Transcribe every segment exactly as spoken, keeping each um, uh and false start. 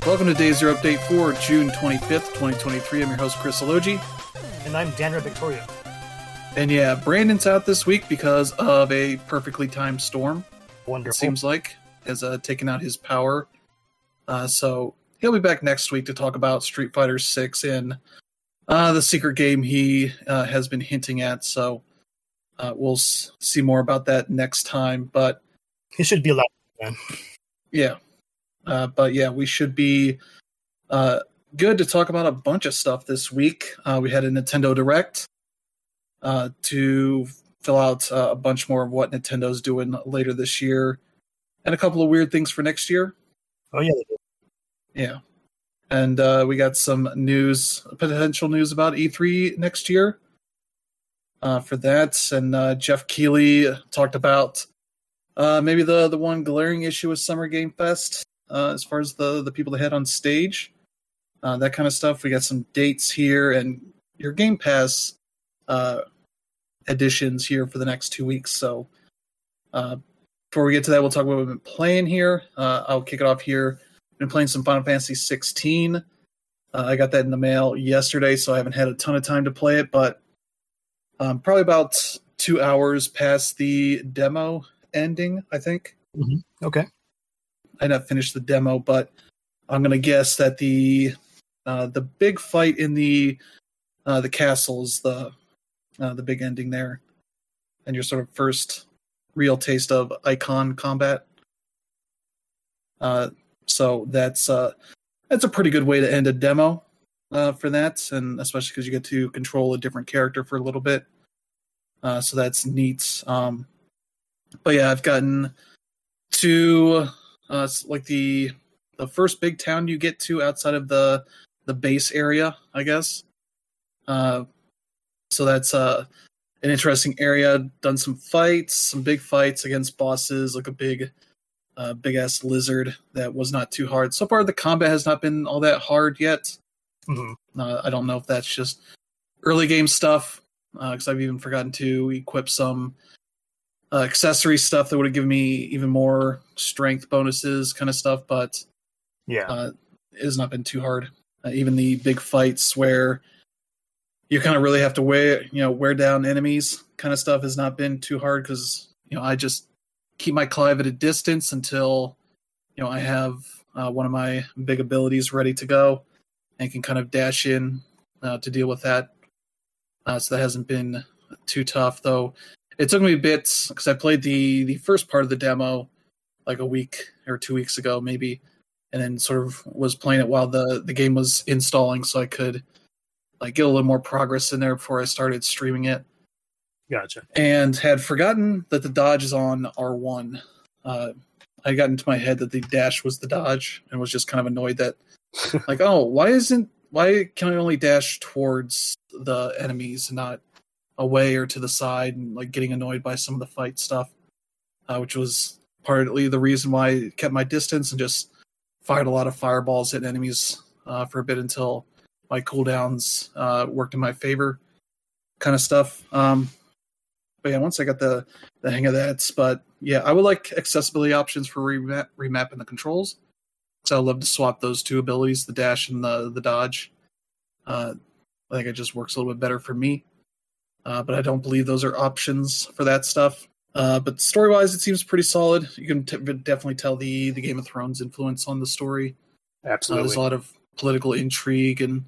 Welcome to Day Zero Update for June twenty-fifth, twenty twenty-three. I'm your host, Chris Alogi. And I'm Danra Victoria. And yeah, Brandon's out this week because of a perfectly timed storm. Wonderful. It seems like, has uh, taken out his power. Uh, so he'll be back next week to talk about Street Fighter six and uh, the secret game he uh, has been hinting at. So uh, we'll s- see more about that next time. But He should be allowed. Man. yeah. Uh, but yeah, we should be uh, good to talk about a bunch of stuff this week. Uh, we had a Nintendo Direct uh, to fill out uh, a bunch more of what Nintendo's doing later this year, and a couple of weird things for next year. Oh, yeah, they do. Yeah. And uh, we got some news, potential news about E three next year uh, for that. And uh, Jeff Keighley talked about uh, maybe the, the one glaring issue with Summer Game Fest. Uh, as far as the, the people that had on stage, uh, that kind of stuff. We got some dates here and your Game Pass uh, editions here for the next two weeks. So uh, before we get to that, we'll talk about what we've been playing here. Uh, I'll kick it off here. I've been playing some Final Fantasy sixteen. Uh, I got that in the mail yesterday, so I haven't had a ton of time to play it, but um, probably about two hours past the demo ending, I think. Mm-hmm. Okay. I not finished the demo, but I'm gonna guess that the uh, the big fight in the uh, the castle is the uh, the big ending there, and your sort of first real taste of icon combat. Uh, so that's uh, that's a pretty good way to end a demo uh, for that, and especially because you get to control a different character for a little bit. Uh, so that's neat. Um, but yeah, I've gotten to. Uh, it's like the the first big town you get to outside of the the base area, I guess. Uh, so that's uh, an interesting area. Done some fights, some big fights against bosses, like a big, uh, big ass lizard that was not too hard. So far, the combat has not been all that hard yet. Mm-hmm. Uh, I don't know if that's just early game stuff, because uh, I've even forgotten to equip some. Uh, accessory stuff that would have given me even more strength bonuses kind of stuff, but yeah, uh, it has not been too hard. Uh, even the big fights where you kind of really have to wear, you know, wear down enemies kind of stuff has not been too hard because, you know, I just keep my Clive at a distance until, you know, I have uh, one of my big abilities ready to go and can kind of dash in uh, to deal with that. Uh, so that hasn't been too tough, though. It took me a bit because I played the, the first part of the demo like a week or two weeks ago, maybe, and then sort of was playing it while the, the game was installing, so I could like get a little more progress in there before I started streaming it. Gotcha. And had forgotten that the dodge is on R one. Uh, I got into my head that the dash was the dodge, and was just kind of annoyed that, like, oh, why isn't why can I only dash towards the enemies and not away or to the side, and like getting annoyed by some of the fight stuff, uh, which was partly the reason why I kept my distance and just fired a lot of fireballs at enemies uh, for a bit until my cooldowns uh, worked in my favor, kind of stuff. Um, but yeah, once I got the, the hang of that, but yeah, I would like accessibility options for remap, remapping the controls. So I'd love to swap those two abilities, the dash and the, the dodge. Uh, I think it just works a little bit better for me. Uh, but I don't believe those are options for that stuff. Uh, but story-wise, it seems pretty solid. You can t- definitely tell the, the Game of Thrones influence on the story. Absolutely. Uh, there's a lot of political intrigue and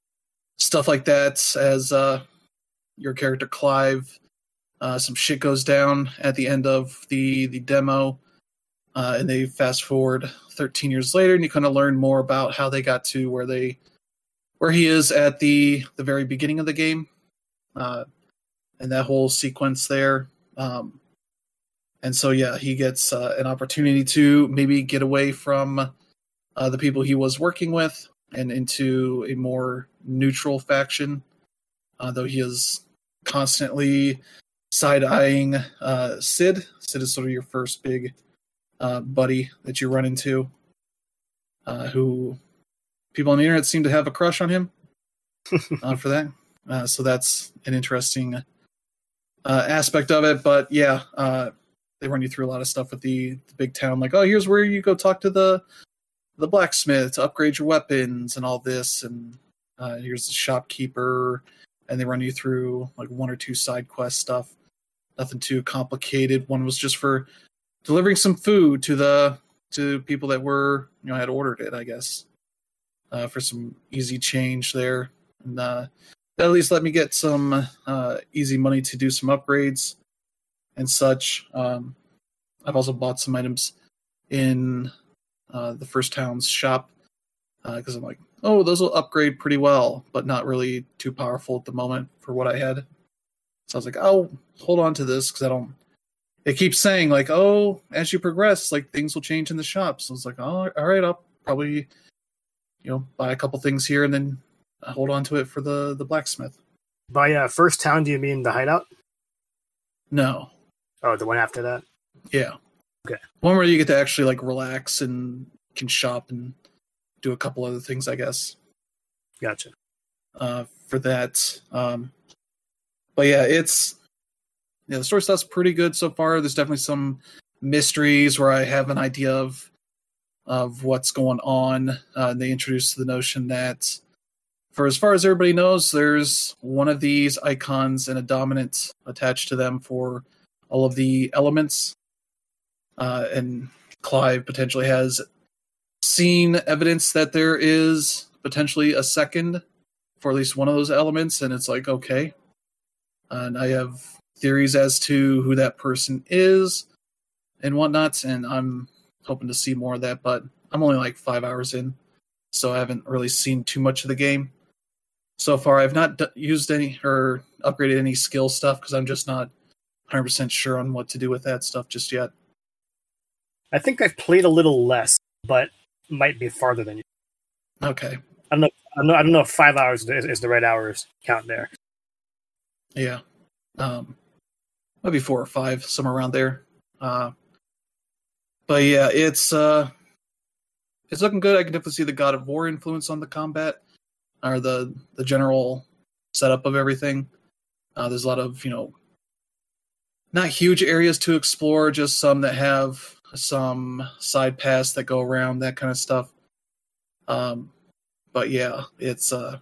stuff like that as uh, your character Clive, uh, some shit goes down at the end of the, the demo, uh, and they fast forward thirteen years later, and you kind of learn more about how they got to where they where he is at the, the very beginning of the game. Uh, and that whole sequence there. Um, and so, yeah, he gets uh, an opportunity to maybe get away from uh, the people he was working with and into a more neutral faction, uh, though he is constantly side-eyeing uh, Sid. Sid is sort of your first big uh, buddy that you run into, uh, who people on the internet seem to have a crush on him uh, for that. Uh, so that's an interesting Uh, aspect of it, but yeah, uh, they run you through a lot of stuff with the, the big town. Like, oh, here's where you go talk to the the blacksmith to upgrade your weapons and all this, and uh, here's the shopkeeper, and they run you through like one or two side quest stuff. Nothing too complicated. One was just for delivering some food to the to people that were, you know, had ordered it, I guess, uh, for some easy change there. And uh, that at least let me get some uh, easy money to do some upgrades and such. Um, I've also bought some items in uh, the first town's shop because uh, I'm like, oh, those will upgrade pretty well, but not really too powerful at the moment for what I had. So I was like, I'll hold on to this because I don't. It keeps saying like, oh, as you progress, like things will change in the shop. So I was like, oh, all right, I'll probably, you know, buy a couple things here and then hold on to it for the the blacksmith. By uh, first town, do you mean the hideout? No. Oh, the one after that? Yeah. Okay. One where you get to actually like relax and can shop and do a couple other things, I guess. Gotcha. Uh, for that. Um, but yeah, it's yeah, the story stuff's pretty good so far. There's definitely some mysteries where I have an idea of of what's going on. Uh, they introduced the notion that, for as far as everybody knows, there's one of these icons and a dominant attached to them for all of the elements. Uh, and Clive potentially has seen evidence that there is potentially a second for at least one of those elements, and it's like, okay. And I have theories as to who that person is and whatnot, and I'm hoping to see more of that, but I'm only like five hours in, so I haven't really seen too much of the game. So far, I've not d- used any or upgraded any skill stuff because I'm just not one hundred percent sure on what to do with that stuff just yet. I think I've played a little less, but might be farther than you. Okay. I don't know. I don't know, I don't know if five hours is, is the right hours count there. Yeah. Um, maybe four or five, somewhere around there. Uh, but yeah, it's uh, it's looking good. I can definitely see the God of War influence on the combat, or the the general setup of everything. Uh, there's a lot of, you know, not huge areas to explore, just some that have some side paths that go around, that kind of stuff. Um, but yeah, it's uh,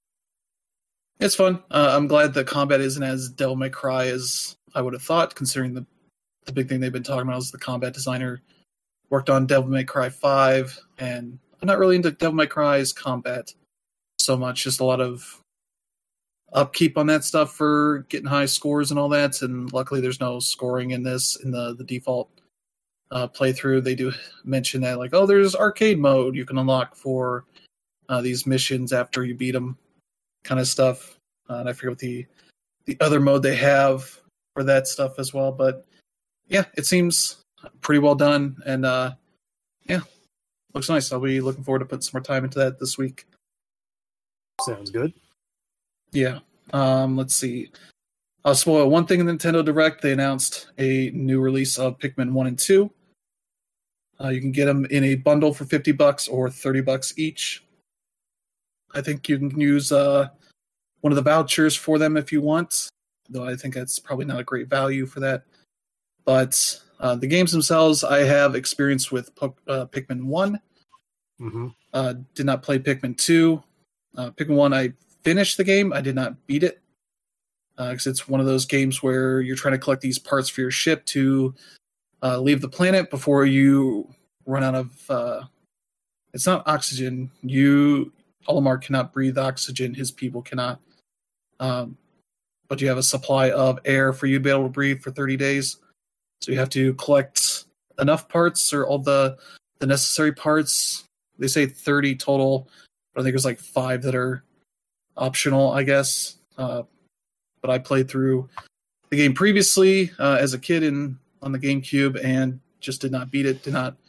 it's fun. Uh, I'm glad the combat isn't as Devil May Cry as I would have thought, considering the the big thing they've been talking about is the combat designer worked on Devil May Cry five, and I'm not really into Devil May Cry's combat so much. Just a lot of upkeep on that stuff for getting high scores and all that, and luckily there's no scoring in this in the the default uh, playthrough. They do mention that, like, oh, there's arcade mode you can unlock for uh, these missions after you beat them, kind of stuff. Uh, and I forget what the the other mode they have for that stuff as well. But yeah, it seems pretty well done, and uh, yeah, looks nice. I'll be looking forward to putting some more time into that this week. Sounds good. Yeah. Um, let's see. I'll spoil one thing in the Nintendo Direct. They announced a new release of Pikmin one and two. Uh, you can get them in a bundle for fifty bucks or thirty bucks each. I think you can use uh, one of the vouchers for them if you want, though I think that's probably not a great value for that. But uh, the games themselves, I have experience with P- uh, Pikmin one. Mm-hmm. Uh, did not play Pikmin two. Uh, Pikmin one, I finished the game. I did not beat it. Because uh, it's one of those games where you're trying to collect these parts for your ship to uh, leave the planet before you run out of... Uh, it's not oxygen. You... Olimar cannot breathe oxygen. His people cannot. Um, but you have a supply of air for you to be able to breathe for thirty days. So you have to collect enough parts, or all the, the necessary parts. They say thirty total, but I think there's like five that are optional, I guess. Uh, but I played through the game previously uh, as a kid in on the GameCube and just did not beat it, did not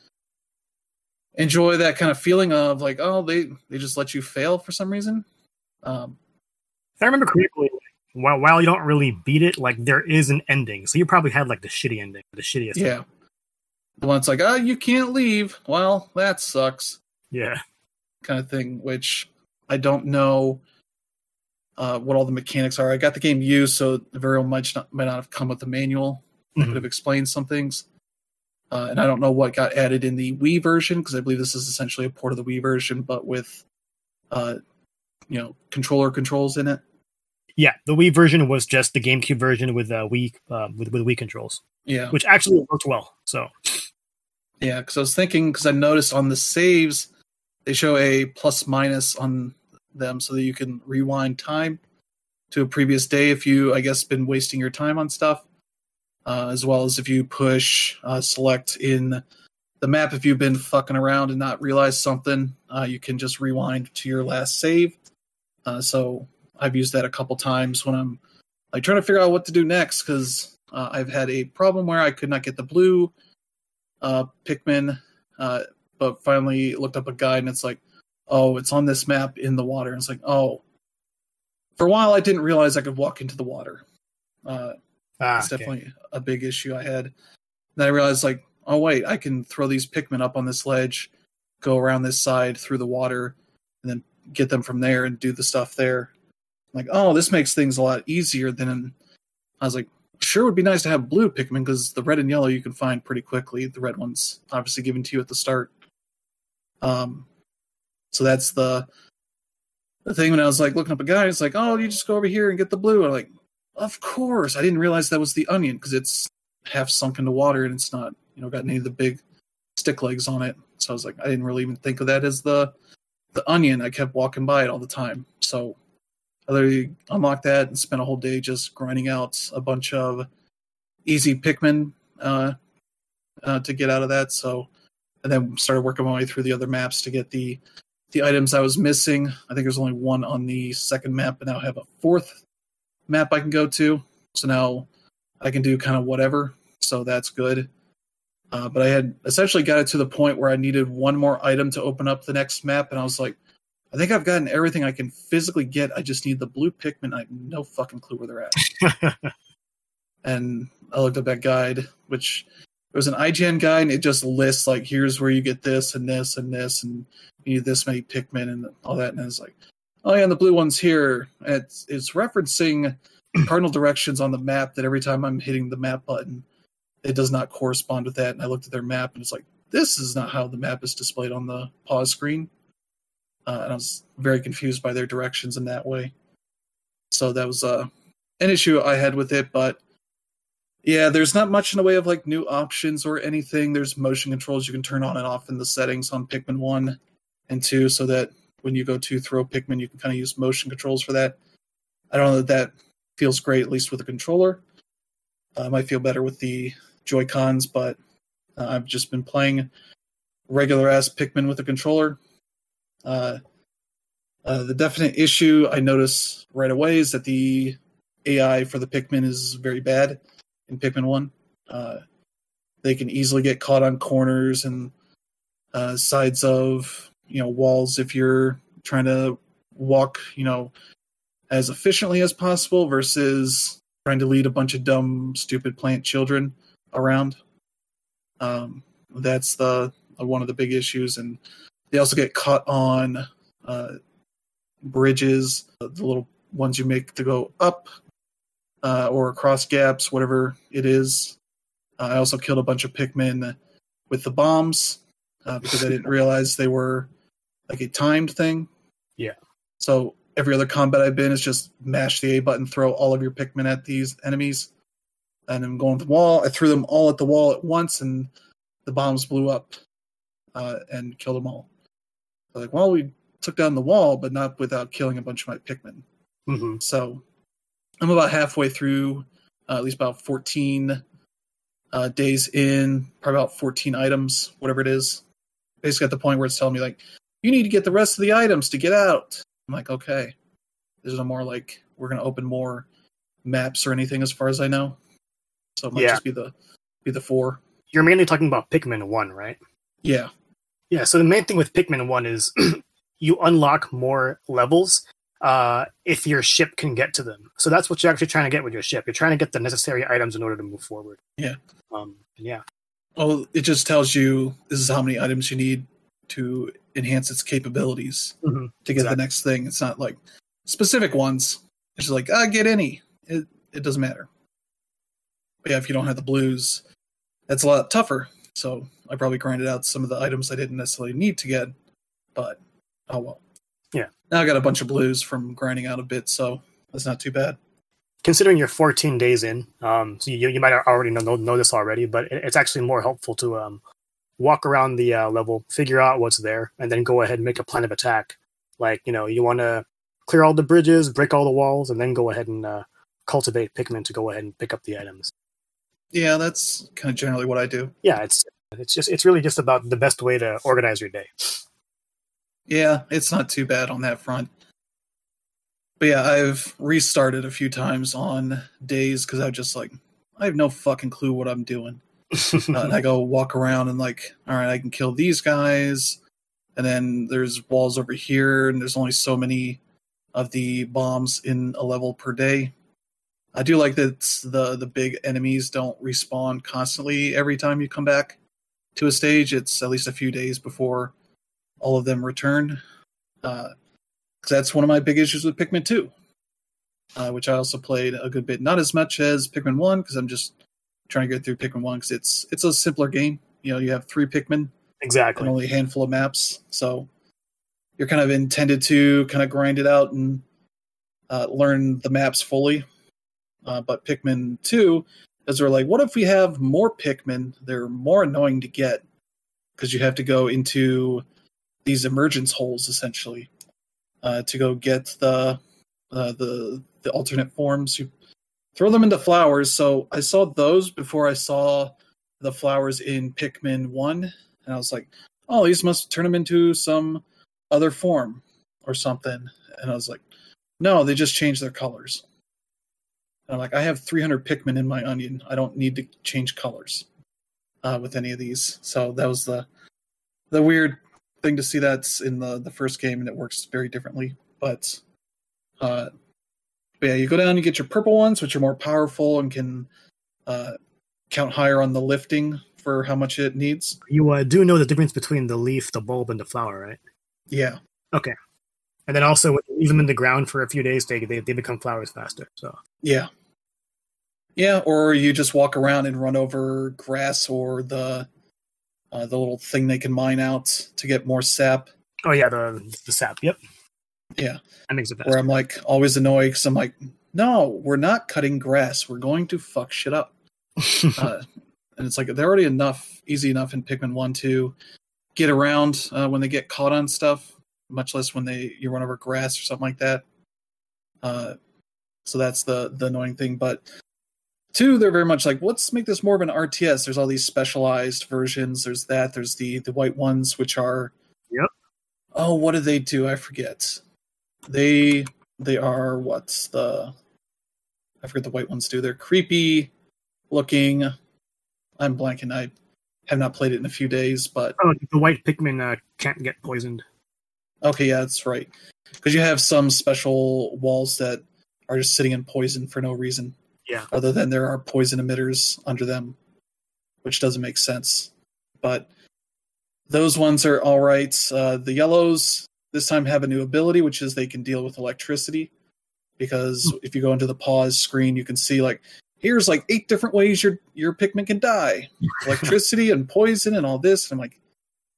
enjoy that kind of feeling of like, oh, they, they just let you fail for some reason. Um, if I remember correctly, while, while you don't really beat it, like there is an ending. So you probably had like the shitty ending, the shittiest yeah. ending. The one that's like, oh, you can't leave. Well, that sucks. Yeah. Kind of thing, which I don't know uh, what all the mechanics are. I got the game used, so the very might not, might not have come with the manual. I Mm-hmm. could have explained some things. Uh, and I don't know what got added in the Wii version, because I believe this is essentially a port of the Wii version, but with, uh, you know, controller controls in it. Yeah, the Wii version was just the GameCube version with uh, Wii uh, with with Wii controls. Yeah, which actually worked well. So, yeah, because I was thinking, because I noticed on the saves they show a plus minus on them, so that you can rewind time to a previous day if you, I guess, been wasting your time on stuff. Uh, as well as if you push uh, select in the map, if you've been fucking around and not realized something, uh, you can just rewind to your last save. Uh, so I've used that a couple times when I'm like trying to figure out what to do next, because uh, I've had a problem where I could not get the blue uh, Pikmin, uh, but finally looked up a guide and it's like, oh, it's on this map in the water. And it's like, oh, for a while I didn't realize I could walk into the water. Uh, ah, it's okay. definitely a big issue I had. Then I realized, like, oh wait, I can throw these Pikmin up on this ledge, go around this side through the water, and then get them from there and do the stuff there. Like, oh, this makes things a lot easier than. I was like, sure, it would be nice to have blue Pikmin, because the red and yellow you can find pretty quickly. The red one's obviously given to you at the start. Um, so that's the the thing. When I was like looking up a guy, it's like, oh, you just go over here and get the blue. I'm like, of course. I didn't realize that was the onion, because it's half sunk into water and it's not, you know, got any of the big stick legs on it. So I was like, I didn't really even think of that as the the onion. I kept walking by it all the time. So I literally unlocked that and spent a whole day just grinding out a bunch of easy Pikmin uh, uh, to get out of that. So, and then started working my way through the other maps to get the the items I was missing. I think there's only one on the second map, but now I have a fourth map I can go to. So now I can do kind of whatever. So that's good. Uh, but I had essentially got it to the point where I needed one more item to open up the next map, and I was like, I think I've gotten everything I can physically get. I just need the blue Pikmin. I have no fucking clue where they're at. And I looked up that guide, which it was an I G N guide, and it just lists, like, here's where you get this and this and this, and you need this many Pikmin and all that. And it's like, oh yeah, and the blue one's here. And it's, it's referencing cardinal directions on the map that every time I'm hitting the map button, it does not correspond with that. And I looked at their map, and it's like, this is not how the map is displayed on the pause screen. Uh, and I was very confused by their directions in that way. So that was uh, an issue I had with it. But yeah, there's not much in the way of like new options or anything. There's motion controls you can turn on and off in the settings on Pikmin one and two, so that when you go to throw Pikmin, you can kind of use motion controls for that. I don't know that that feels great, at least with the controller. Uh, it might feel better with the Joy-Cons, but uh, I've just been playing regular-ass Pikmin with the controller. Uh, uh, the definite issue I notice right away is that the A I for the Pikmin is very bad in Pikmin one. Uh, they can easily get caught on corners and uh, sides of, you know, walls if you're trying to walk, you know, as efficiently as possible versus trying to lead a bunch of dumb, stupid plant children around. Um, that's the uh, one of the big issues, and they also get caught on uh, bridges, the little ones you make to go up uh, or across gaps, whatever it is. Uh, I also killed a bunch of Pikmin with the bombs uh, because I didn't realize they were like a timed thing. Yeah. So every other combat I've been is just mash the A button, throw all of your Pikmin at these enemies, and I'm going to the wall. I threw them all at the wall at once, and the bombs blew up uh, and killed them all. So like, well, we took down the wall, but not without killing a bunch of my Pikmin. Mm-hmm. So I'm about halfway through, uh, at least about fourteen uh, days in, probably about fourteen items, whatever it is. Basically at the point where it's telling me, like, you need to get the rest of the items to get out. I'm like, okay. There's no more, like, we're going to open more maps or anything as far as I know. So it might Yeah. just be the be the four. You're mainly talking about Pikmin one, right? Yeah. Yeah, so the main thing with Pikmin one is you unlock more levels uh, if your ship can get to them. So that's what you're actually trying to get with your ship. You're trying to get the necessary items in order to move forward. Yeah. Um, yeah. Well, it just tells you this is how many items you need to enhance its capabilities Mm-hmm. to get Exactly. the next thing. It's not like specific ones. It's just like, ah, get any. It it doesn't matter. But yeah, if you don't have the blues, that's a lot tougher. so I probably grinded out some of the items I didn't necessarily need to get, but oh well. Yeah. Now I got a bunch of blues from grinding out a bit, so that's not too bad. Considering you're fourteen days in, um, so you, you might already know, know this already, but it, it's actually more helpful to um, walk around the uh, level, figure out what's there, and then go ahead and make a plan of attack. Like, you know, you want to clear all the bridges, break all the walls, and then go ahead and uh, cultivate Pikmin to go ahead and pick up the items. Yeah, that's kind of generally what I do. Yeah, it's it's just it's really just about the best way to organize your day. Yeah, it's not too bad on that front. But yeah, I've restarted a few times on days because I just like, I have no fucking clue what I'm doing. uh, and I go walk around and like, all right, I can kill these guys. And then there's walls over here, and there's only so many of the bombs in a level per day. I do like that the, the big enemies don't respawn constantly every time you come back to a stage. It's at least a few days before all of them return. Uh, That's one of my big issues with Pikmin two, uh, which I also played a good bit. Not as much as Pikmin one, because I'm just trying to get through Pikmin one, because it's it's a simpler game. You know, you have three Pikmin, exactly, and only a handful of maps, so you're kind of intended to kind of grind it out and uh, learn the maps fully. Uh, but Pikmin two, as they're like, what if we have more Pikmin? They're more annoying to get, because you have to go into these emergence holes, essentially. Uh, to go get the uh, the the alternate forms, you throw them into flowers. So I saw those before I saw the flowers in Pikmin one, and I was like, "Oh, these must turn them into some other form or something." And I was like, "No, they just changed their colors." And I'm like, "I have three hundred Pikmin in my onion. I don't need to change colors uh, with any of these." So that was the the weird thing to see that's in the, the first game, and it works very differently. But, uh, but yeah, you go down, you get your purple ones, which are more powerful and can uh, count higher on the lifting for how much it needs. You uh, do know the difference between the leaf, the bulb, and the flower, right? Yeah. Okay. And then also, when you leave them in the ground for a few days, they they, they become flowers faster. So Yeah. Yeah, or you just walk around and run over grass or the Uh, the little thing they can mine out to get more sap. Oh yeah, the the sap. Yep. Yeah. That makes it faster. Where I'm like always annoyed because I'm like, no, we're not cutting grass. We're going to fuck shit up. uh, and it's like they're already enough, easy enough in Pikmin one to get around uh, when they get caught on stuff, much less when they you run over grass or something like that. Uh, so that's the the annoying thing. But two, they're very much like, let's make this more of an R T S. There's all these specialized versions. There's that. There's the, the white ones, which are... Yep. Oh, what do they do? I forget. They they are what? The... I forget the white ones do. They're creepy looking. I'm blanking. I have not played it in a few days, but... Oh, the white Pikmin uh, can't get poisoned. Okay, yeah, that's right. Because you have some special walls that are just sitting in poison for no reason. Yeah. Other than there are poison emitters under them, which doesn't make sense. But those ones are all right. Uh, the yellows this time have a new ability, which is they can deal with electricity. Because mm. if you go into the pause screen, you can see like, here's like eight different ways your your Pikmin can die. Electricity and poison and all this. And I'm like,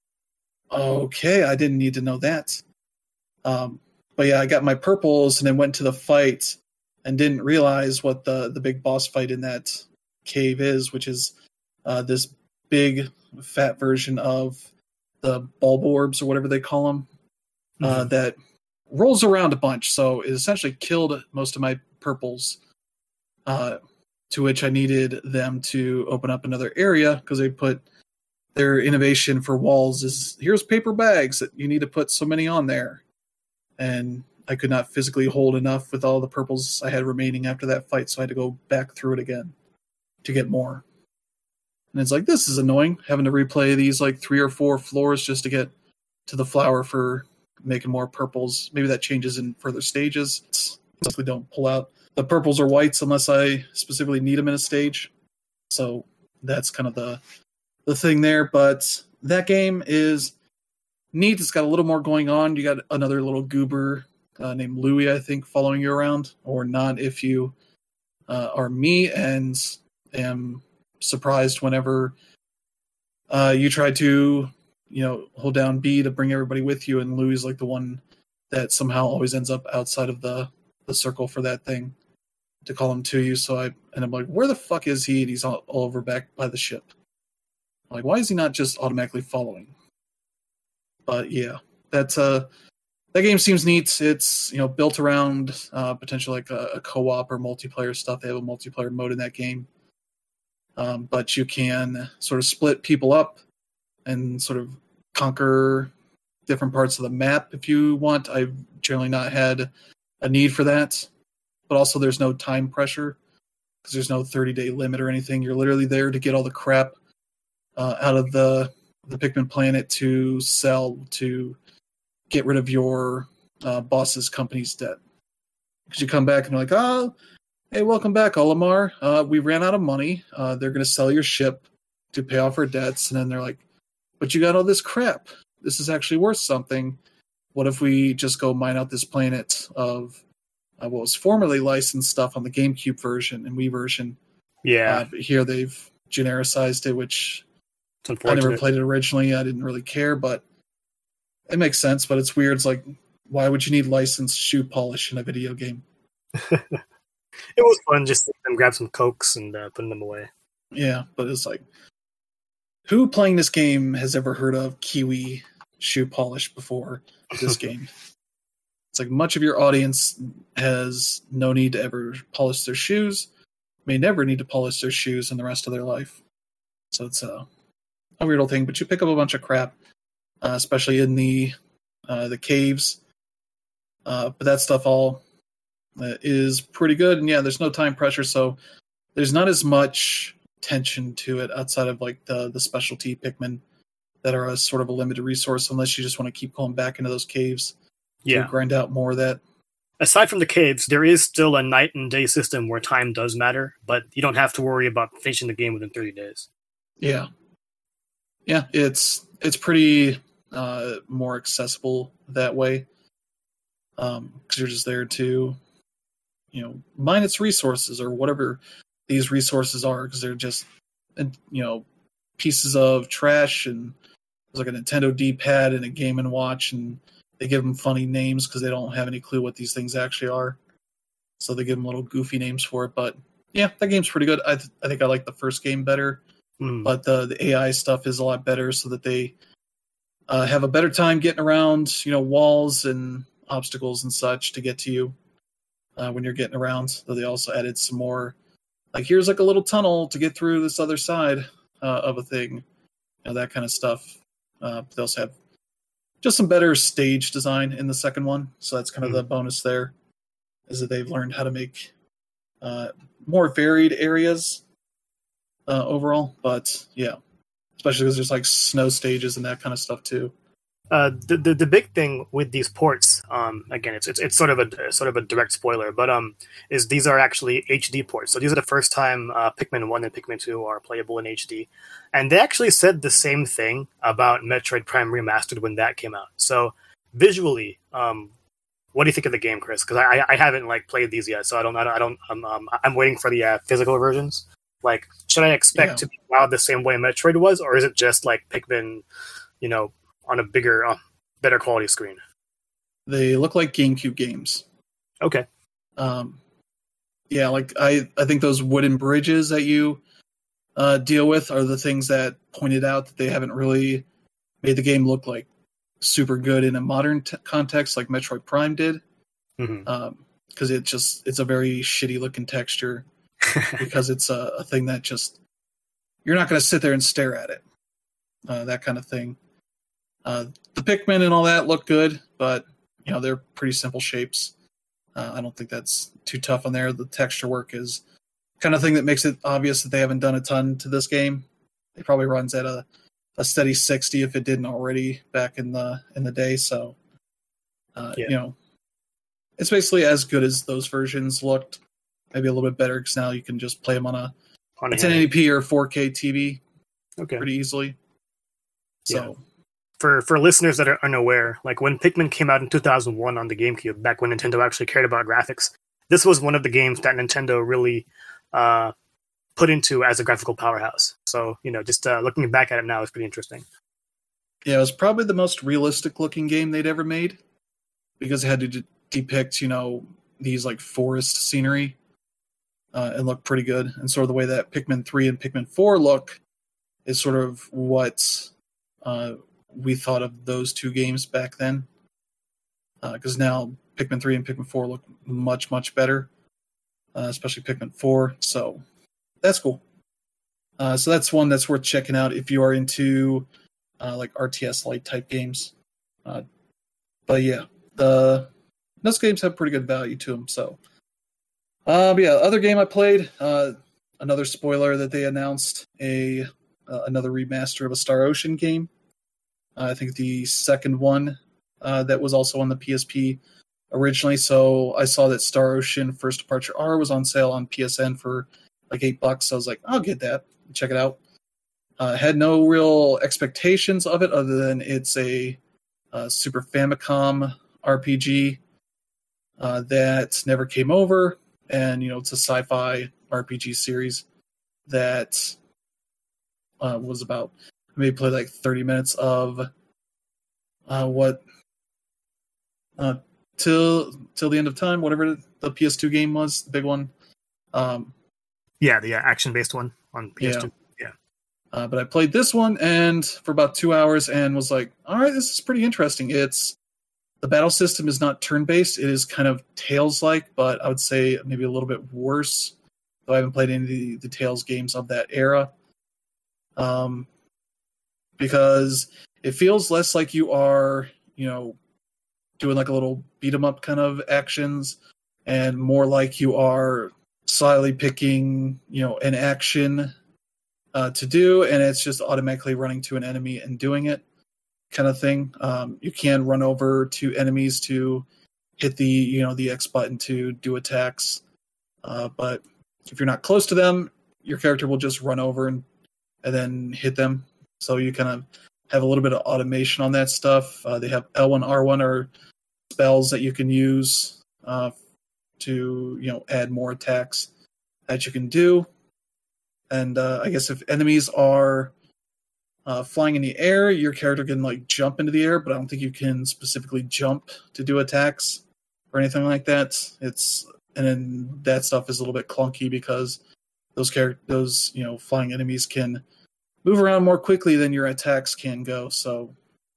okay, I didn't need to know that. Um, but yeah, I got my purples and then went to the fight and didn't realize what the, the big boss fight in that cave is, which is uh, this big, fat version of the Bulborbs or whatever they call them, mm-hmm. uh, that rolls around a bunch. So it essentially killed most of my purples, uh, to which I needed them to open up another area because they put their innovation for walls is, here's paper bags that you need to put so many on there. And I could not physically hold enough with all the purples I had remaining after that fight, so I had to go back through it again to get more. And it's like, this is annoying, having to replay these like three or four floors just to get to the flower for making more purples. Maybe that changes in further stages. Simply don't pull out the purples or whites unless I specifically need them in a stage. So that's kind of the the thing there. But that game is neat. It's got a little more going on. You got another little goober Uh, named Louie, I think, following you around, or not if you uh, are me, and am surprised whenever uh, you try to, you know, hold down B to bring everybody with you, and Louis is like the one that somehow always ends up outside of the, the circle for that thing to call him to you. So I and I'm like, where the fuck is he? And he's all, all over back by the ship. I'm like, why is he not just automatically following? But yeah, that's uh that game seems neat. It's, you know, built around uh, potentially like a, a co-op or multiplayer stuff. They have a multiplayer mode in that game. Um, but you can sort of split people up and sort of conquer different parts of the map if you want. I've generally not had a need for that. But also there's no time pressure because there's no thirty-day limit or anything. You're literally there to get all the crap uh, out of the, the Pikmin planet to sell, to get rid of your uh, boss's company's debt. Because you come back and you're like, oh, hey, welcome back, Olimar. Uh, we ran out of money. Uh, they're going to sell your ship to pay off our debts. And then they're like, but you got all this crap. This is actually worth something. What if we just go mine out this planet of uh, what was formerly licensed stuff on the GameCube version and Wii version? Yeah. Uh, but here they've genericized it, which It's I never unfortunate. played it originally. I didn't really care, but it makes sense. But it's weird. It's like, why would you need licensed shoe polish in a video game? It was fun just to them grab some cokes and uh, putting them away. Yeah, but it's like, who playing this game has ever heard of Kiwi shoe polish before this game? It's like much of your audience has no need to ever polish their shoes, may never need to polish their shoes in the rest of their life. So it's a, a weird old thing, but you pick up a bunch of crap, uh, especially in the uh, the caves. Uh, but that stuff all uh, is pretty good, and yeah, there's no time pressure, so there's not as much tension to it outside of like the the specialty Pikmin that are a sort of a limited resource, unless you just want to keep going back into those caves Yeah. to grind out more of that. Aside from the caves, there is still a night and day system where time does matter, but you don't have to worry about finishing the game within thirty days. Yeah, yeah, it's it's pretty uh, more accessible that way, because um, you're just there to, you know, mine its resources or whatever these resources are, because they're just, you know, pieces of trash, and there's like a Nintendo D-pad and a Game and Watch, and they give them funny names because they don't have any clue what these things actually are. So they give them little goofy names for it. But yeah, that game's pretty good. I th- I think I like the first game better, Mm. but the the A I stuff is a lot better, so that they uh, have a better time getting around, you know, walls and obstacles and such to get to you uh, when you're getting around. So they also added some more, like, here's like a little tunnel to get through this other side uh, of a thing, you know, that kind of stuff. Uh, they also have just some better stage design in the second one, so that's kind of Mhm. the bonus there, is that they've learned how to make uh, more varied areas uh, overall. But yeah, especially because there's like snow stages and that kind of stuff too. Uh, the, the the big thing with these ports, um, again, it's, it's it's sort of a sort of a direct spoiler, but um, is these are actually H D ports. So these are the first time uh, Pikmin one and Pikmin two are playable in H D, and they actually said the same thing about Metroid Prime Remastered when that came out. So visually, um, what do you think of the game, Chris? Because I I haven't like played these yet, so I don't I don't, I don't I'm um, I'm waiting for the uh, physical versions. Like, should I expect Yeah. to be wowed the same way Metroid was, or is it just like Pikmin, you know, on a bigger, uh, better quality screen? They look like GameCube games. Okay. Um, yeah, like I, I think those wooden bridges that you uh, deal with are the things that pointed out that they haven't really made the game look like super good in a modern t- context like Metroid Prime did. hmm Um, because it just it's a very shitty looking texture, because it's a, a thing that just you're not going to sit there and stare at it, uh, that kind of thing. Uh, the Pikmin and all that look good, but you know they're pretty simple shapes. Uh, I don't think that's too tough on there. The texture work is kind of thing that makes it obvious that they haven't done a ton to this game. It probably runs at a, a steady sixty if it didn't already back in the in the day. So uh, Yeah. you know, it's basically as good as those versions looked. Maybe a little bit better because now you can just play them on a, On a a ten handheld. eighty p or four K T V Okay. pretty easily. So For for listeners that are unaware, like when Pikmin came out in two thousand one on the GameCube, back when Nintendo actually cared about graphics, this was one of the games that Nintendo really uh, put into as a graphical powerhouse. So, you know, just uh, looking back at it now is pretty interesting. Yeah, it was probably the most realistic looking game they'd ever made because it had to de- depict, you know, these like forest scenery uh, and look pretty good. And sort of the way that Pikmin three and Pikmin four look is sort of what uh, we thought of those two games back then. Because uh, now Pikmin three and Pikmin four look much, much better, uh, especially Pikmin four. So that's cool. Uh, so that's one that's worth checking out if you are into uh, like R T S light type games. Uh, but yeah, the those games have pretty good value to them. So, uh, but yeah, other game I played, uh, another spoiler that they announced a uh, another remaster of a Star Ocean game. Uh, I think the second one uh, that was also on the P S P originally. So I saw that Star Ocean First Departure R was on sale on P S N for like eight bucks. So I was like, I'll get that. Check it out. Uh, had no real expectations of it other than it's a, a Super Famicom R P G uh, that never came over, and you know it's a sci-fi R P G series that uh, was about maybe played like thirty minutes of uh, what uh, till till the end of time, whatever the P S two game was, the big one. Um, yeah, the uh, action-based one on P S two. Yeah. yeah. Uh, but I played this one and for about two hours and was like, all right, this is pretty interesting. It's the battle system is not turn-based. It is kind of Tales-like, but I would say maybe a little bit worse. Though I haven't played any of the, the Tales games of that era. Um, because it feels less like you are, you know, doing like a little beat-em-up kind of actions and more like you are slyly picking, you know, an action uh, to do, and it's just automatically running to an enemy and doing it kind of thing. Um, you can run over to enemies to hit the, you know, the X button to do attacks. Uh, but if you're not close to them, your character will just run over and, and then hit them. So you kind of have a little bit of automation on that stuff. Uh, they have L one, R one are spells that you can use uh, to, you know, add more attacks that you can do. And uh, I guess if enemies are uh, flying in the air, your character can like jump into the air, but I don't think you can specifically jump to do attacks or anything like that. It's and then that stuff is a little bit clunky because those char- those you know flying enemies can move around more quickly than your attacks can go. So,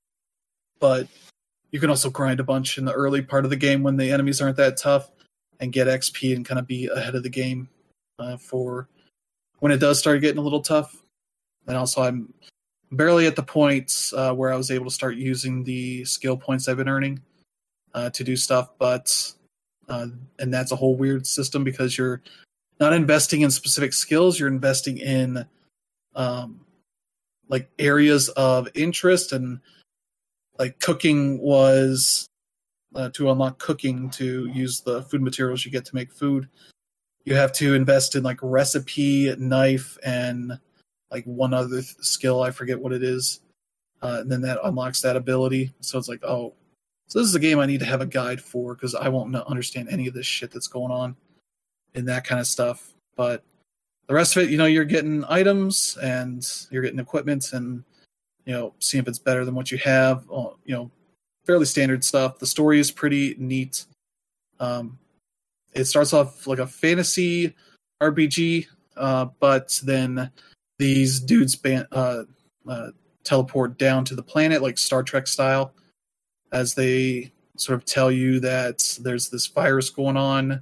but you can also grind a bunch in the early part of the game when the enemies aren't that tough and get X P and kind of be ahead of the game uh, for when it does start getting a little tough. And also I'm barely at the point uh, where I was able to start using the skill points I've been earning uh, to do stuff. But, uh, and that's a whole weird system because you're not investing in specific skills. You're investing in um, like areas of interest, and like cooking was uh, to unlock cooking to use the food materials you get to make food. You have to invest in like recipe, knife, and like one other th- skill. I forget what it is. Uh, and then that unlocks that ability. So it's like, oh, so this is a game I need to have a guide for because I won't understand any of this shit that's going on and that kind of stuff. But the rest of it, you know, you're getting items and you're getting equipment and, you know, seeing if it's better than what you have. You know, fairly standard stuff. The story is pretty neat. Um, It starts off like a fantasy R P G, uh, but then these dudes ban- uh, uh, teleport down to the planet, like Star Trek style, as they sort of tell you that there's this virus going on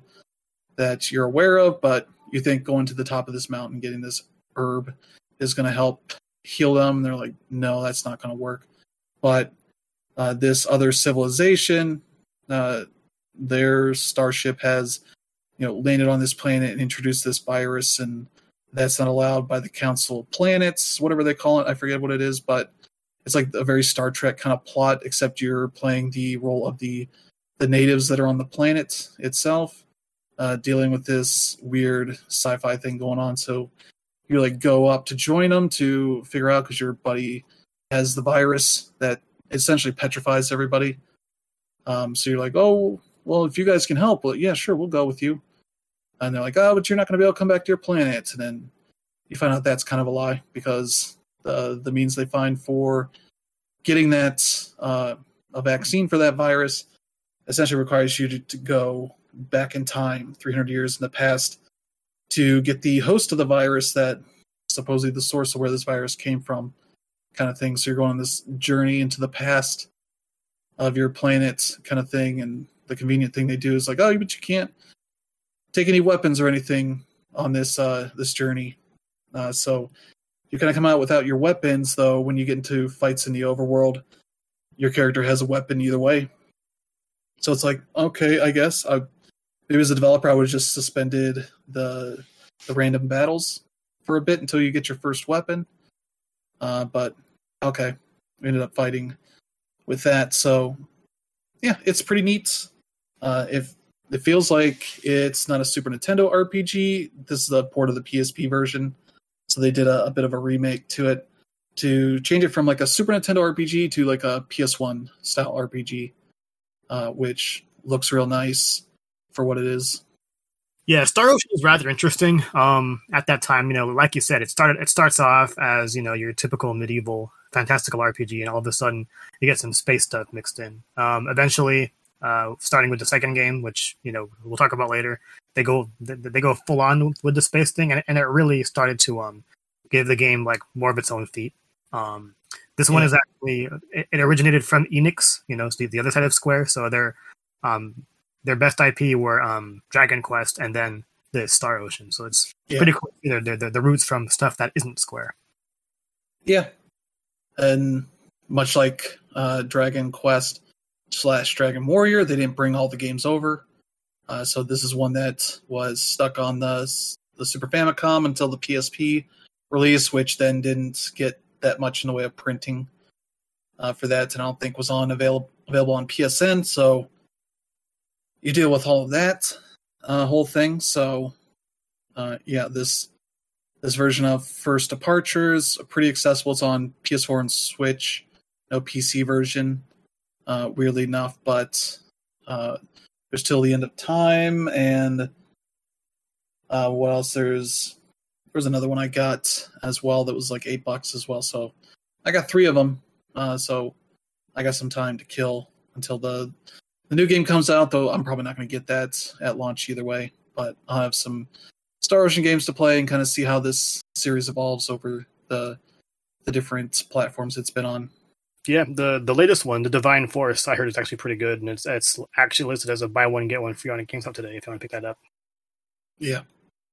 that you're aware of, but you think going to the top of this mountain, getting this herb is going to help heal them. And they're like, no, that's not going to work. But uh, this other civilization, uh, their starship has, you know, landed on this planet and introduced this virus, and that's not allowed by the Council of Planets, whatever they call it. I forget what it is, but it's like a very Star Trek kind of plot, except you're playing the role of the the natives that are on the planet itself, uh, dealing with this weird sci-fi thing going on. So you like go up to join them to figure out because your buddy has the virus that essentially petrifies everybody. Um, so you're like, oh, well, if you guys can help, well, yeah, sure, we'll go with you. And they're like, oh, but you're not going to be able to come back to your planet. And then you find out that's kind of a lie because the the means they find for getting that uh, a vaccine for that virus essentially requires you to, to go back in time three hundred years in the past to get the host of the virus that supposedly the source of where this virus came from, kind of thing. So you're going on this journey into the past of your planet, kind of thing. And the convenient thing they do is like, oh, but you can't take any weapons or anything on this uh, this journey. Uh, so you kind of come out without your weapons, though. When you get into fights in the overworld, your character has a weapon either way. So it's like, okay, I guess I, maybe as a developer, I would have just suspended the the random battles for a bit until you get your first weapon. Uh, but okay, we ended up fighting with that. So yeah, it's pretty neat. Uh, if it feels like it's not a Super Nintendo R P G, this is a port of the P S P version. So they did a, a bit of a remake to it to change it from like a Super Nintendo R P G to like a P S one style R P G, uh, which looks real nice for what it is. Yeah, Star Ocean is rather interesting. Um, at that time, you know, like you said, it started. It starts off as, you know, your typical medieval fantastical R P G, and all of a sudden you get some space stuff mixed in. Um, eventually, uh, starting with the second game, which, you know, we'll talk about later, they go they, they go full on with the space thing, and, and it really started to um give the game like more of its own feet. Um, this yeah. one is actually it, it originated from Enix, you know, so the, the other side of Square. So they're um. Their best I P were um, Dragon Quest and then the Star Ocean. So it's yeah. pretty cool. They're, they're, they're the roots from stuff that isn't Square. Yeah. And much like uh, Dragon Quest slash Dragon Warrior, they didn't bring all the games over. Uh, so this is one that was stuck on the, the Super Famicom until the P S P release, which then didn't get that much in the way of printing uh, for that. And I don't think was on available, available on P S N. So you deal with all of that uh, whole thing. So, uh, yeah, this this version of First Departure is pretty accessible. It's on P S four and Switch. No P C version, uh, weirdly enough. But uh, there's Till the End of Time, and uh, what else? There's there's another one I got as well that was like eight bucks as well. So I got three of them. Uh, so I got some time to kill until the The new game comes out, though I'm probably not going to get that at launch either way. But I'll have some Star Ocean games to play and kind of see how this series evolves over the the different platforms it's been on. Yeah, the the latest one, the Divine Force, I heard it's actually pretty good, and it's it's actually listed as a buy one get one free on GameStop today if you want to pick that up. Yeah,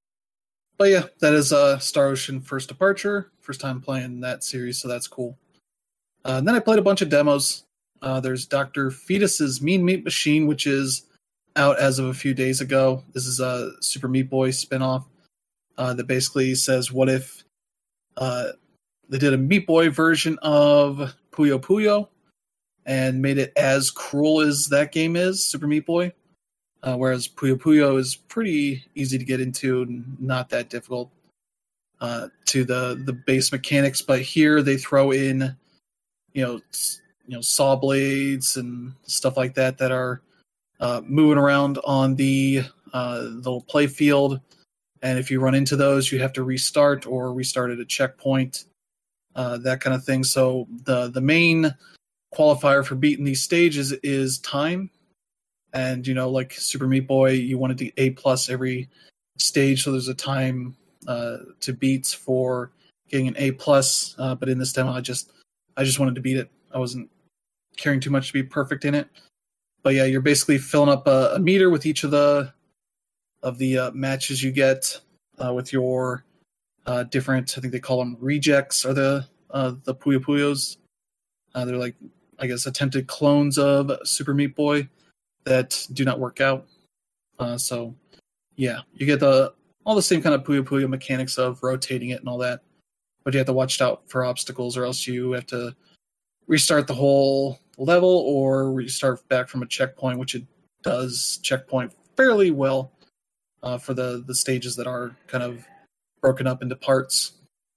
but yeah, that is uh, Star Ocean First Departure. First time playing that series, so that's cool. Uh, and then I played a bunch of demos. Uh, there's Doctor Fetus's Mean Meat Machine, which is out as of a few days ago. This is a Super Meat Boy spinoff uh, that basically says, what if uh, they did a Meat Boy version of Puyo Puyo and made it as cruel as that game is, Super Meat Boy, uh, whereas Puyo Puyo is pretty easy to get into and not that difficult uh, to the, the base mechanics. But here they throw in, you know, you know, saw blades and stuff like that that are uh, moving around on the uh, little play field. And if you run into those, you have to restart or restart at a checkpoint, uh, that kind of thing. So the, the main qualifier for beating these stages is time. And, you know, like Super Meat Boy, you want to do A plus every stage. So there's a time uh, to beat for getting an A plus. Uh, but in this demo, I just, I just wanted to beat it. I wasn't caring too much to be perfect in it. But yeah, you're basically filling up a, a meter with each of the of the uh, matches you get uh, with your uh, different, I think they call them rejects, are the uh, the Puyo Puyos. Uh, they're like, I guess, attempted clones of Super Meat Boy that do not work out. Uh, so yeah, you get the all the same kind of Puyo Puyo mechanics of rotating it and all that. But you have to watch out for obstacles, or else you have to restart the whole level or restart back from a checkpoint, which it does checkpoint fairly well uh, for the, the stages that are kind of broken up into parts.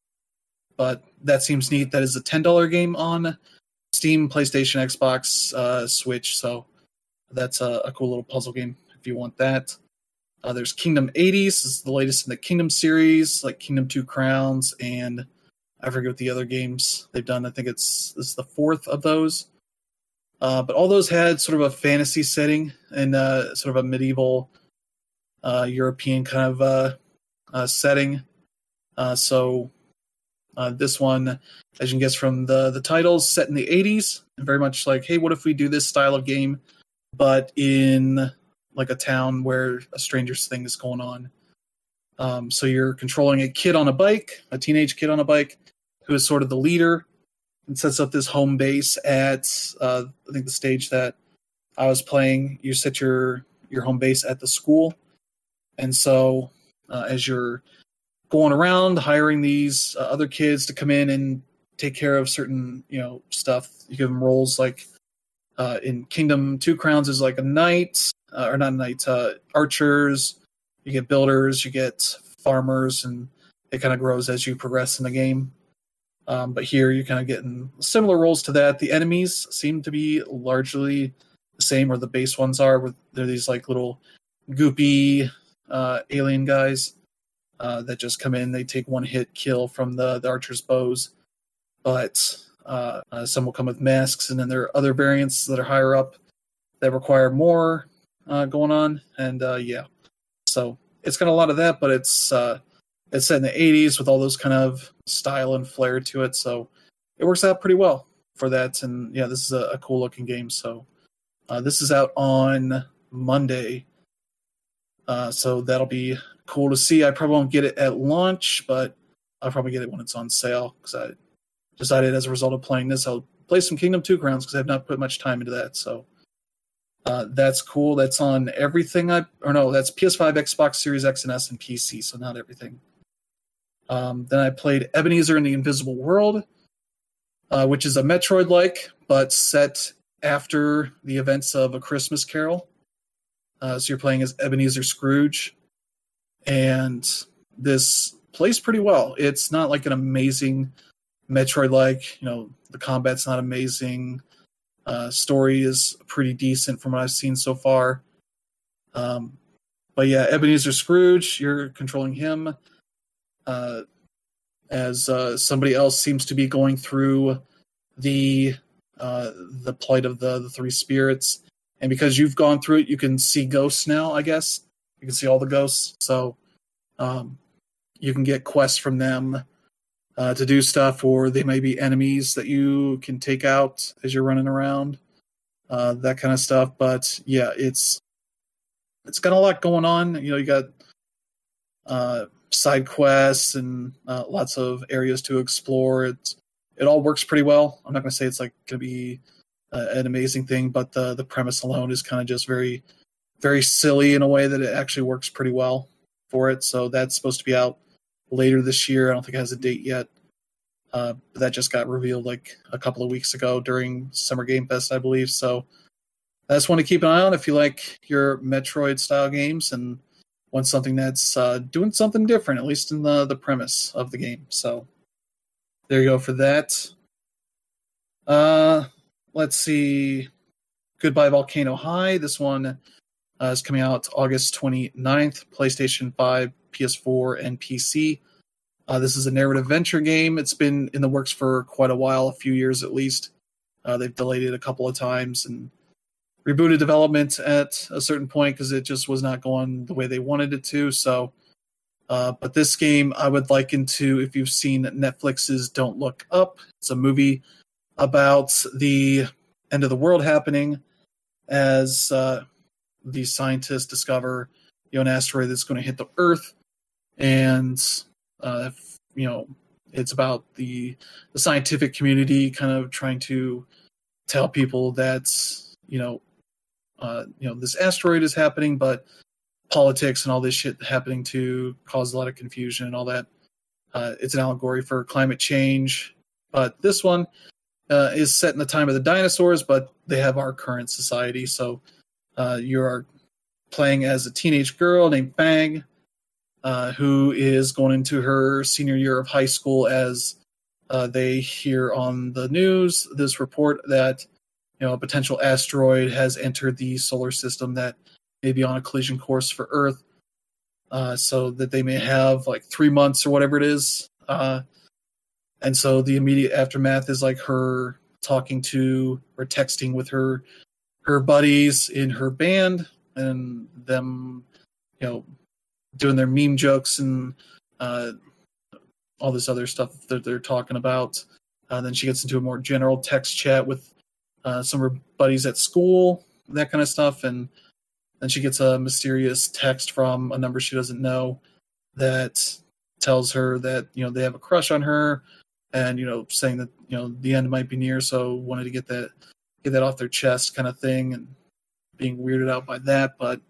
But that seems neat. That is a ten dollars game on Steam, PlayStation, Xbox, uh, Switch. So that's a, a cool little puzzle game if you want that. Uh, there's Kingdom eighties. This is the latest in the Kingdom series, like Kingdom Two Crowns, and I forget what the other games they've done. I think it's this is the fourth of those. Uh, but all those had sort of a fantasy setting and uh, sort of a medieval uh, European kind of uh, uh, setting. Uh, so uh, this one, as you can guess from the, the titles, set in the eighties, and very much like, hey, what if we do this style of game, but in like a town where a stranger's thing is going on. Um, so you're controlling a kid on a bike, a teenage kid on a bike, who is sort of the leader, and sets up this home base at uh, I think the stage that I was playing. You set your your home base at the school, and so uh, as you're going around hiring these uh, other kids to come in and take care of certain you know stuff, you give them roles like uh, in Kingdom Two Crowns is like a knight, uh, or not a knight, uh, archers. You get builders, you get farmers, and it kind of grows as you progress in the game. Um, but here you're kind of getting similar roles to that. The enemies seem to be largely the same, or the base ones are. With they're these like little goopy uh, alien guys uh, that just come in. They take one hit kill from the, the archer's bows. But uh, uh, some will come with masks, and then there are other variants that are higher up that require more uh, going on. And uh, yeah, so it's got a lot of that, but it's uh, it's set in the eighties with all those kind of style and flair to it, so it works out pretty well for that. And yeah, this is a, a cool looking game. So uh, this is out on Monday, uh, so that'll be cool to see. I probably won't get it at launch, but I'll probably get it when it's on sale, because I decided as a result of playing this, I'll play some Kingdom Two Crowns, because I've not put much time into that. So uh, that's cool. That's on everything. I or no, that's P S five, Xbox Series X and S, and P C. So not everything. Um, then I played Ebenezer in the Invisible World, uh, which is a Metroid-like, but set after the events of A Christmas Carol. Uh, so you're playing as Ebenezer Scrooge, and this plays pretty well. It's not like an amazing Metroid-like, you know, the combat's not amazing. Uh, story is pretty decent from what I've seen so far. Um, but yeah, Ebenezer Scrooge, you're controlling him. Uh, as uh, somebody else seems to be going through the uh, the plight of the, the three spirits, and because you've gone through it, you can see ghosts now. I guess you can see all the ghosts, so um, you can get quests from them uh, to do stuff, or they may be enemies that you can take out as you're running around, uh, that kind of stuff. But yeah, it's it's got a lot going on. You know, you got uh, side quests and uh, lots of areas to explore. It it all works pretty well. I'm not going to say it's like going to be uh, an amazing thing, but the the premise alone is kind of just very very silly in a way that it actually works pretty well for it. So that's supposed to be out later this year. I don't think it has a date yet. Uh, but that just got revealed like a couple of weeks ago during Summer Game Fest, I believe. So that's one to keep an eye on if you like your Metroid style games and want something that's uh, doing something different, at least in the, the premise of the game. So there you go for that. Uh, let's see. Goodbye Volcano High. This one uh, is coming out August twenty-ninth, PlayStation five, P S four, and P C. Uh, this is a narrative adventure game. It's been in the works for quite a while, a few years at least. Uh, they've delayed it a couple of times and rebooted development at a certain point because it just was not going the way they wanted it to. So, uh, but this game I would liken to, if you've seen Netflix's Don't Look Up. It's a movie about the end of the world happening as uh, these scientists discover, you know, an asteroid that's going to hit the Earth, and uh, you know, it's about the the scientific community kind of trying to tell people that, you know, uh, you know, this asteroid is happening, but politics and all this shit happening to cause a lot of confusion and all that. Uh, it's an allegory for climate change, but this one uh, is set in the time of the dinosaurs, but they have our current society. So uh, you are playing as a teenage girl named Fang, uh, who is going into her senior year of high school as uh, they hear on the news this report that, you know, a potential asteroid has entered the solar system that may be on a collision course for Earth. uh, so that they may have like three months or whatever it is. Uh, and so the immediate aftermath is like her talking to or texting with her her buddies in her band and them, you know, doing their meme jokes and uh, all this other stuff that they're talking about. Uh, then she gets into a more general text chat with uh, some of her buddies at school, that kind of stuff. And then she gets a mysterious text from a number she doesn't know that tells her that, you know, they have a crush on her and, you know, saying that, you know, the end might be near. So wanted to get that, get that off their chest kind of thing and being weirded out by that. But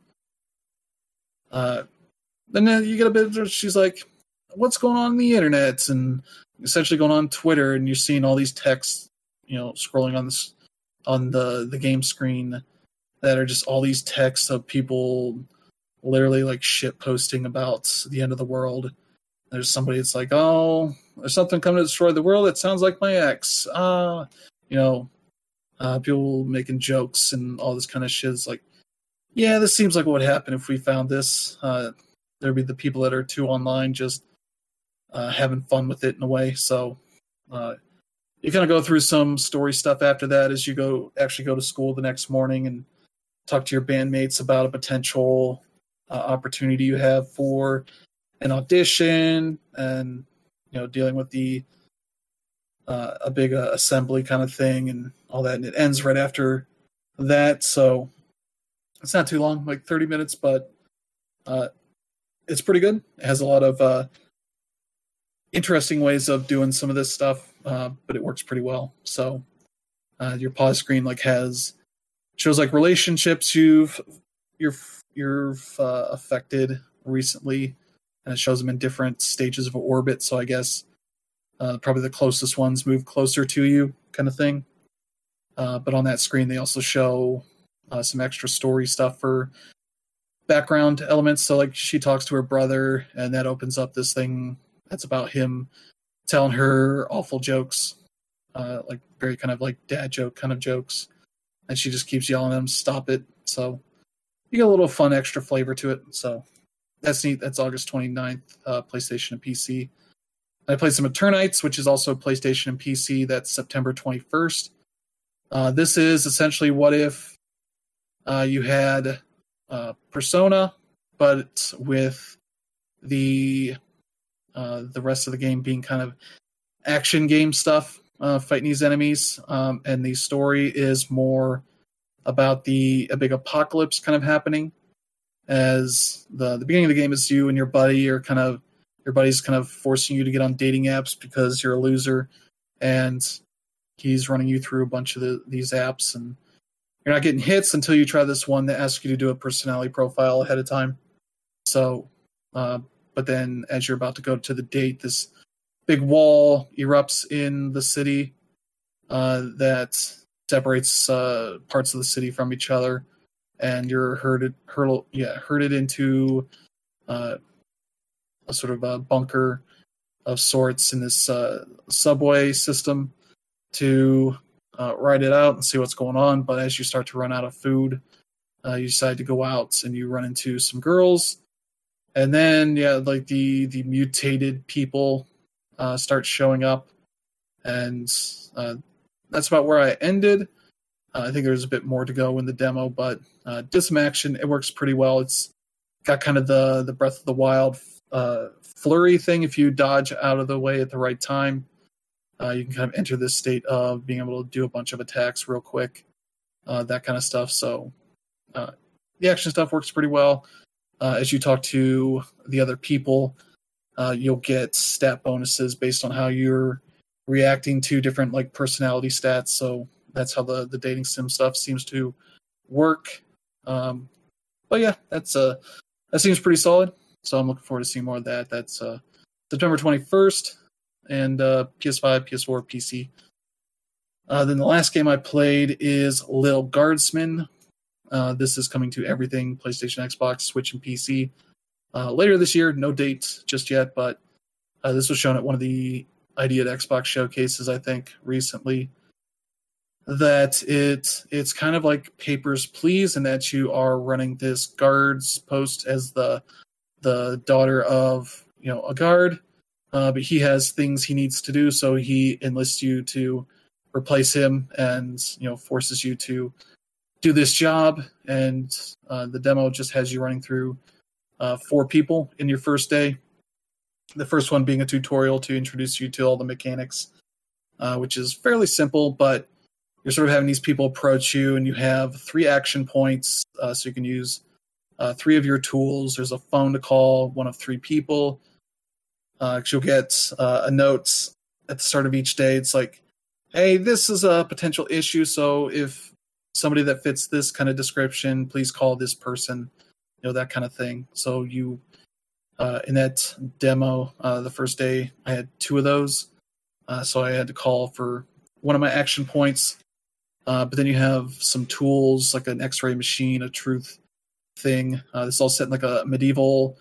uh, then you get a bit of, she's like, what's going on in the internet? And essentially going on Twitter, and you're seeing all these texts, you know, scrolling on this, on the, the game screen that are just all these texts of people literally like shit posting about the end of the world. There's somebody that's like, oh, there's something coming to destroy the world that sounds like my ex. Uh, you know, uh, people making jokes and all this kind of shit. It's like, yeah, this seems like what would happen if we found this. Uh, there'd be the people that are too online just uh, having fun with it in a way. So uh, you kind of go through some story stuff after that as you go actually go to school the next morning and talk to your bandmates about a potential uh, opportunity you have for an audition, and you know, dealing with the uh, a big uh, assembly kind of thing and all that. And it ends right after that, so it's not too long, like thirty minutes, but uh, it's pretty good. It has a lot of uh, interesting ways of doing some of this stuff, uh, but it works pretty well. So uh, your pause screen like has shows like relationships you've you've you've uh, affected recently, and it shows them in different stages of orbit. So I guess uh, probably the closest ones move closer to you, kind of thing. Uh, but on that screen, they also show uh, some extra story stuff for background elements. So like she talks to her brother, and that opens up this thing that's about him telling her awful jokes, uh, like very kind of like dad joke kind of jokes. And she just keeps yelling at him, stop it. So you get a little fun extra flavor to it. So that's neat. That's August twenty-ninth, uh, PlayStation and P C. I played some Eternites, which is also PlayStation and P C. That's September twenty-first. Uh, this is essentially what if uh, you had uh, Persona, but with the uh, the rest of the game being kind of action game stuff, uh, fighting these enemies, um, and the story is more about the a big apocalypse kind of happening. As the the beginning of the game is you and your buddy are kind of your buddy's kind of forcing you to get on dating apps because you're a loser, and he's running you through a bunch of the, these apps, and you're not getting hits until you try this one that asks you to do a personality profile ahead of time. So, uh, but then as you're about to go to the date, this big wall erupts in the city uh, that separates uh, parts of the city from each other, and you're herded, hurdle, yeah, herded into uh, a sort of a bunker of sorts in this uh, subway system to uh, ride it out and see what's going on. But as you start to run out of food, uh, you decide to go out and you run into some girls. And then, yeah, like the, the mutated people uh, start showing up. And uh, that's about where I ended. Uh, I think there's a bit more to go in the demo, but uh, did some action. It works pretty well. It's got kind of the, the Breath of the Wild uh, flurry thing. If you dodge out of the way at the right time, uh, you can kind of enter this state of being able to do a bunch of attacks real quick, uh, that kind of stuff. So uh, the action stuff works pretty well. Uh, as you talk to the other people, uh, you'll get stat bonuses based on how you're reacting to different like personality stats. So that's how the, the dating sim stuff seems to work. Um, but yeah, that's uh, that seems pretty solid. So I'm looking forward to seeing more of that. That's uh, September twenty-first, and uh, P S five, P S four, P C. Uh, then the last game I played is Little Guardsman. Uh, this is coming to everything, PlayStation, Xbox, Switch, and P C. Uh, later this year, no date just yet, but uh, this was shown at one of the Idea at Xbox showcases, I think, recently. That it it's kind of like Papers, Please, in that you are running this guards post as the the daughter of, you know, a guard, uh, but he has things he needs to do, so he enlists you to replace him and, you know, forces you to do this job. And uh, the demo just has you running through uh, four people in your first day. The first one being a tutorial to introduce you to all the mechanics, uh, which is fairly simple, but you're sort of having these people approach you, and you have three action points, uh, so you can use uh, three of your tools. There's a phone to call one of three people. Uh, you'll get uh, a note at the start of each day. It's like, hey, this is a potential issue, so if somebody that fits this kind of description, please call this person, you know, that kind of thing. So you, uh, in that demo, uh, the first day, I had two of those. Uh, so I had to call for one of my action points. Uh, but then you have some tools like an X-ray machine, a truth thing. Uh, this is all set in like a medieval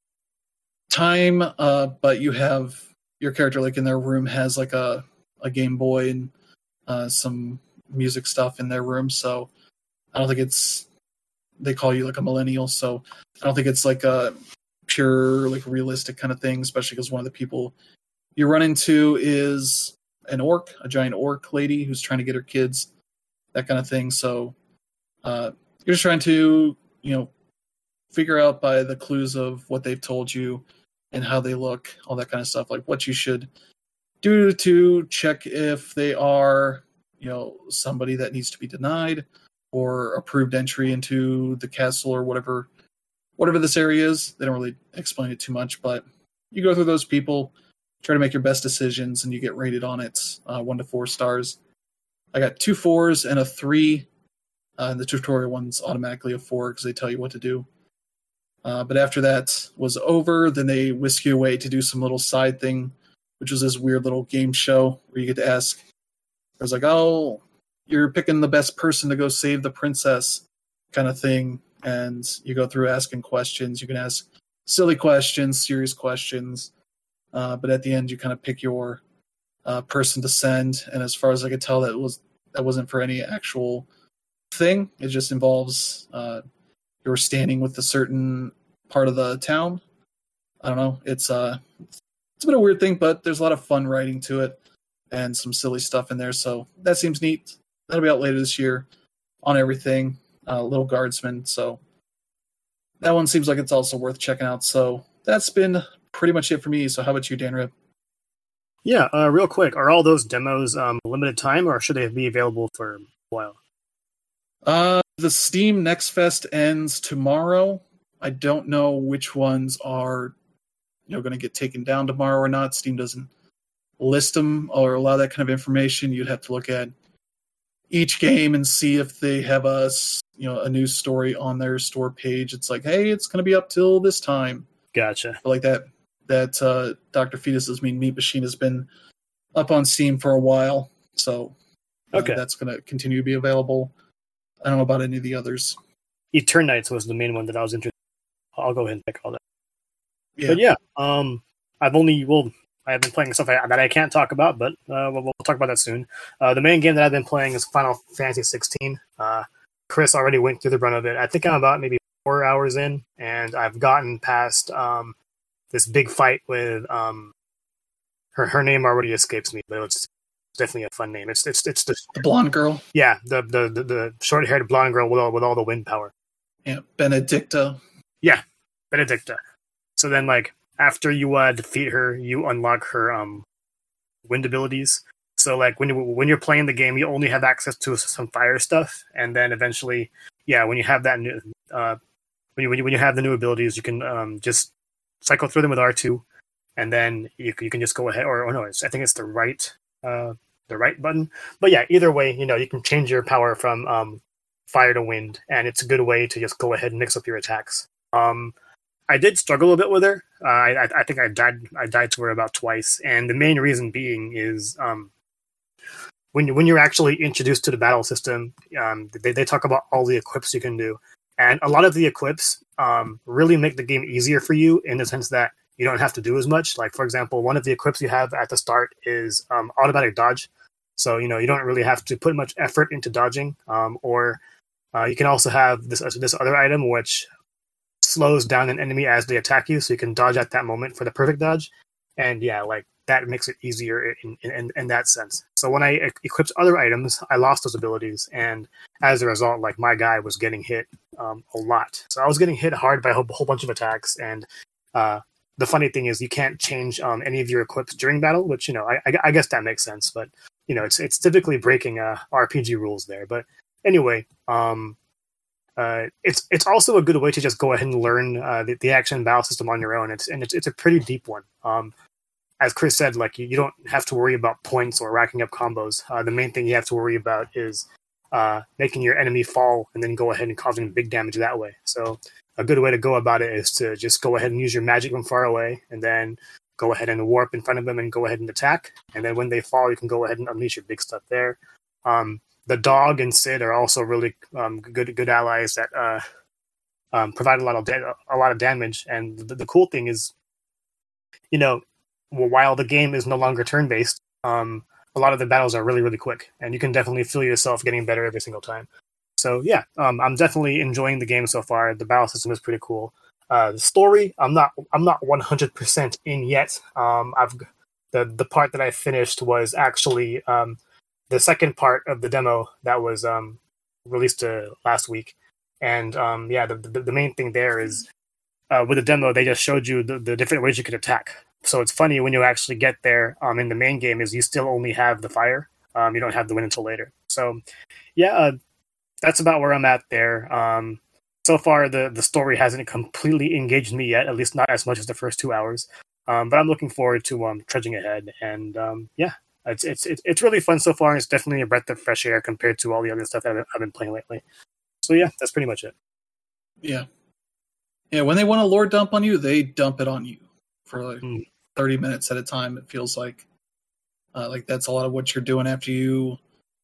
time, uh, but you have your character like in their room has like a, a Game Boy and uh, some music stuff in their room. So I don't think it's, they call you like a millennial. So I don't think it's like a pure, like realistic kind of thing, especially because one of the people you run into is an orc, a giant orc lady who's trying to get her kids, that kind of thing. So uh, you're just trying to, you know, figure out by the clues of what they've told you and how they look, all that kind of stuff, like what you should do to check if they are, you know, somebody that needs to be denied or approved entry into the castle or whatever, whatever this area is. They don't really explain it too much, but you go through those people, try to make your best decisions, and you get rated on it, uh, one to four stars. I got two fours and a three. Uh, and the tutorial one's automatically a four because they tell you what to do. Uh, but after that was over, then they whisk you away to do some little side thing, which was this weird little game show where you get to ask. I was like, oh, you're picking the best person to go save the princess kind of thing. And you go through asking questions. You can ask silly questions, serious questions. Uh, but at the end, you kind of pick your uh, person to send. And as far as I could tell, that was that wasn't for any actual thing. It just involves uh, you're standing with a certain part of the town. I don't know. It's uh, it's been a weird thing, but there's a lot of fun writing to it and some silly stuff in there. So that seems neat. That'll be out later this year on everything. Uh, Little Guardsman. So that one seems like it's also worth checking out. So that's been pretty much it for me. So how about you, Dan Rip? Yeah, uh, real quick, are all those demos um, limited time, or should they be available for a while? Uh, the Steam Next Fest ends tomorrow. I don't know which ones are, you know, going to get taken down tomorrow or not. Steam doesn't list them or allow that kind of information. You'd have to look at each game and see if they have a, you know, a news story on their store page. It's like, hey, it's going to be up till this time. Gotcha. But like that. That uh, Doctor Fetus's Mean Meat Machine has been up on Steam for a while, so uh, okay, that's going to continue to be available. I don't know about any of the others. Eternites was the main one that I was interested in. I'll go ahead and pick all that. Yeah. But yeah, um, I've only, well, I've been playing stuff that I can't talk about, but uh, we'll, we'll talk about that soon. Uh, the main game that I've been playing is Final Fantasy sixteen. Uh, Chris already went through the run of it. I think I'm about maybe four hours in, and I've gotten past... Um, this big fight with um her her name already escapes me, but it's definitely a fun name. It's it's it's the, the blonde girl. Yeah, the the the, the short haired blonde girl with all with all the wind power. Yeah, Benedicta. Yeah, Benedicta. So then, like after you uh, defeat her, you unlock her um wind abilities. So like when you when you're playing the game, you only have access to some fire stuff, and then eventually, yeah, when you have that new uh when you when you, when you have the new abilities, you can um just cycle through them with R two, and then you you can just go ahead, or, or no, it's, I think it's the right uh, the right button. But yeah, either way, you know, you can change your power from um, fire to wind, and it's a good way to just go ahead and mix up your attacks. Um, I did struggle a bit with her. Uh, I I think I died I died to her about twice, and the main reason being is um, when when you're actually introduced to the battle system, um, they they talk about all the equips you can do. And a lot of the equips um, really make the game easier for you in the sense that you don't have to do as much. Like, for example, one of the equips you have at the start is um, automatic dodge. So, you know, you don't really have to put much effort into dodging. Um, or uh, you can also have this this other item, which slows down an enemy as they attack you, so you can dodge at that moment for the perfect dodge. And yeah, like that makes it easier in, in, in that sense. So when I equipped other items, I lost those abilities, and as a result, like my guy was getting hit um, a lot. So I was getting hit hard by a whole, whole bunch of attacks, and uh, the funny thing is you can't change um, any of your equips during battle, which, you know, I, I, I guess that makes sense, but, you know, it's it's typically breaking uh, R P G rules there. But anyway, um, uh, it's it's also a good way to just go ahead and learn uh, the, the action battle system on your own. It's and it's, it's a pretty deep one. Um, as Chris said, like you, you don't have to worry about points or racking up combos. Uh, the main thing you have to worry about is uh, making your enemy fall and then go ahead and causing big damage that way. So a good way to go about it is to just go ahead and use your magic from far away, and then go ahead and warp in front of them and go ahead and attack. And then when they fall, you can go ahead and unleash your big stuff there. Um, the dog and Sid are also really um, good good allies that uh, um, provide a lot of da- a lot of damage. And the, the cool thing is, you know, while the game is no longer turn-based, um, a lot of the battles are really, really quick, and you can definitely feel yourself getting better every single time. So yeah, um, I'm definitely enjoying the game so far. The battle system is pretty cool. Uh, the story, I'm not, I'm not one hundred percent in yet. Um, I've the the part that I finished was actually um, the second part of the demo that was um, released uh, last week, and um, yeah, the, the the main thing there is uh, with the demo they just showed you the, the different ways you could attack. So it's funny when you actually get there um, in the main game is you still only have the fire. Um, you don't have the wind until later. So yeah, uh, that's about where I'm at there. Um, so far, the, the story hasn't completely engaged me yet, at least not as much as the first two hours. Um, but I'm looking forward to um, trudging ahead. And um, yeah, it's, it's it's it's really fun so far. It's definitely a breath of fresh air compared to all the other stuff that I've, I've been playing lately. So yeah, that's pretty much it. Yeah. Yeah, when they want to lore dump on you, they dump it on you for like mm. thirty minutes at a time, it feels like. Uh, like that's a lot of what you're doing after you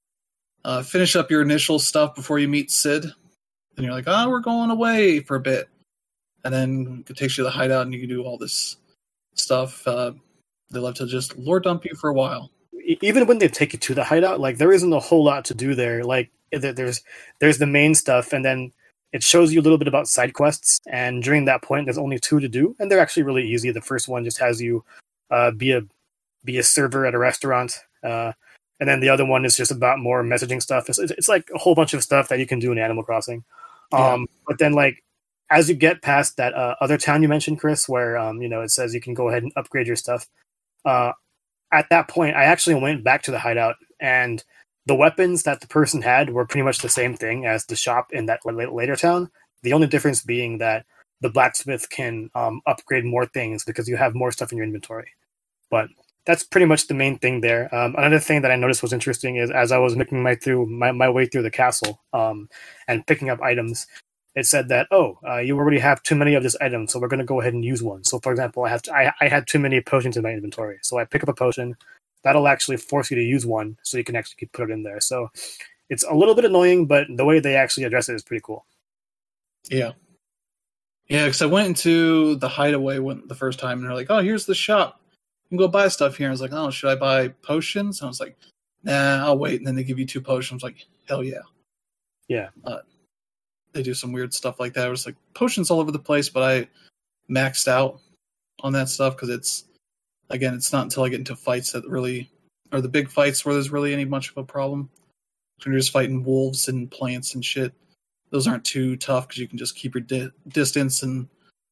uh, finish up your initial stuff before you meet Sid. And you're like, oh, we're going away for a bit. And then it takes you to the hideout and you can do all this stuff. Uh, they love to just lore dump you for a while. Even when they take you to the hideout, like there isn't a whole lot to do there. Like there's there's the main stuff, and then it shows you a little bit about side quests. And during that point, there's only two to do, and they're actually really easy. The first one just has you uh, be a be a server at a restaurant, uh, and then the other one is just about more messaging stuff. It's, it's like a whole bunch of stuff that you can do in Animal Crossing. Yeah. Um, but then, like, as you get past that uh, other town you mentioned, Chris, where um, you know it says you can go ahead and upgrade your stuff. Uh, at that point, I actually went back to the hideout, and the weapons that the person had were pretty much the same thing as the shop in that later town. The only difference being that the blacksmith can um, upgrade more things because you have more stuff in your inventory. But that's pretty much the main thing there. Um, another thing that I noticed was interesting is as I was making my through my, my way through the castle um, and picking up items, it said that, oh, uh, you already have too many of this item, so we're going to go ahead and use one. So, for example, I have to, I, I had too many potions in my inventory, so I pick up a potion. That'll actually force you to use one, so you can actually put it in there. So it's a little bit annoying, but the way they actually address it is pretty cool. Yeah. Yeah, because I went into the hideaway when, the first time, and they're like, oh, here's the shop. You can go buy stuff here. I was like, oh, should I buy potions? And I was like, nah, I'll wait. And then they give you two potions. I was like, hell yeah. Yeah. Uh, they do some weird stuff like that. I was like, potions all over the place, but I maxed out on that stuff because it's, again, it's not until I get into fights that really, or the big fights where there's really any much of a problem. When you're just fighting wolves and plants and shit, those aren't too tough because you can just keep your di- distance and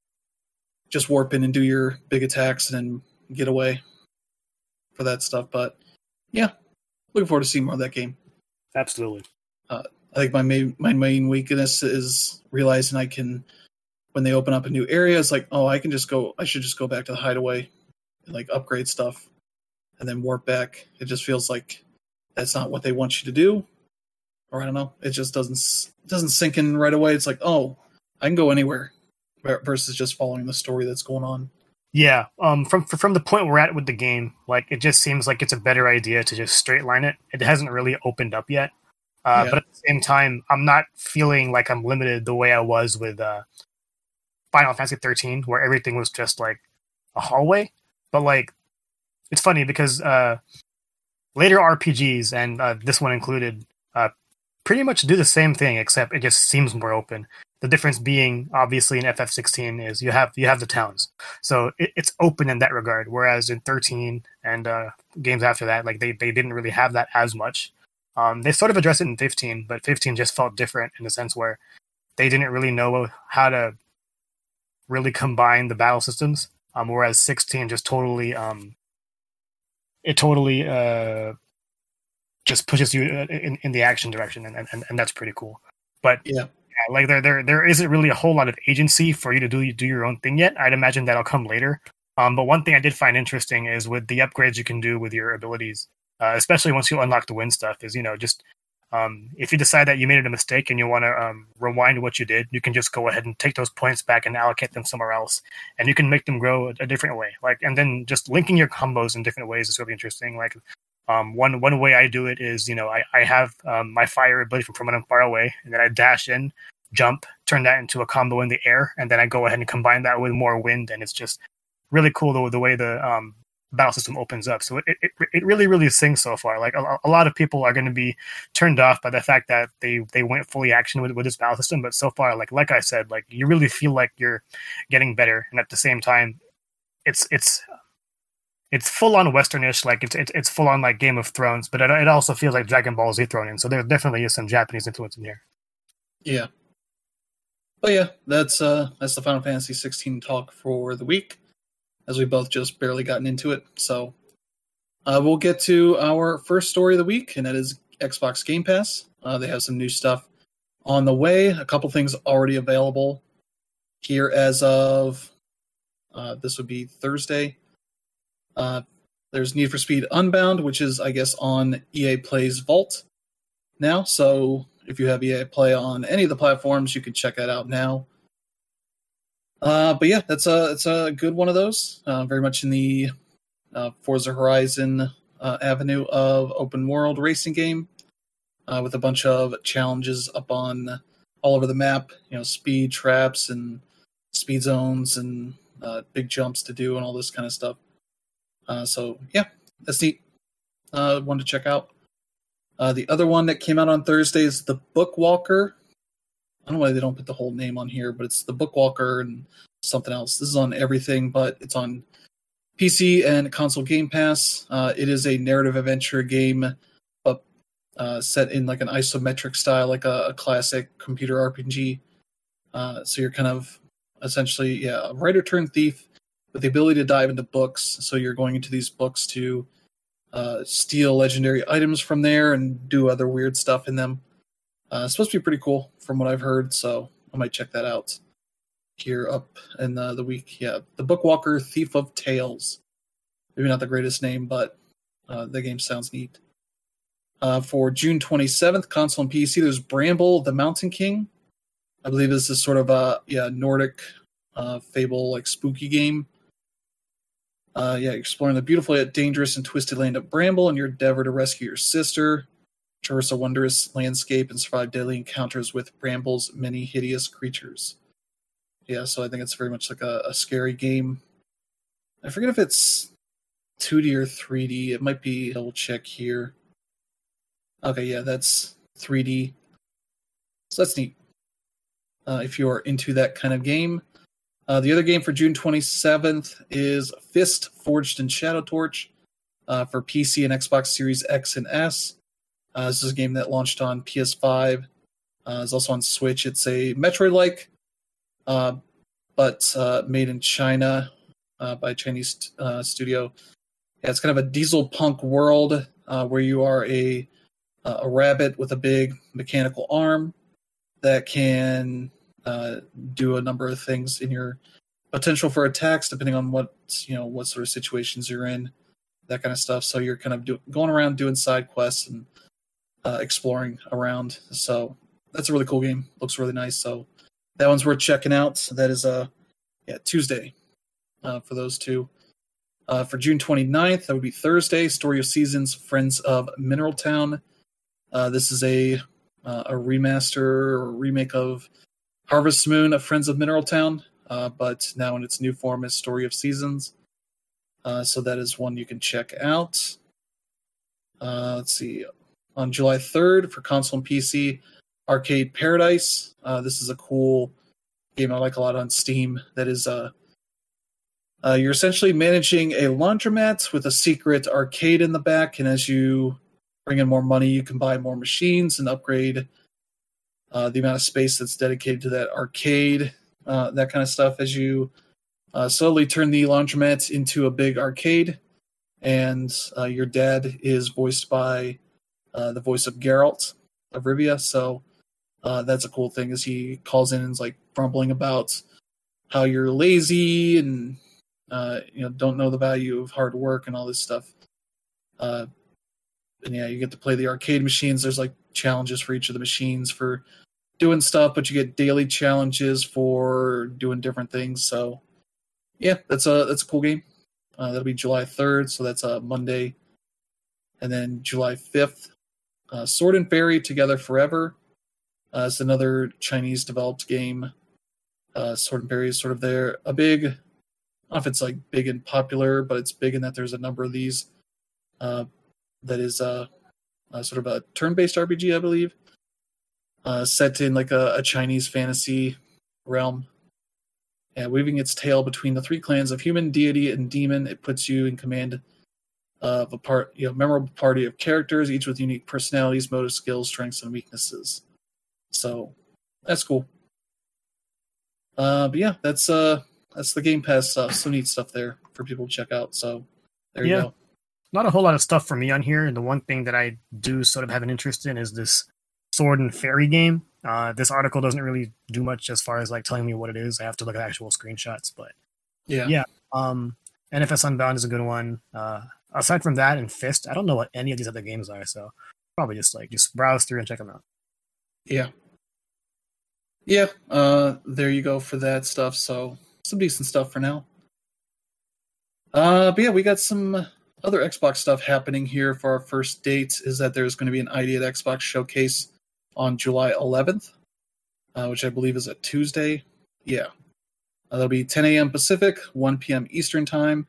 just warp in and do your big attacks and then get away for that stuff. But yeah, looking forward to seeing more of that game. Absolutely. Uh, I think my main my main weakness is realizing I can, when they open up a new area, it's like, oh, I can just go. I should just go back to the hideaway and like upgrade stuff and then warp back. It just feels like that's not what they want you to do, or I don't know. It just doesn't it doesn't sink in right away. It's like, oh, I can go anywhere versus just following the story that's going on. Yeah, um, from from the point we're at with the game, like it just seems like it's a better idea to just straight line it. It hasn't really opened up yet, uh, yeah. But at the same time, I'm not feeling like I'm limited the way I was with uh, Final Fantasy thirteen, where everything was just like a hallway. But like, it's funny because uh, later R P Gs, and uh, this one included, uh, pretty much do the same thing, except it just seems more open. The difference being, obviously, in F F sixteen is you have you have the towns, so it, it's open in that regard. Whereas in thirteen and uh, games after that, like they, they didn't really have that as much. Um, they sort of addressed it in fifteen, but fifteen just felt different in the sense where they didn't really know how to really combine the battle systems. Um, whereas sixteen just totally um, it totally uh, just pushes you in, in the action direction, and, and, and that's pretty cool. But yeah. Yeah, like there, there, there isn't really a whole lot of agency for you to do do your own thing yet. I'd imagine that'll come later. Um, but one thing I did find interesting is with the upgrades you can do with your abilities, uh, especially once you unlock the win stuff. Is you know just um, if you decide that you made a mistake and you want to um, rewind what you did, you can just go ahead and take those points back and allocate them somewhere else, and you can make them grow a, a different way. Like, and then just linking your combos in different ways is really interesting. Like. Um, one one way I do it is, you know, I, I have um, my fire ability from, from when I'm far away, and then I dash in, jump, turn that into a combo in the air, and then I go ahead and combine that with more wind, and it's just really cool the, the way the um, battle system opens up. So it, it it really, really sings so far. Like, a, a lot of people are going to be turned off by the fact that they, they went fully action with, with this battle system, but so far, like like I said, like you really feel like you're getting better, and at the same time, it's it's... It's full on Westernish, like it's it's, it's full on like Game of Thrones, but it, it also feels like Dragon Ball Z thrown in. So there definitely is some Japanese influence in here. Yeah, but yeah, that's uh that's the Final Fantasy sixteen talk for the week, as we both just barely gotten into it. So uh, we'll get to our first story of the week, and that is Xbox Game Pass. Uh, they have some new stuff on the way. A couple things already available here as of uh, this would be Thursday. Uh, there's Need for Speed Unbound, which is, I guess, on E A Play's Vault now. So if you have E A Play on any of the platforms, you can check that out now. Uh, but yeah, that's a it's a good one of those. Uh, very much in the uh, Forza Horizon uh, avenue of open world racing game, uh, with a bunch of challenges up on all over the map. You know, speed traps and speed zones and uh, big jumps to do and all this kind of stuff. Uh, so, yeah, that's neat. Uh, one to check out. Uh, the other one that came out on Thursday is The Bookwalker. I don't know why they don't put the whole name on here, but it's The Bookwalker and something else. This is on everything, but it's on P C and console Game Pass. Uh, it is a narrative adventure game, but uh, set in like an isometric style, like a, a classic computer R P G. Uh, so you're kind of essentially, yeah, a writer turned thief with the ability to dive into books. So you're going into these books to uh, steal legendary items from there and do other weird stuff in them. Uh, it's supposed to be pretty cool from what I've heard, so I might check that out here up in the, the week. Yeah, The Bookwalker, Thief of Tales. Maybe not the greatest name, but uh, the game sounds neat. Uh, for June twenty-seventh, console and P C, there's Bramble, the Mountain King. I believe this is sort of a yeah Nordic uh, fable, like spooky game. Uh, yeah, exploring the beautiful yet dangerous and twisted land of Bramble in your endeavor to rescue your sister, traverse a wondrous landscape, and survive deadly encounters with Bramble's many hideous creatures. Yeah, so I think it's very much like a, a scary game. I forget if it's two D or three D. It might be, double check here. Okay, yeah, that's three D. So that's neat. Uh, if you are into that kind of game. Uh, the other game for June twenty-seventh is Fist Forged in Shadow Torch uh, for P C and Xbox Series X and S. Uh, this is a game that launched on P S five. Uh, it's also on Switch. It's a Metroid-like, uh, but uh, made in China uh, by a Chinese uh, studio. Yeah, it's kind of a diesel punk world uh, where you are a a rabbit with a big mechanical arm that can uh, do a number of things in your potential for attacks, depending on what you know what sort of situations you're in, that kind of stuff. So you're kind of do, going around doing side quests and uh, exploring around. So that's a really cool game. Looks really nice. So that one's worth checking out. So that is uh, yeah Tuesday uh, for those two. Uh, for June twenty-ninth, that would be Thursday. Story of Seasons, Friends of Mineral Town. Uh, this is a uh, a remaster or remake of Harvest Moon of Friends of Mineral Town, uh, but now in its new form as Story of Seasons. Uh, so that is one you can check out. Uh, let's see. on July third for console and P C, Arcade Paradise. Uh, this is a cool game I like a lot on Steam. That is, uh, uh, you're essentially managing a laundromat with a secret arcade in the back, and as you bring in more money, you can buy more machines and upgrade uh, the amount of space that's dedicated to that arcade, uh, that kind of stuff. As you uh, slowly turn the laundromat into a big arcade, and uh, your dad is voiced by uh, the voice of Geralt of Rivia, so uh, that's a cool thing. As he calls in and is like grumbling about how you're lazy and uh, you know don't know the value of hard work and all this stuff. Uh, and yeah, you get to play the arcade machines. There's like challenges for each of the machines for doing stuff, but you get daily challenges for doing different things. So yeah, that's a that's a cool game. Uh, that'll be July third, so that's a Monday. And then July fifth, uh, Sword and Fairy Together Forever. Uh, it's another Chinese-developed game. Uh, Sword and Fairy is sort of there. A big, I don't know if it's like big and popular, but it's big in that there's a number of these. Uh, that is uh, uh, sort of a turn-based R P G, I believe. Uh, set in like a, a Chinese fantasy realm. And weaving its tale between the three clans of human, deity, and demon, it puts you in command of a part, you know, memorable party of characters, each with unique personalities, motive skills, strengths, and weaknesses. So that's cool. Uh, but yeah, that's uh, that's the Game Pass stuff. Some neat stuff there for people to check out. So there you yeah. go. Not a whole lot of stuff for me on here. And the one thing that I do sort of have an interest in is this Sword and Fairy game. Uh, this article doesn't really do much as far as like telling me what it is. I have to look at actual screenshots, but yeah, yeah. Um, N F S Unbound is a good one. Uh, aside from that and Fist, I don't know what any of these other games are, so probably just like just browse through and check them out. Yeah, yeah. Uh, there you go for that stuff. So some decent stuff for now. Uh, but yeah, we got some other Xbox stuff happening here for our first date. Is that there's going to be an I D at Xbox showcase on July eleventh, uh, which I believe is a Tuesday. Yeah. Uh, that'll be ten a.m. Pacific, one p.m. Eastern Time.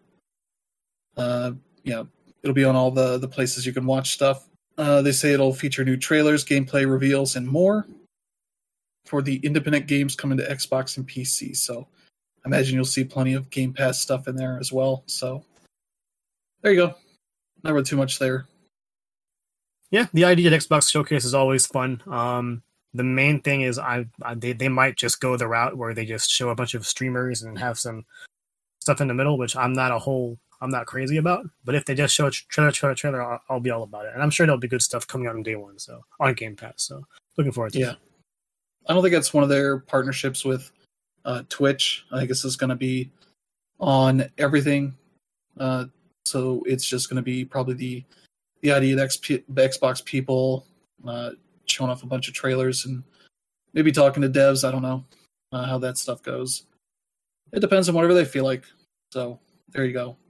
Uh, yeah, it'll be on all the, the places you can watch stuff. Uh, they say it'll feature new trailers, gameplay reveals, and more for the independent games coming to Xbox and P C. So I imagine you'll see plenty of Game Pass stuff in there as well. So there you go. Not really too much there. Yeah, the I D at Xbox Showcase is always fun. Um, the main thing is I, I they, they might just go the route where they just show a bunch of streamers and have some stuff in the middle, which I'm not a whole I'm not crazy about. But if they just show a trailer, trailer, trailer, I'll, I'll be all about it. And I'm sure there'll be good stuff coming out on day one, so on Game Pass. So looking forward to yeah. it. I don't think it's one of their partnerships with uh, Twitch. I think this is going to be on everything. Uh, so it's just going to be probably the the idea that X P, the Xbox people uh, showing off a bunch of trailers and maybe talking to devs. I don't know uh, how that stuff goes. It depends on whatever they feel like. So there you go.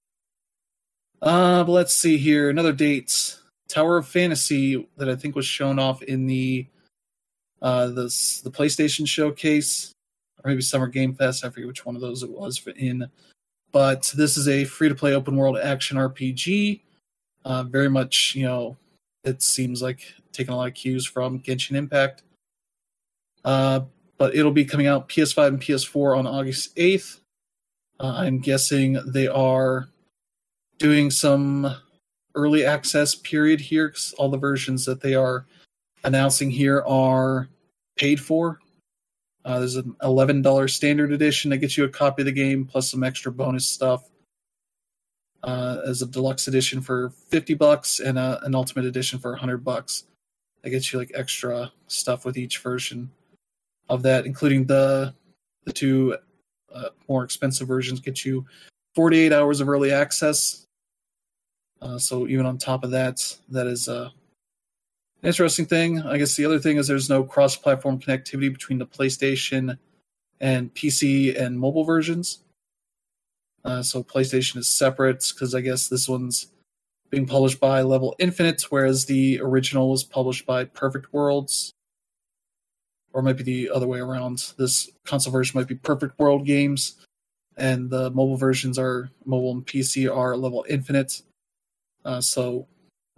Uh, but let's see here. Another date. Tower of Fantasy that I think was shown off in the uh, the, the PlayStation showcase. Or maybe Summer Game Fest. I forget which one of those it was in. But this is a free-to-play open-world action R P G. Uh, very much, you know, it seems like taking a lot of cues from Genshin Impact. Uh, but it'll be coming out P S five and P S four on August eighth. Uh, I'm guessing they are doing some early access period here, because all the versions that they are announcing here are paid for. Uh, there's an eleven dollars standard edition that gets you a copy of the game, plus some extra bonus stuff. Uh, as a deluxe edition for fifty bucks and a, an ultimate edition for one hundred bucks. That gets you like extra stuff with each version of that, including the the two uh, more expensive versions get you forty-eight hours of early access. Uh, so even on top of that, that is uh, an interesting thing. I guess the other thing is there's no cross-platform connectivity between the PlayStation and P C and mobile versions. Uh, so PlayStation is separate because I guess this one's being published by Level Infinite, whereas the original was published by Perfect Worlds. Or it might be the other way around. This console version might be Perfect World Games, and the mobile versions are mobile and P C are Level Infinite. Uh, so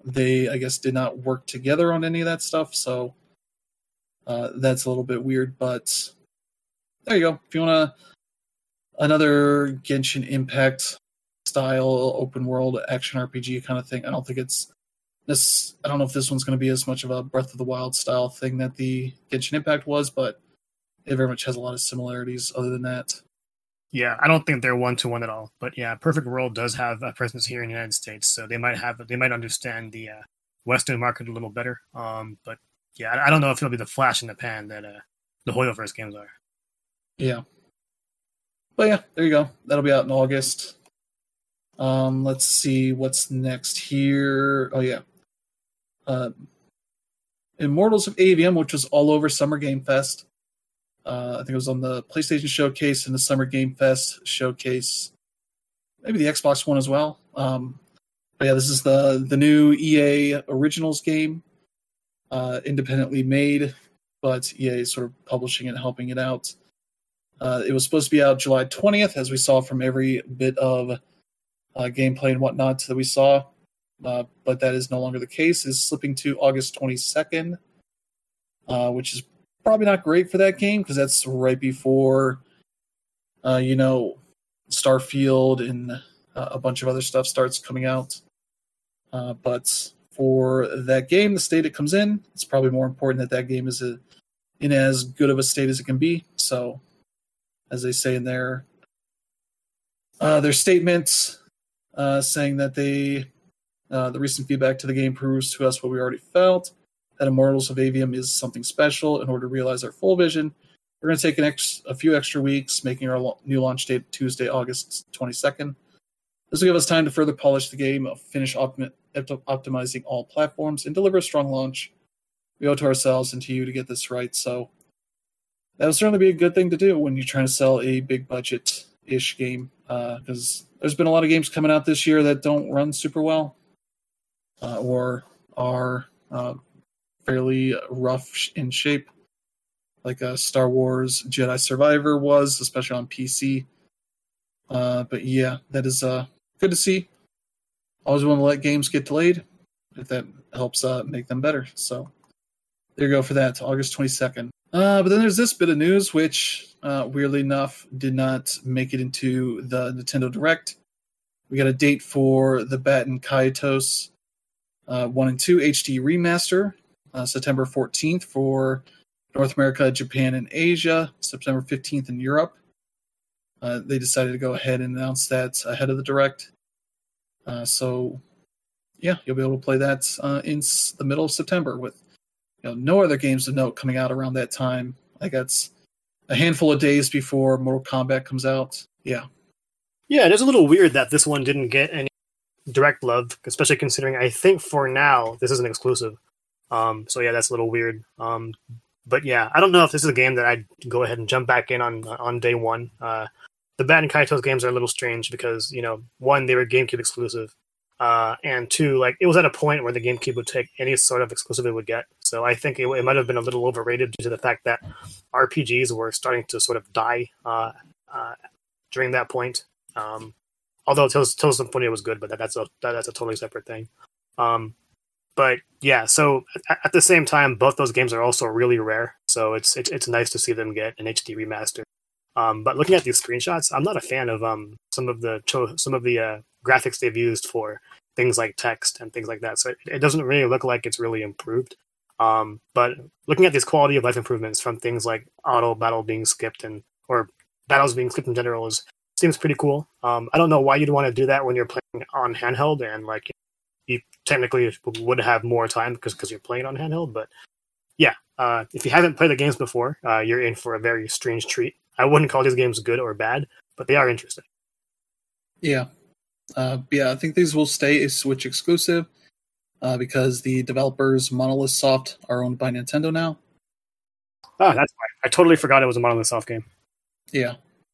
they, I guess, did not work together on any of that stuff. So uh, that's a little bit weird. But there you go. If you want to another Genshin Impact style open world action R P G kind of thing, I don't think it's this. I don't know if this one's going to be as much of a Breath of the Wild style thing that the Genshin Impact was, but it very much has a lot of similarities. Other than that. Yeah, I don't think they're one to one at all. But yeah, Perfect World does have a presence here in the United States, so they might have they might understand the uh, Western market a little better. Um, but yeah, I, I don't know if it'll be the flash in the pan that uh, the Hoyoverse games are. Yeah, but yeah, there you go. That'll be out in August. Um, let's see what's next here. Oh yeah, uh, Immortals of Avium, which was all over Summer Game Fest. Uh, I think it was on the PlayStation Showcase and the Summer Game Fest Showcase. Maybe the Xbox One as well. Um, but yeah, this is the, the new E A Originals game. Uh, independently made, but E A is sort of publishing it and helping it out. Uh, it was supposed to be out July twentieth, as we saw from every bit of uh, gameplay and whatnot that we saw. Uh, but that is no longer the case. It's slipping to August twenty-second, uh, which is probably not great for that game because that's right before, uh, you know, Starfield and uh, a bunch of other stuff starts coming out. Uh, but for that game, the state it comes in, it's probably more important that that game is a, in as good of a state as it can be. So, as they say in their uh, their statements, uh, saying that they uh, the recent feedback to the game proves to us what we already felt. That Immortals of Avium is something special. In order to realize our full vision, we're going to take an ex- a few extra weeks, making our lo- new launch date Tuesday, August twenty-second. This will give us time to further polish the game, finish optim- optimizing all platforms, and deliver a strong launch. We owe it to ourselves and to you to get this right. So that would certainly be a good thing to do when you're trying to sell a big budget-ish game, because uh, there's been a lot of games coming out this year that don't run super well uh, or are... Uh, fairly rough in shape, like a Star Wars Jedi Survivor was, especially on P C. Uh, but yeah, that is uh, good to see. Always want to let games get delayed if that helps uh, make them better. So there you go for that, August twenty-second. Uh, but then there's this bit of news, which uh, weirdly enough did not make it into the Nintendo Direct. We got a date for the Baten Kaitos uh, one and two H D remaster. Uh, September fourteenth for North America, Japan, and Asia. September fifteenth in Europe. Uh, they decided to go ahead and announce that ahead of the Direct. Uh, so, yeah, you'll be able to play that uh, in s- the middle of September with you know, no other games of note coming out around that time. Like that's a handful of days before Mortal Kombat comes out. Yeah. Yeah, it is a little weird that this one didn't get any Direct love, especially considering I think for now this is an exclusive. Um, so yeah, that's a little weird. Um, but yeah, I don't know if this is a game that I'd go ahead and jump back in on on day one. Uh, the Baten Kaitos games are a little strange because, you know, one, they were GameCube exclusive, uh, and two, like it was at a point where the GameCube would take any sort of exclusive it would get. So I think it, it might have been a little overrated due to the fact that R P Gs were starting to sort of die uh, uh, during that point. Um, although Tales of Symphonia was good, but that, that's a that, that's a totally separate thing. Um, But yeah, so at the same time, both those games are also really rare. So it's it's, it's nice to see them get an H D remaster. Um, but looking at these screenshots, I'm not a fan of um, some of the cho- some of the uh, graphics they've used for things like text and things like that. So it, it doesn't really look like it's really improved. Um, but looking at these quality of life improvements from things like auto battle being skipped and or battles being skipped in general is seems pretty cool. Um, I don't know why you'd want to do that when you're playing on handheld and like. You technically would have more time because because you're playing on handheld, but yeah, uh, if you haven't played the games before, uh, you're in for a very strange treat. I wouldn't call these games good or bad, but they are interesting. Yeah, uh, yeah, I think these will stay a Switch exclusive uh, because the developers Monolith Soft are owned by Nintendo now. Oh, that's why I totally forgot it was a Monolith Soft game. Yeah,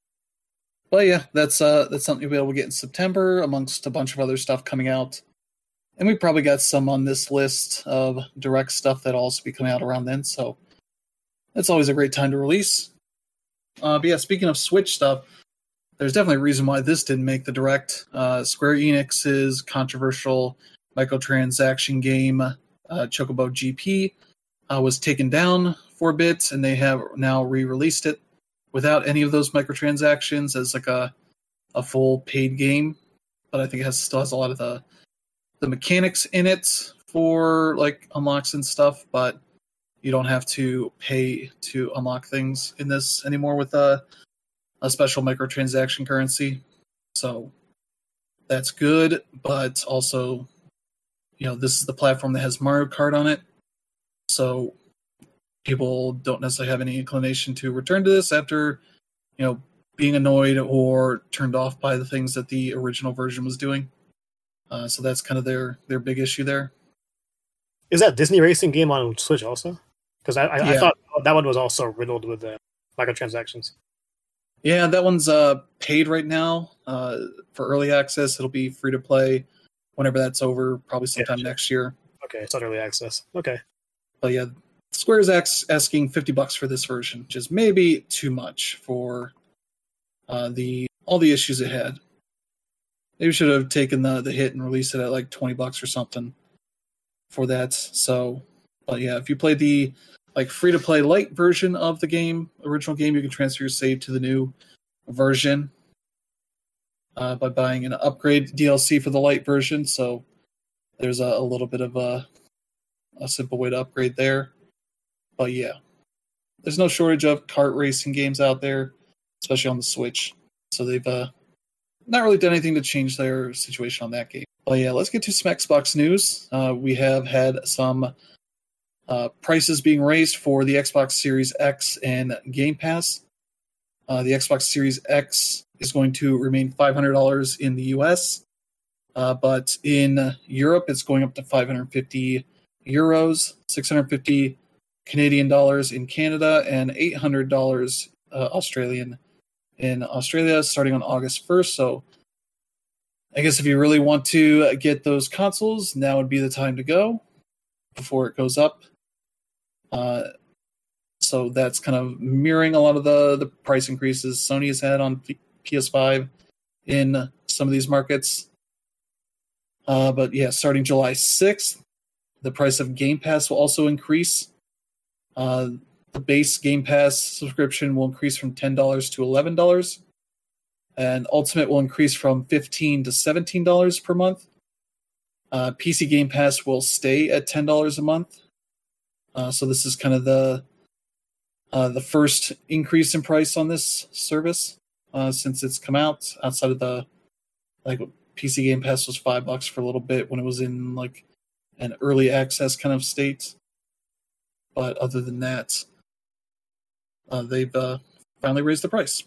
but yeah, that's uh, that's something you'll be able to get in September amongst a bunch of other stuff coming out. And we probably got some on this list of Direct stuff that'll also be coming out around then, so that's always a great time to release. Uh, but yeah, speaking of Switch stuff, there's definitely a reason why this didn't make the Direct. Uh, Square Enix's controversial microtransaction game, uh, Chocobo G P, uh, was taken down for a bit, and they have now re-released it without any of those microtransactions as like a a full paid game. But I think it has still has a lot of the the mechanics in it for like unlocks and stuff, but you don't have to pay to unlock things in this anymore with a a special microtransaction currency. So that's good, but also, you know, this is the platform that has Mario Kart on it, so people don't necessarily have any inclination to return to this after, you know, being annoyed or turned off by the things that the original version was doing. Uh, so that's kind of their, their big issue there. Is that Disney racing game on Switch also? Because I, I, Yeah. I thought that one was also riddled with the microtransactions. Yeah, that one's uh, paid right now uh, for early access. It'll be free to play whenever that's over, probably sometime Yeah, sure. next year. Okay, it's not early access. Okay. But yeah, Square's ax- asking fifty bucks for this version, which is maybe too much for uh, the all the issues it had. Maybe should have taken the, the hit and released it at like twenty bucks or something for that. So, but yeah, if you play the like free to play light version of the game, original game, you can transfer your save to the new version uh, by buying an upgrade D L C for the light version. So there's a, a little bit of a a simple way to upgrade there. But yeah, there's no shortage of kart racing games out there, especially on the Switch. So they've uh, not really done anything to change their situation on that game. But yeah, let's get to some Xbox news. Uh, we have had some uh, prices being raised for the Xbox Series X and Game Pass. Uh, the Xbox Series X is going to remain five hundred dollars in the U S, uh, but in Europe it's going up to five hundred fifty euros, six hundred fifty Canadian dollars in Canada, and eight hundred dollars uh, Australian in Australia starting on August first. So I guess if you really want to get those consoles, now would be the time to go before it goes up. Uh, so that's kind of mirroring a lot of the, the price increases Sony has had on P- PS5 in some of these markets. Uh, but yeah, starting July sixth, the price of Game Pass will also increase. Uh, the base Game Pass subscription will increase from ten dollars to eleven dollars. And Ultimate will increase from fifteen dollars to seventeen dollars per month. Uh, P C Game Pass will stay at ten dollars a month. Uh, so this is kind of the uh, the first increase in price on this service uh, since it's come out. Outside of the like P C Game Pass was five bucks for a little bit when it was in like an early access kind of state. But other than that, uh, they've uh, finally raised the price.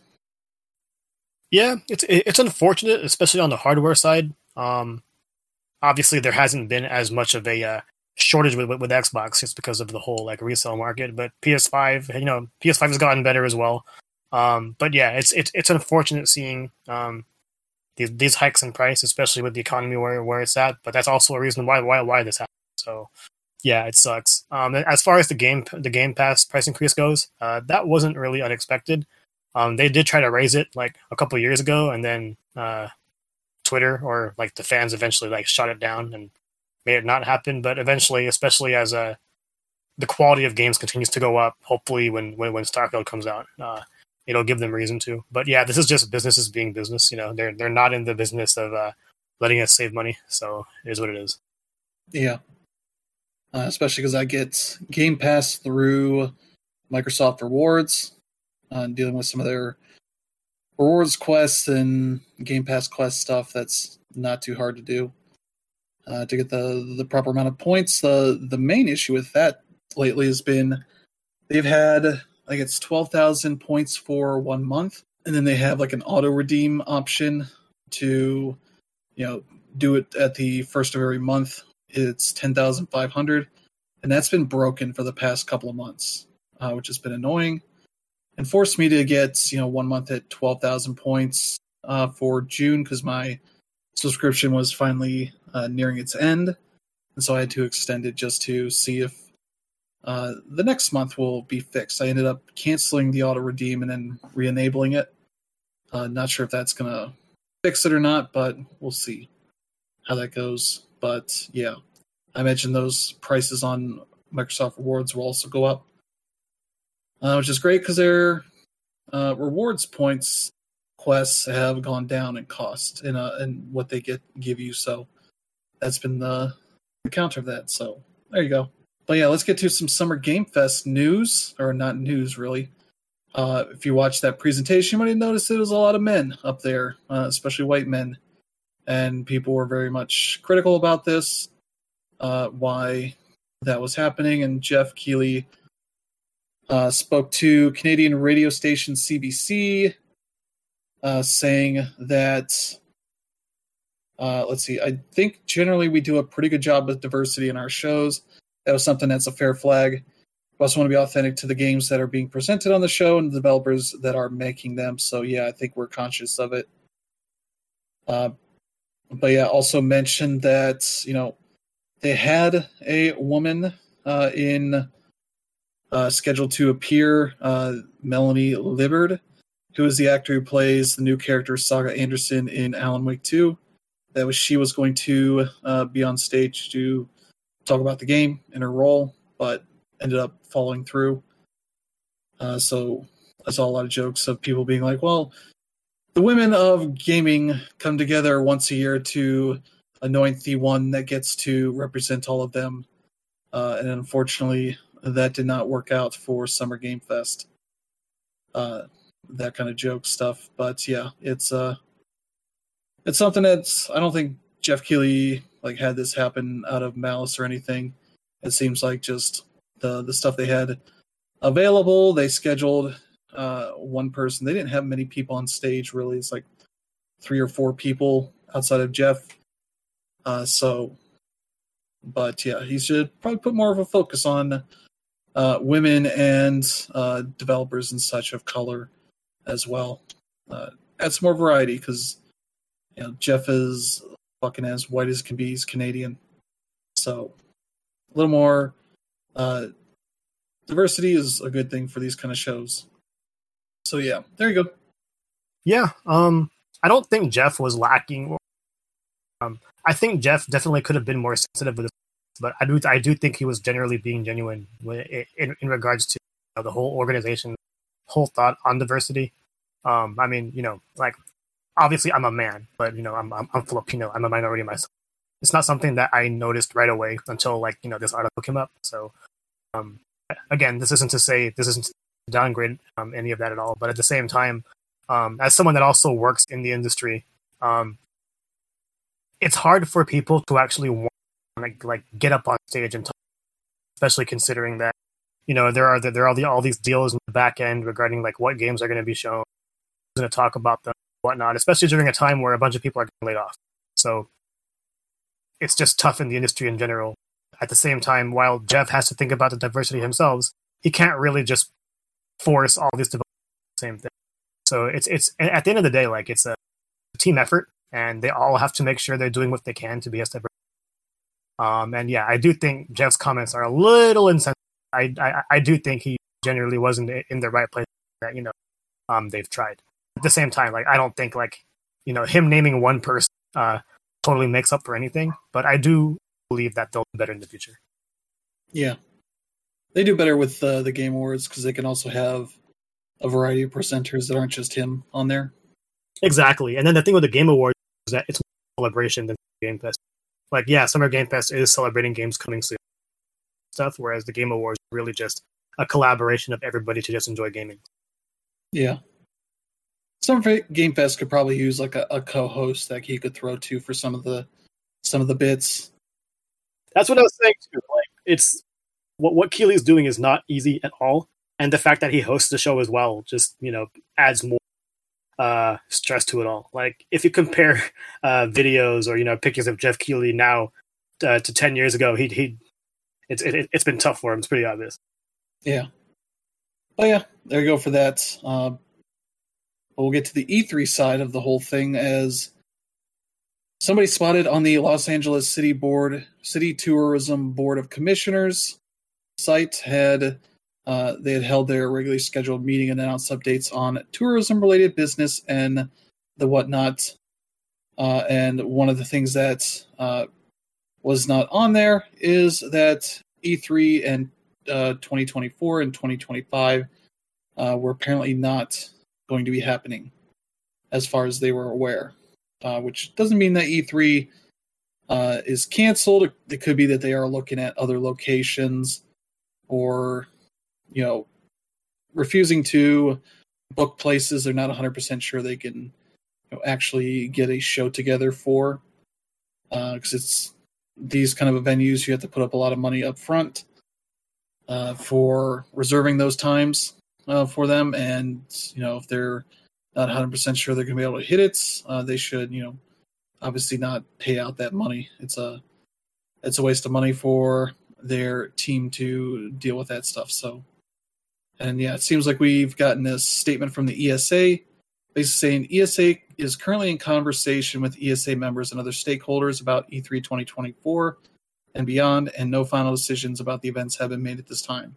Yeah, it's it's unfortunate, especially on the hardware side. Um, obviously, there hasn't been as much of a uh, shortage with, with with Xbox just because of the whole like resale market. But P S five, you know, P S five has gotten better as well. Um, but yeah, it's it's it's unfortunate seeing um, these these hikes in price, especially with the economy where where it's at. But that's also a reason why why why this happened. So yeah, it sucks. Um, as far as the game the Game Pass price increase goes, uh, that wasn't really unexpected. Um, they did try to raise it like a couple years ago, and then uh, Twitter or like the fans eventually like shut it down and made it not happen. But eventually, especially as uh, the quality of games continues to go up, hopefully when when, when Starfield comes out, uh, it'll give them reason to. But yeah, this is just businesses being business. You know, they're they're not in the business of uh, letting us save money, so it is what it is. Yeah, uh, especially because I get Game Pass through Microsoft Rewards. Uh, dealing with some of their rewards quests and Game Pass quest stuff that's not too hard to do uh, to get the the proper amount of points. The the main issue with that lately has been they've had like it's twelve thousand points for one month, and then they have like an auto redeem option to you know do it at the first of every month. It's ten thousand five hundred, and that's been broken for the past couple of months, uh, which has been annoying. And forced me to get, you know, one month at twelve thousand points uh, for June because my subscription was finally uh, nearing its end. And so I had to extend it just to see if uh, the next month will be fixed. I ended up canceling the auto redeem and then re-enabling it. Uh, not sure if that's going to fix it or not, but we'll see how that goes. But yeah, I mentioned those prices on Microsoft Rewards will also go up, uh, which is great because their uh, rewards points quests have gone down in cost in, uh, in what they get give you. So that's been the, the counter of that. So there you go. But yeah, let's get to some Summer Game Fest news, or not news really. Uh, if you watched that presentation, you might have noticed there was a lot of men up there, uh, especially white men. And people were very much critical about this, uh, why that was happening. And Jeff Keighley uh, spoke to Canadian radio station C B C, uh, saying that, uh, let's see, I think generally we do a pretty good job with diversity in our shows. That was something that's a fair flag. We also want to be authentic to the games that are being presented on the show and the developers that are making them. So, yeah, I think we're conscious of it. Uh, but, yeah, also mentioned that, you know, they had a woman uh, in uh, scheduled to appear, uh, Melanie Libbard, who is the actor who plays the new character Saga Anderson in Alan Wake two. That was she was going to uh, be on stage to talk about the game in her role, but ended up following through. Uh, so I saw a lot of jokes of people being like, well, the women of gaming come together once a year to anoint the one that gets to represent all of them. Uh, and unfortunately, that did not work out for Summer Game Fest. Uh, that kind of joke stuff. But yeah, it's uh, it's something that's, I don't think Jeff Keighley like had this happen out of malice or anything. It seems like just the the stuff they had available. They scheduled uh, one person. They didn't have many people on stage, really. It's like three or four people outside of Jeff. Uh, so, but yeah, he should probably put more of a focus on uh, women and uh, developers and such of color as well. Uh, add some more variety because, you know, Jeff is fucking as white as can be. He's Canadian. So a little more uh, diversity is a good thing for these kind of shows. So yeah, there you go. Yeah, um, I don't think Jeff was lacking. Um, I think Jeff definitely could have been more sensitive with this, but I do, I do think he was generally being genuine in, in regards to, you know, the whole organization, whole thought on diversity. Um, I mean, you know, like obviously I'm a man, but you know, I'm, I'm I'm Filipino. I'm a minority myself. It's not something that I noticed right away until like you know this article came up. So, um, again, this isn't to say this isn't to downgrade um, any of that at all, but at the same time, um, as someone that also works in the industry, um, it's hard for people to actually want to, like like get up on stage and talk, especially considering that you know there are there are all the all these deals in the back end regarding like what games are going to be shown, who's going to talk about them, whatnot. Especially during a time where a bunch of people are getting laid off. So it's just tough in the industry in general. At the same time, while Jeff has to think about the diversity himself, he can't really just force all these developers to do the same thing. So it's it's at the end of the day, like it's a team effort, and they all have to make sure they're doing what they can to be as diverse. Um, and yeah, I do think Jeff's comments are a little insensitive. I, I I do think he generally wasn't in the right place that you know um, they've tried. At the same time, like I don't think like you know him naming one person uh, totally makes up for anything. But I do believe that they'll do better in the future. Yeah, they do better with uh, the Game Awards because they can also have a variety of presenters that aren't just him on there. Exactly, and then the thing with the Game Awards is that it's more celebration than Game Fest. Like, yeah, Summer Game Fest is celebrating games coming soon stuff, whereas the Game Awards is really just a collaboration of everybody to just enjoy gaming. Yeah. Summer Game Fest could probably use like a, a co-host that he could throw to for some of the some of the bits. That's what I was saying too. Like, it's what what Keighley's doing is not easy at all, and the fact that he hosts the show as well just you know adds more uh, stress to it all. Like if you compare uh, videos or you know pictures of Jeff Keighley now uh, to ten years ago, he he it's it, it's been tough for him. It's pretty obvious. Yeah. Oh yeah, there you go for that. Uh, we'll get to the E three side of the whole thing as somebody spotted on the Los Angeles City Board, City Tourism Board of Commissioners site had uh, they had held their regularly scheduled meeting and announced updates on tourism-related business and the whatnot. Uh, and one of the things that uh, was not on there is that E three and uh, twenty twenty-four and twenty twenty-five uh, were apparently not going to be happening as far as they were aware, uh, which doesn't mean that E three uh, is canceled. It could be that they are looking at other locations or, you know, refusing to book places they're not one hundred percent sure they can, you know, actually get a show together for. Because uh, it's these kind of venues, you have to put up a lot of money up front uh, for reserving those times uh, for them. And, you know, if they're not one hundred percent sure they're going to be able to hit it, uh, they should, you know, obviously not pay out that money. It's a, it's a waste of money for their team to deal with that stuff. So, and yeah, it seems like we've gotten a statement from the E S A basically saying E S A is currently in conversation with E S A members and other stakeholders about E three twenty twenty-four and beyond, and no final decisions about the events have been made at this time.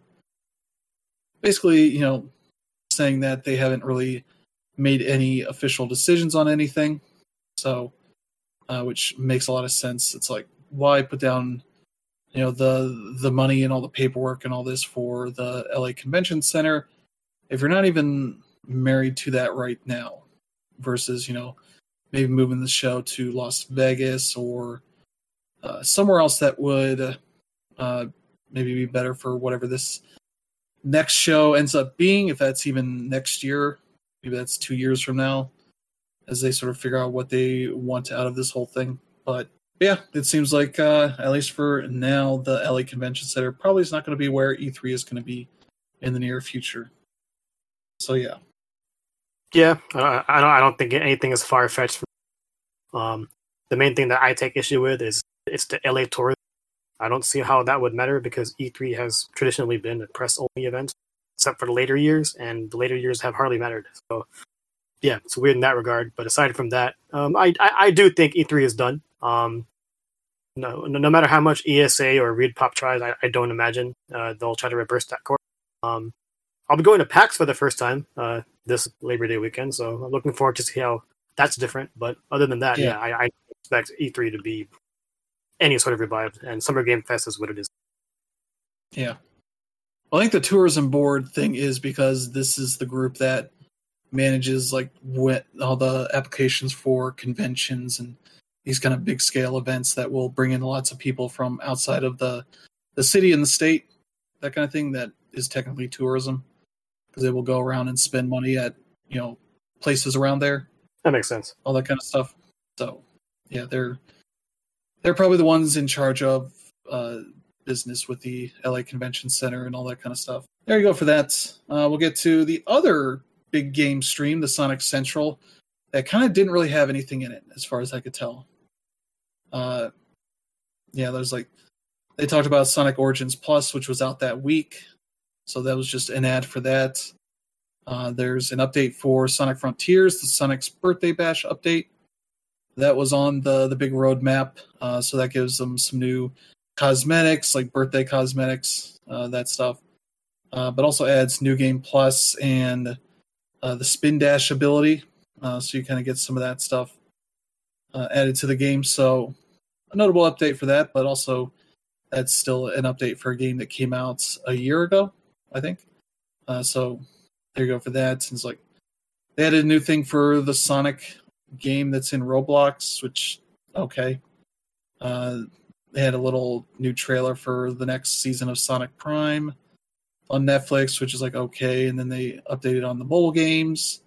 Basically, you know, saying that they haven't really made any official decisions on anything, so uh, which makes a lot of sense. It's like, why put down, you know, the the money and all the paperwork and all this for the L A Convention Center if you're not even married to that right now, versus, you know, maybe moving the show to Las Vegas or uh, somewhere else that would uh, maybe be better for whatever this next show ends up being, if that's even next year, maybe that's two years from now, as they sort of figure out what they want out of this whole thing. But yeah, it seems like, uh, at least for now, the L A Convention Center probably is not going to be where E three is going to be in the near future. So yeah. Yeah, uh, I don't. I don't think anything is far fetched. Um, the main thing that I take issue with is it's the L A tour. I don't see how that would matter because E three has traditionally been a press only event, except for the later years, and the later years have hardly mattered. So yeah, it's weird in that regard. But aside from that, um, I, I I do think E three is done. Um, no, no matter how much E S A or ReedPop tries, I, I don't imagine uh, they'll try to reverse that course. Um, I'll be going to PAX for the first time uh, this Labor Day weekend, so I'm looking forward to see how that's different. But other than that, yeah, yeah I, I expect E three to be any sort of revived, and Summer Game Fest is what it is. Yeah. Well, I think the tourism board thing is because this is the group that manages like what, all the applications for conventions and these kind of big scale events that will bring in lots of people from outside of the the city and the state, that kind of thing. That is technically tourism, because they will go around and spend money at, you know, places around there. That makes sense. All that kind of stuff. So, yeah, they're they're probably the ones in charge of uh, business with the L A Convention Center and all that kind of stuff. There you go for that. Uh, we'll get to the other big game stream, the Sonic Central, that kind of didn't really have anything in it, as far as I could tell. Uh, yeah, there's like, they talked about Sonic Origins Plus, which was out that week. So that was just an ad for that. Uh, there's an update for Sonic Frontiers, the Sonic's Birthday Bash update. That was on the, the big roadmap. Uh, so that gives them some new cosmetics, like birthday cosmetics, uh, that stuff. Uh, but also adds New Game Plus and uh, the Spin Dash ability. Uh, so you kind of get some of that stuff uh, added to the game. So a notable update for that, but also that's still an update for a game that came out a year ago, I think. Uh, so there you go for that. It's like they added a new thing for the Sonic game that's in Roblox, which, okay. Uh, they had a little new trailer for the next season of Sonic Prime on Netflix, which is like, okay. And then they updated on the mobile games,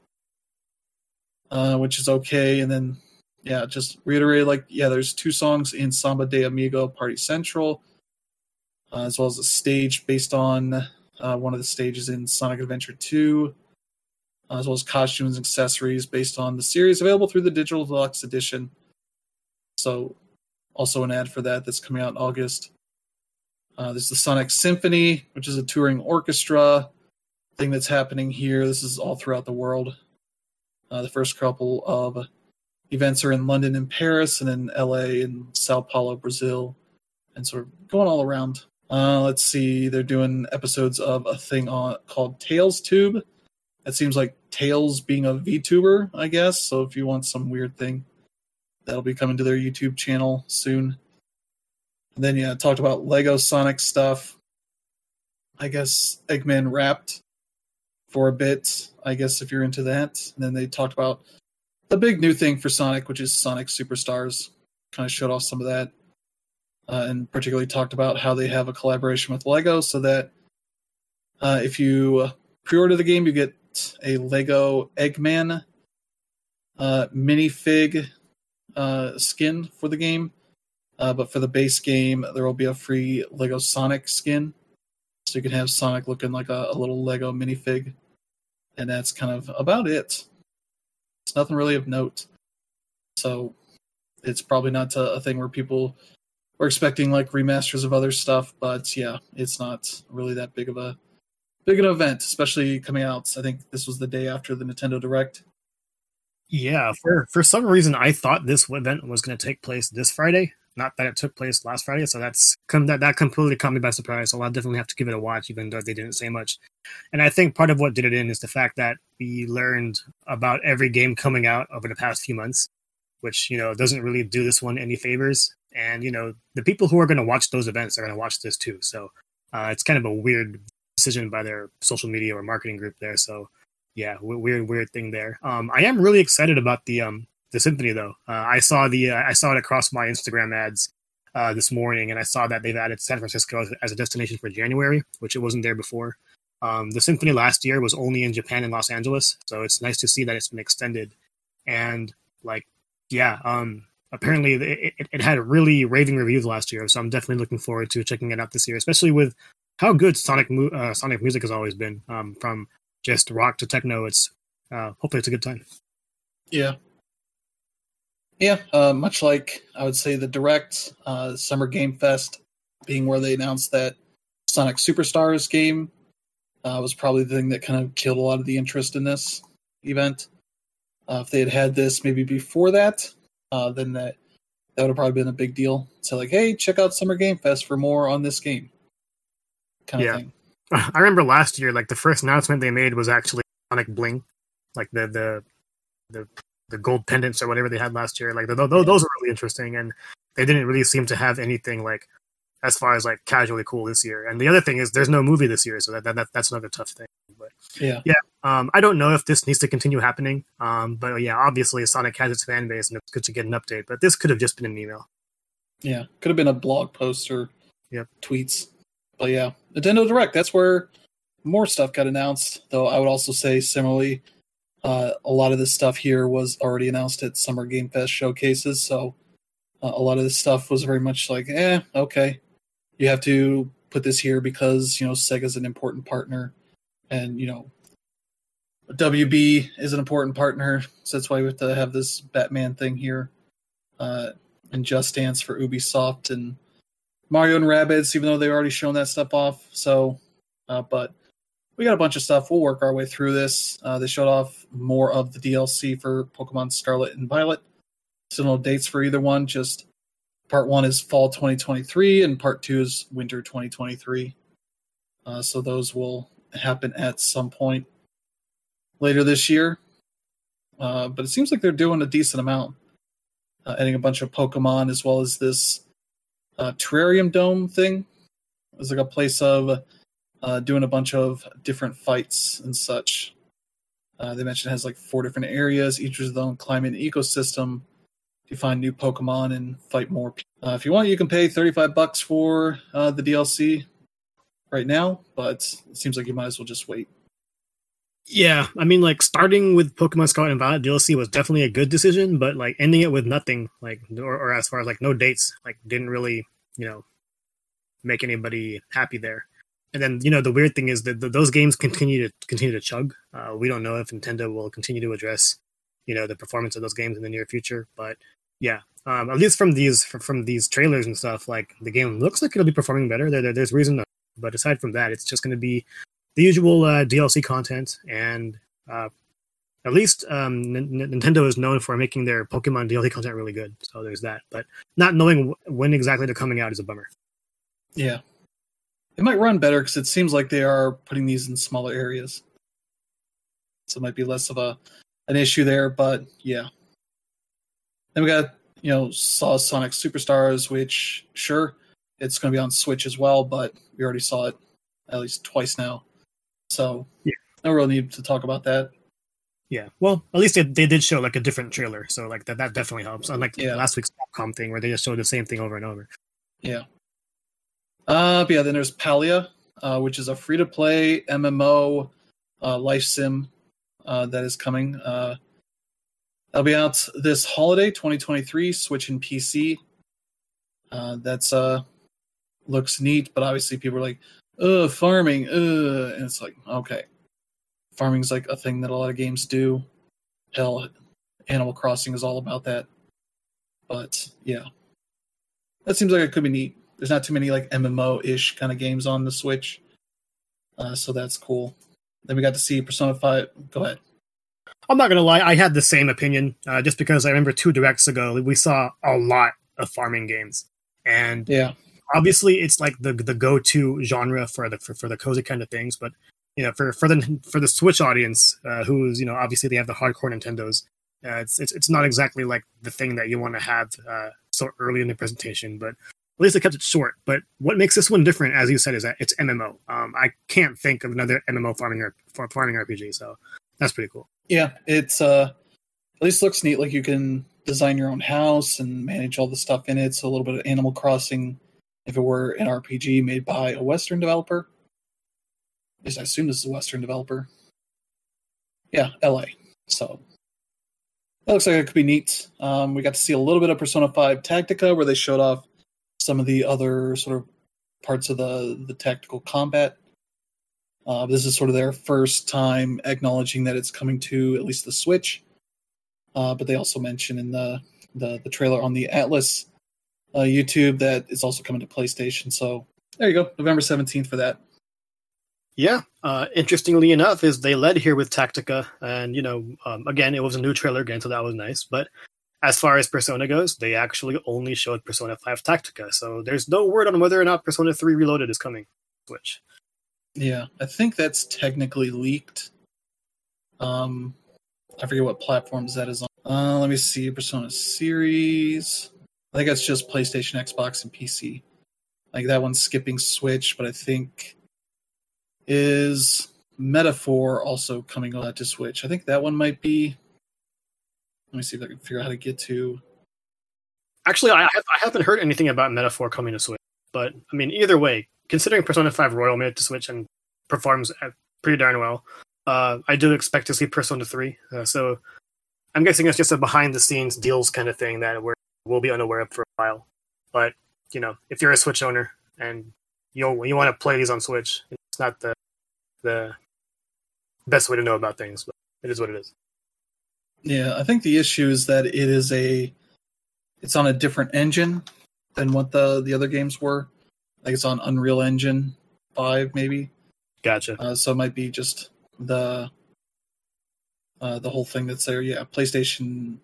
uh, which is okay. And then, yeah, just reiterate, like, yeah, there's two songs in Samba de Amigo Party Central, uh, as well as a stage based on uh, one of the stages in Sonic Adventure two, uh, as well as costumes and accessories based on the series, available through the Digital Deluxe Edition. So, also an ad for that that's coming out in August. Uh, there's the Sonic Symphony, which is a touring orchestra thing that's happening here. This is all throughout the world. Uh, the first couple of events are in London and Paris, and then L A and Sao Paulo, Brazil, and sort of going all around. Uh, let's see, they're doing episodes of a thing on called Tails Tube. That seems like Tails being a VTuber, I guess. So if you want some weird thing, that'll be coming to their YouTube channel soon. And then yeah, talked about Lego Sonic stuff. I guess Eggman rapped for a bit, I guess if you're into that. And then they talked about the big new thing for Sonic, which is Sonic Superstars. Kind of showed off some of that. Uh, and particularly talked about how they have a collaboration with Lego so that uh, if you pre-order the game, you get a Lego Eggman uh, minifig uh, skin for the game. Uh, but for the base game, there will be a free Lego Sonic skin. So you can have Sonic looking like a, a little Lego minifig. And that's kind of about it. It's nothing really of note. So it's probably not a, a thing where people are expecting like remasters of other stuff. But yeah, it's not really that big of a big an event, especially coming out. I think this was the day after the Nintendo Direct. Yeah, for for some reason, I thought this event was going to take place this Friday. Not that it took place last Friday, so that's that that completely caught me by surprise. So I'll definitely have to give it a watch, even though they didn't say much. And I think part of what did it in is the fact that we learned about every game coming out over the past few months, which, you know, doesn't really do this one any favors. And, you know, the people who are going to watch those events are going to watch this too. So uh, it's kind of a weird decision by their social media or marketing group there. So yeah, weird, weird thing there. Um, I am really excited about the um, the Symphony though. Uh, I saw the uh, I saw it across my Instagram ads uh, this morning, and I saw that they've added San Francisco as, as a destination for January, which it wasn't there before. Um, the Symphony last year was only in Japan and Los Angeles, so it's nice to see that it's been extended. And like, yeah, um, apparently it, it, it had really raving reviews last year, so I'm definitely looking forward to checking it out this year, especially with how good Sonic uh, Sonic music has always been. Um, from just rock to techno, it's uh, hopefully it's a good time. Yeah. Yeah, uh, much like I would say the Direct, uh, Summer Game Fest being where they announced that Sonic Superstars game uh, was probably the thing that kind of killed a lot of the interest in this event. Uh, if they had had this maybe before that, uh, then that that would have probably been a big deal. So like, hey, check out Summer Game Fest for more on this game, kind yeah. of thing. I remember last year, like the first announcement they made was actually Sonic Bling, like the the the, the gold pendants or whatever they had last year. Like the, the, Yeah. those were really interesting, and they didn't really seem to have anything like as far as like casually cool this year. And the other thing is, there's no movie this year, so that, that, that that's another tough thing. But Yeah, yeah, um, I don't know if this needs to continue happening. Um, but yeah, obviously Sonic has its fan base, and it's good to get an update. But this could have just been an email. yeah, could have been a blog post or Yep. tweets. But yeah, Nintendo Direct, that's where more stuff got announced. Though I would also say similarly, uh, a lot of this stuff here was already announced at Summer Game Fest showcases. So uh, a lot of this stuff was very much like, eh, okay, you have to put this here because, you know, Sega's an important partner, and, you know, W B is an important partner. So that's why we have to have this Batman thing here, uh, and Just Dance for Ubisoft, and Mario and Rabbids, even though they've already shown that stuff off. So, uh, but we got a bunch of stuff. We'll work our way through this. Uh, they showed off more of the D L C for Pokemon Scarlet and Violet. Still no dates for either one. Just part one is fall twenty twenty-three, and part two is winter twenty twenty-three. Uh, so those will happen at some point later this year. Uh, but it seems like they're doing a decent amount. Uh, adding a bunch of Pokemon, as well as this Uh, Terrarium Dome thing. It was like a place of uh, doing a bunch of different fights and such. Uh, they mentioned it has like four different areas, each with their own climate and ecosystem. You find new Pokemon and fight more. Uh, if you want, you can pay thirty-five bucks for uh, the D L C right now, but it seems like you might as well just wait. Yeah, I mean, like starting with Pokemon Scarlet and Violet D L C was definitely a good decision, but like ending it with nothing, like or, or as far as like no dates, like didn't really, you know, make anybody happy there. And then, you know, the weird thing is that the, those games continue to continue to chug. Uh, we don't know if Nintendo will continue to address, you know, the performance of those games in the near future. But yeah, um, at least from these from, from these trailers and stuff, like the game looks like it'll be performing better. There, there there's reason, to, but aside from that, it's just going to be the usual uh, D L C content, and uh, at least um, N- Nintendo is known for making their Pokemon D L C content really good. So there's that. But not knowing w- when exactly they're coming out is a bummer. Yeah. It might run better because it seems like they are putting these in smaller areas. So it might be less of a an issue there, but yeah. Then we got, you know, saw Sonic Superstars, which, sure, it's going to be on Switch as well, but we already saw it at least twice now. So yeah. no real need to talk about that. Yeah, well, at least they, they did show like a different trailer, so like that that definitely helps. Unlike yeah. last week's Capcom thing where they just showed the same thing over and over. Yeah. Uh, but yeah, then there's Palia, uh, which is a free-to-play M M O uh, life sim uh, that is coming. Uh, that'll be out this holiday, twenty twenty-three, Switch and P C. Uh, that's uh, looks neat, but obviously people are like, "Ugh, farming, ugh," and it's like, okay, farming's like a thing that a lot of games do. Hell, Animal Crossing is all about that. But yeah, that seems like it could be neat. There's not too many like M M O-ish kind of games on the Switch, uh, so that's cool. Then we got to see Persona five. Go ahead. I'm not gonna lie, I had the same opinion, uh, just because I remember two directs ago we saw a lot of farming games, and yeah, obviously it's like the the go-to genre for the for, for the cozy kind of things. But you know, for for the for the Switch audience, uh, who's you know obviously they have the hardcore Nintendos, uh, it's it's it's not exactly like the thing that you want to have uh, so early in the presentation, but. At least they kept it short. But what makes this one different, as you said, is that it's M M O. Um, I can't think of another M M O farming farming R P G, so that's pretty cool. Yeah, it's uh, at least looks neat. Like you can design your own house and manage all the stuff in it. So a little bit of Animal Crossing, if it were an R P G made by a Western developer. At least I assume this is a Western developer. Yeah, L A. So that looks like it could be neat. Um, we got to see a little bit of Persona five Tactica, where they showed off some of the other sort of parts of the, the tactical combat. Uh, this is sort of their first time acknowledging that it's coming to at least the Switch. Uh, but they also mentioned in the, the, the trailer on the Atlas uh, YouTube that it's also coming to PlayStation. So there you go, November seventeenth for that. Yeah, uh, interestingly enough, is they led here with Tactica, and you know, um, again, it was a new trailer again, so that was nice. But as far as Persona goes, they actually only showed Persona five Tactica, so there's no word on whether or not Persona three Reloaded is coming to Switch. Yeah, I think that's technically leaked. Um, I forget what platforms that is on. Uh, let me see, Persona series. I think it's just PlayStation, Xbox, and P C. Like that one's skipping Switch, but I think is Metaphor also coming on to Switch. I think that one might be. Let me see if I can figure out how to get to. Actually, I, have, I haven't heard anything about Metaphor coming to Switch, but I mean, either way, considering Persona five Royal made it to Switch and performs pretty darn well, uh, I do expect to see Persona three. Uh, so I'm guessing it's just a behind-the-scenes deals kind of thing that we're, we'll be unaware of for a while. But you know, if you're a Switch owner and you you want to play these on Switch, it's not the the best way to know about things, but it is what it is. Yeah, I think the issue is that it is a, it's on a different engine than what the, the other games were. Like it's on Unreal Engine five, maybe. Gotcha. Uh, so it might be just the uh, the whole thing that's there. Yeah, PlayStation,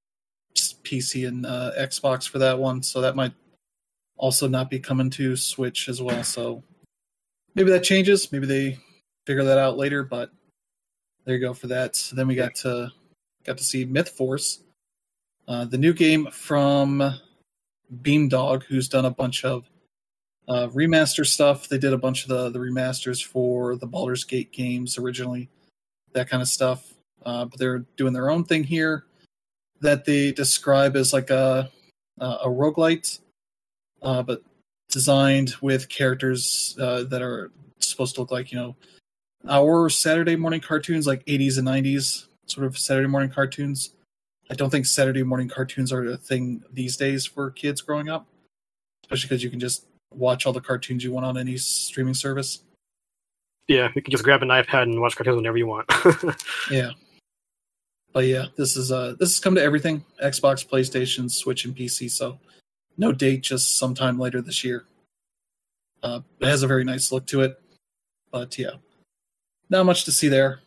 P C, and uh, Xbox for that one. So that might also not be coming to Switch as well. So maybe that changes. Maybe they figure that out later. But there you go for that. So then we got to. Got to see Myth Force, uh, the new game from Beamdog, who's done a bunch of uh, remaster stuff. They did a bunch of the, the remasters for the Baldur's Gate games originally, that kind of stuff. Uh, but they're doing their own thing here that they describe as like a, a roguelite, uh, but designed with characters uh, that are supposed to look like, you know, our Saturday morning cartoons, like eighties and nineties. Sort of Saturday morning cartoons. I don't think Saturday morning cartoons are a thing these days for kids growing up, especially because you can just watch all the cartoons you want on any streaming service. Yeah, you can just grab an iPad and watch cartoons whenever you want. Yeah, but yeah, this is uh this has come to everything: Xbox, PlayStation, Switch, and P C. So no date, just sometime later this year. Uh, it has a very nice look to it, but yeah, not much to see there.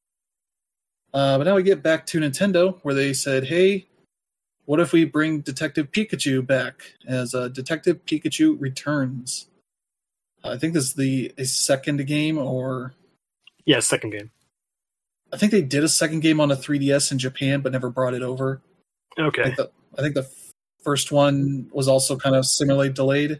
Uh, but now we get back to Nintendo, where they said, hey, what if we bring Detective Pikachu back as uh, Detective Pikachu Returns? I think this is the a second game, or... Yeah, second game. I think they did a second game on a three D S in Japan, but never brought it over. Okay. I think the, I think the first one was also kind of similarly delayed.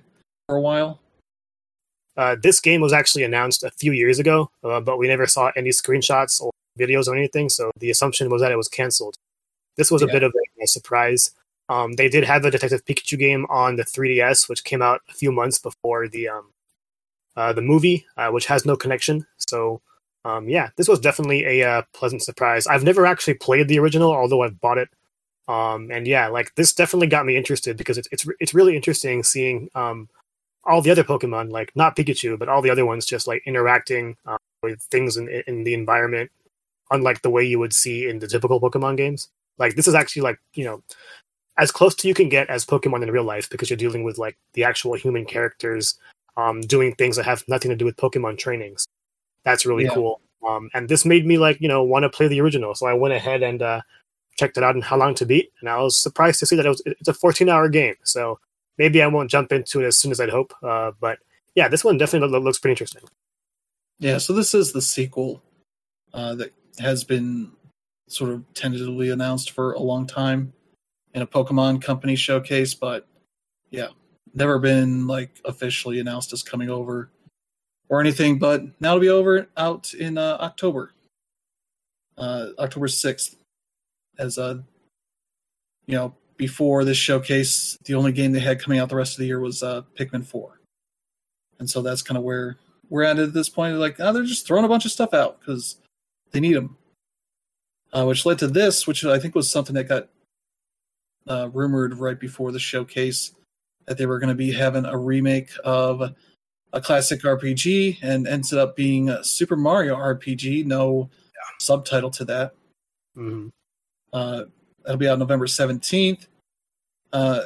for a while. Uh, this game was actually announced a few years ago, uh, but we never saw any screenshots or videos or anything, so the assumption was that it was canceled. This was a Yeah. bit of a, a surprise. Um, they did have a Detective Pikachu game on the three D S, which came out a few months before the um, uh, the movie, uh, which has no connection. So, um, yeah, this was definitely a uh, pleasant surprise. I've never actually played the original, although I've bought it. Um, and yeah, like this definitely got me interested because it's it's it's really interesting seeing um, all the other Pokemon, like not Pikachu, but all the other ones, just like interacting uh, with things in in the environment, unlike the way you would see in the typical Pokemon games. Like this is actually like you know as close to you can get as Pokemon in real life because you're dealing with like the actual human characters um, doing things that have nothing to do with Pokemon trainings. That's really Yeah. cool. Um, and this made me like you know want to play the original, so I went ahead and uh, checked it out and how long to beat, and I was surprised to see that it was it's a fourteen hour game. So maybe I won't jump into it as soon as I'd hope. Uh, but yeah, this one definitely lo- looks pretty interesting. Yeah, so this is the sequel uh, that has been sort of tentatively announced for a long time in a Pokemon Company showcase, but yeah, never been like officially announced as coming over or anything. But now it'll be over out in uh, October, uh, October sixth, as uh, you know, before this showcase, the only game they had coming out the rest of the year was uh, Pikmin four, and so that's kind of where we're at at this point. Like, oh, they're just throwing a bunch of stuff out because they need them, uh, which led to this, which I think was something that got uh, rumored right before the showcase, that they were going to be having a remake of a classic R P G, and ended up being a Super Mario R P G. No subtitle to that. Mm-hmm. Uh, that'll be out November seventeenth. Uh,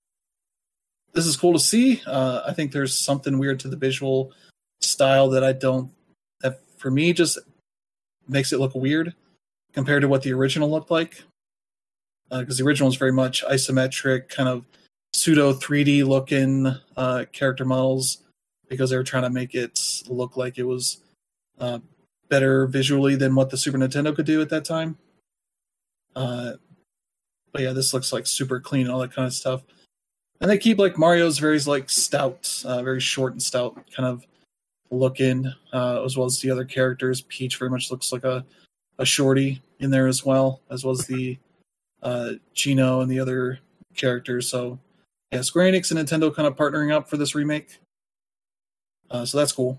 this is cool to see. Uh, I think there's something weird to the visual style that I don't, that for me just makes it look weird compared to what the original looked like. Because uh, the original is very much isometric, kind of pseudo three D looking uh, character models, because they were trying to make it look like it was uh, better visually than what the Super Nintendo could do at that time. Uh, but yeah, this looks like super clean and all that kind of stuff. And they keep like Mario's very like stout, uh, very short and stout kind of looking, uh, as well as the other characters. Peach very much looks like a, a shorty in there as well, as well as the uh, Gino and the other characters. So yeah, Square Enix and Nintendo kind of partnering up for this remake. Uh, so that's cool.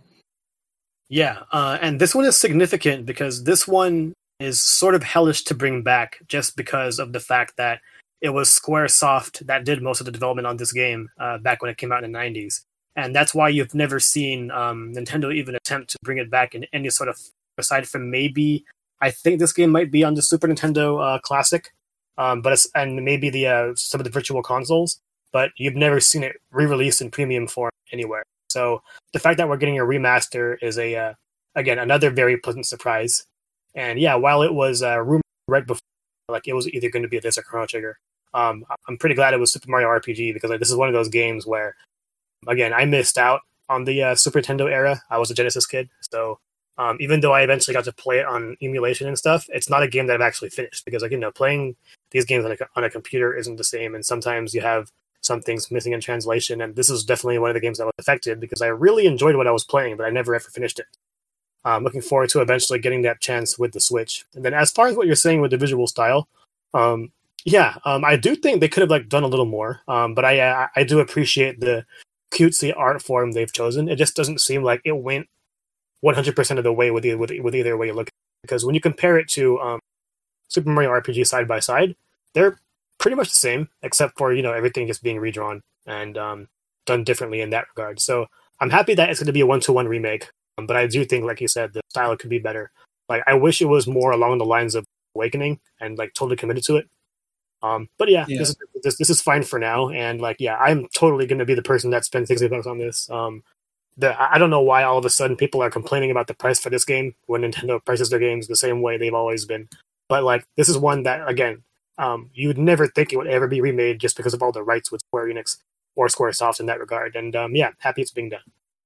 Yeah, uh, and this one is significant because this one is sort of hellish to bring back just because of the fact that it was Squaresoft that did most of the development on this game uh, back when it came out in the nineties. And that's why you've never seen um, Nintendo even attempt to bring it back in any sort of, aside from maybe, I think this game might be on the Super Nintendo uh, Classic, um, but it's, and maybe the uh, some of the Virtual Consoles, but you've never seen it re-released in premium form anywhere. So the fact that we're getting a remaster is a uh, again another very pleasant surprise. And yeah, while it was uh, rumored right before, like it was either going to be this or Chrono Trigger, um, I'm pretty glad it was Super Mario R P G because like, this is one of those games where, again, I missed out on the uh, Super Nintendo era. I was a Genesis kid, so um, even though I eventually got to play it on emulation and stuff, it's not a game that I've actually finished because, like you know, playing these games on a, on a computer isn't the same, and sometimes you have some things missing in translation. And this is definitely one of the games that was affected because I really enjoyed what I was playing, but I never ever finished it. I'm looking forward to eventually getting that chance with the Switch. And then, as far as what you're saying with the visual style, um, yeah, um, I do think they could have like done a little more. Um, but I, I I do appreciate the cutesy art form they've chosen. It just doesn't seem like it went one hundred percent of the way with either, with, with either way you look at it. Because when you compare it to um, Super Mario R P G side by side, they're pretty much the same, except for, you know, everything just being redrawn and um, done differently in that regard. So I'm happy that it's going to be a one-to-one remake. Um, but I do think, like you said, the style could be better. Like, I wish it was more along the lines of Awakening and, like, totally committed to it. Um, but yeah, Yeah. This, is, this this is fine for now. And, like, yeah, I'm totally going to be the person that spends sixty bucks on this. Um, the, I don't know why all of a sudden people are complaining about the price for this game when Nintendo prices their games the same way they've always been. But, like, this is one that, again, um, you would never think it would ever be remade just because of all the rights with Square Enix or Squaresoft in that regard. And, um, yeah, happy it's being done.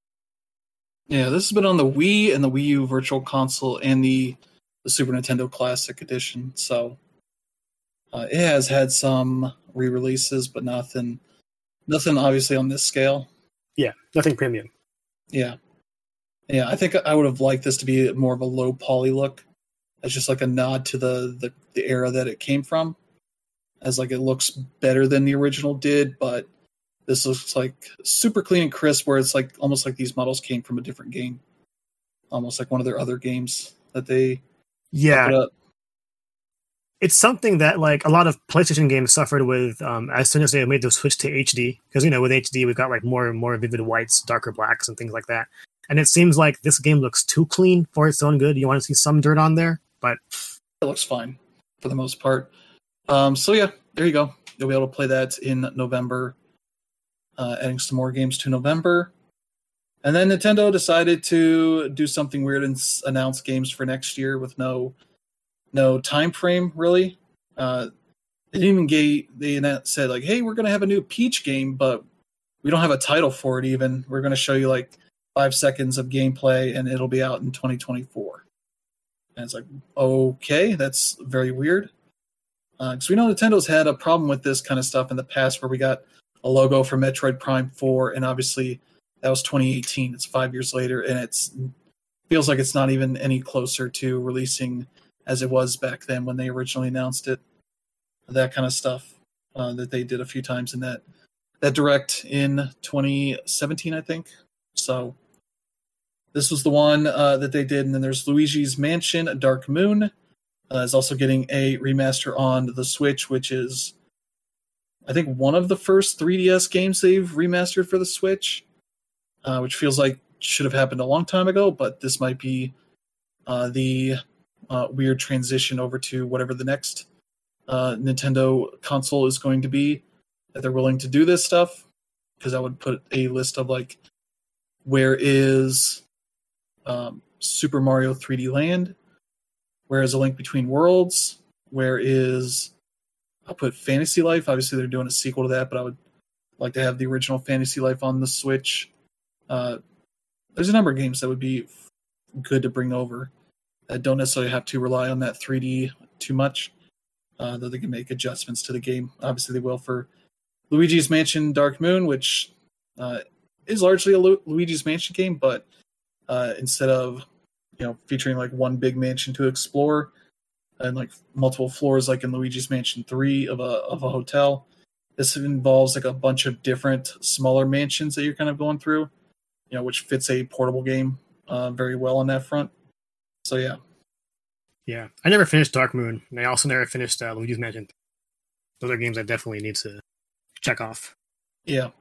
Yeah, this has been on the Wii and the Wii U Virtual Console and the, the Super Nintendo Classic Edition. So uh, it has had some re-releases, but nothing, nothing obviously on this scale. Yeah, nothing premium. Yeah. Yeah, I think I would have liked this to be more of a low poly look. It's just like a nod to the, the, the era that it came from. As like it looks better than the original did, but this looks like super clean and crisp where it's like almost like these models came from a different game. Almost like one of their other games that they yeah put up. It's something that like a lot of PlayStation games suffered with um, as soon as they made the switch to H D, because you know with H D we've got like more and more vivid whites, darker blacks, and things like that. And it seems like this game looks too clean for its own good. You want to see some dirt on there, but it looks fine for the most part. Um, so yeah, there you go. You'll be able to play that in November. Uh, adding some more games to November. And then Nintendo decided to do something weird and s- announce games for next year with no no time frame, really. Uh, they didn't even get, they announced, said, like, hey, we're going to have a new Peach game, but we don't have a title for it even. We're going to show you, like, five seconds of gameplay, and it'll be out in twenty twenty-four. And it's like, okay, that's very weird. Because uh, we know Nintendo's had a problem with this kind of stuff in the past where we got a logo for Metroid Prime four, and obviously that was twenty eighteen. It's five years later, and it's feels like it's not even any closer to releasing as it was back then when they originally announced it. That kind of stuff uh, that they did a few times in that that direct in twenty seventeen, I think. So this was the one uh, that they did, and then there's Luigi's Mansion Dark Moon. Uh, is also getting a remaster on the Switch, which is, I think, one of the first three D S games they've remastered for the Switch, uh, which feels like should have happened a long time ago, but this might be uh, the uh, weird transition over to whatever the next uh, Nintendo console is going to be, that they're willing to do this stuff, because I would put a list of, like, where is um, Super Mario three D Land? Where is A Link Between Worlds? Where is... I'll put Fantasy Life. Obviously, they're doing a sequel to that, but I would like to have the original Fantasy Life on the Switch. Uh, there's a number of games that would be good to bring over that don't necessarily have to rely on that three D too much, uh, that they can make adjustments to the game. Obviously, they will for Luigi's Mansion Dark Moon, which uh, is largely a Lu- Luigi's Mansion game, but uh, instead of you know featuring like one big mansion to explore and like multiple floors like in Luigi's Mansion three of a of a hotel, this involves like a bunch of different smaller mansions that you're kind of going through, you know, which fits a portable game uh, very well on that front. So yeah. Yeah. I never finished Dark Moon, and I also never finished uh, Luigi's Mansion. Those are games I definitely need to check off. Yeah.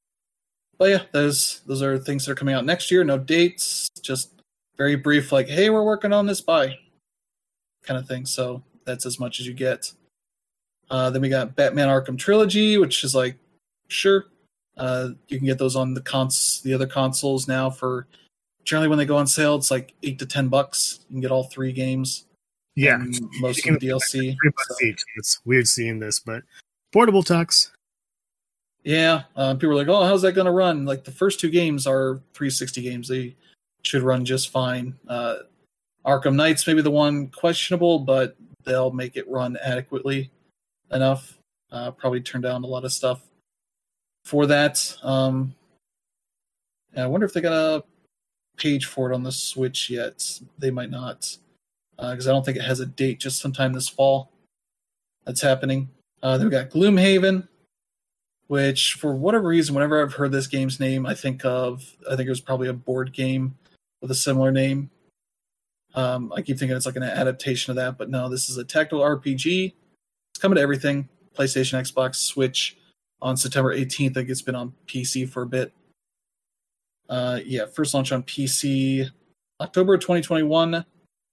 But yeah, those those are things that are coming out next year. No dates, just very brief, like, hey, we're working on this by kind of thing. So that's as much as you get. Uh, then we got Batman Arkham Trilogy, which is like, sure, uh, you can get those on the cons, the other consoles now for generally when they go on sale, it's like eight to ten bucks. You can get all three games. Yeah, and most of the D L C. Three bucks so. each. It's weird seeing this, but portable tax. Yeah, uh, people are like, "Oh, how's that going to run?" Like the first two games are three sixty games; they should run just fine. Uh, Arkham Knight's maybe the one questionable, but they'll make it run adequately enough. Uh, probably turn down a lot of stuff for that. Um, I wonder if they got a page for it on the Switch yet. They might not, because uh, I don't think it has a date. Just sometime this fall, that's happening. Uh, then we got Gloomhaven, which for whatever reason, whenever I've heard this game's name, I think of, I think it was probably a board game with a similar name. Um, I keep thinking it's like an adaptation of that, but no, this is a tactical R P G. It's coming to everything, PlayStation, Xbox, Switch, on September eighteenth. I think it's been on P C for a bit. Uh, yeah, first launch on P C, October twenty twenty-one.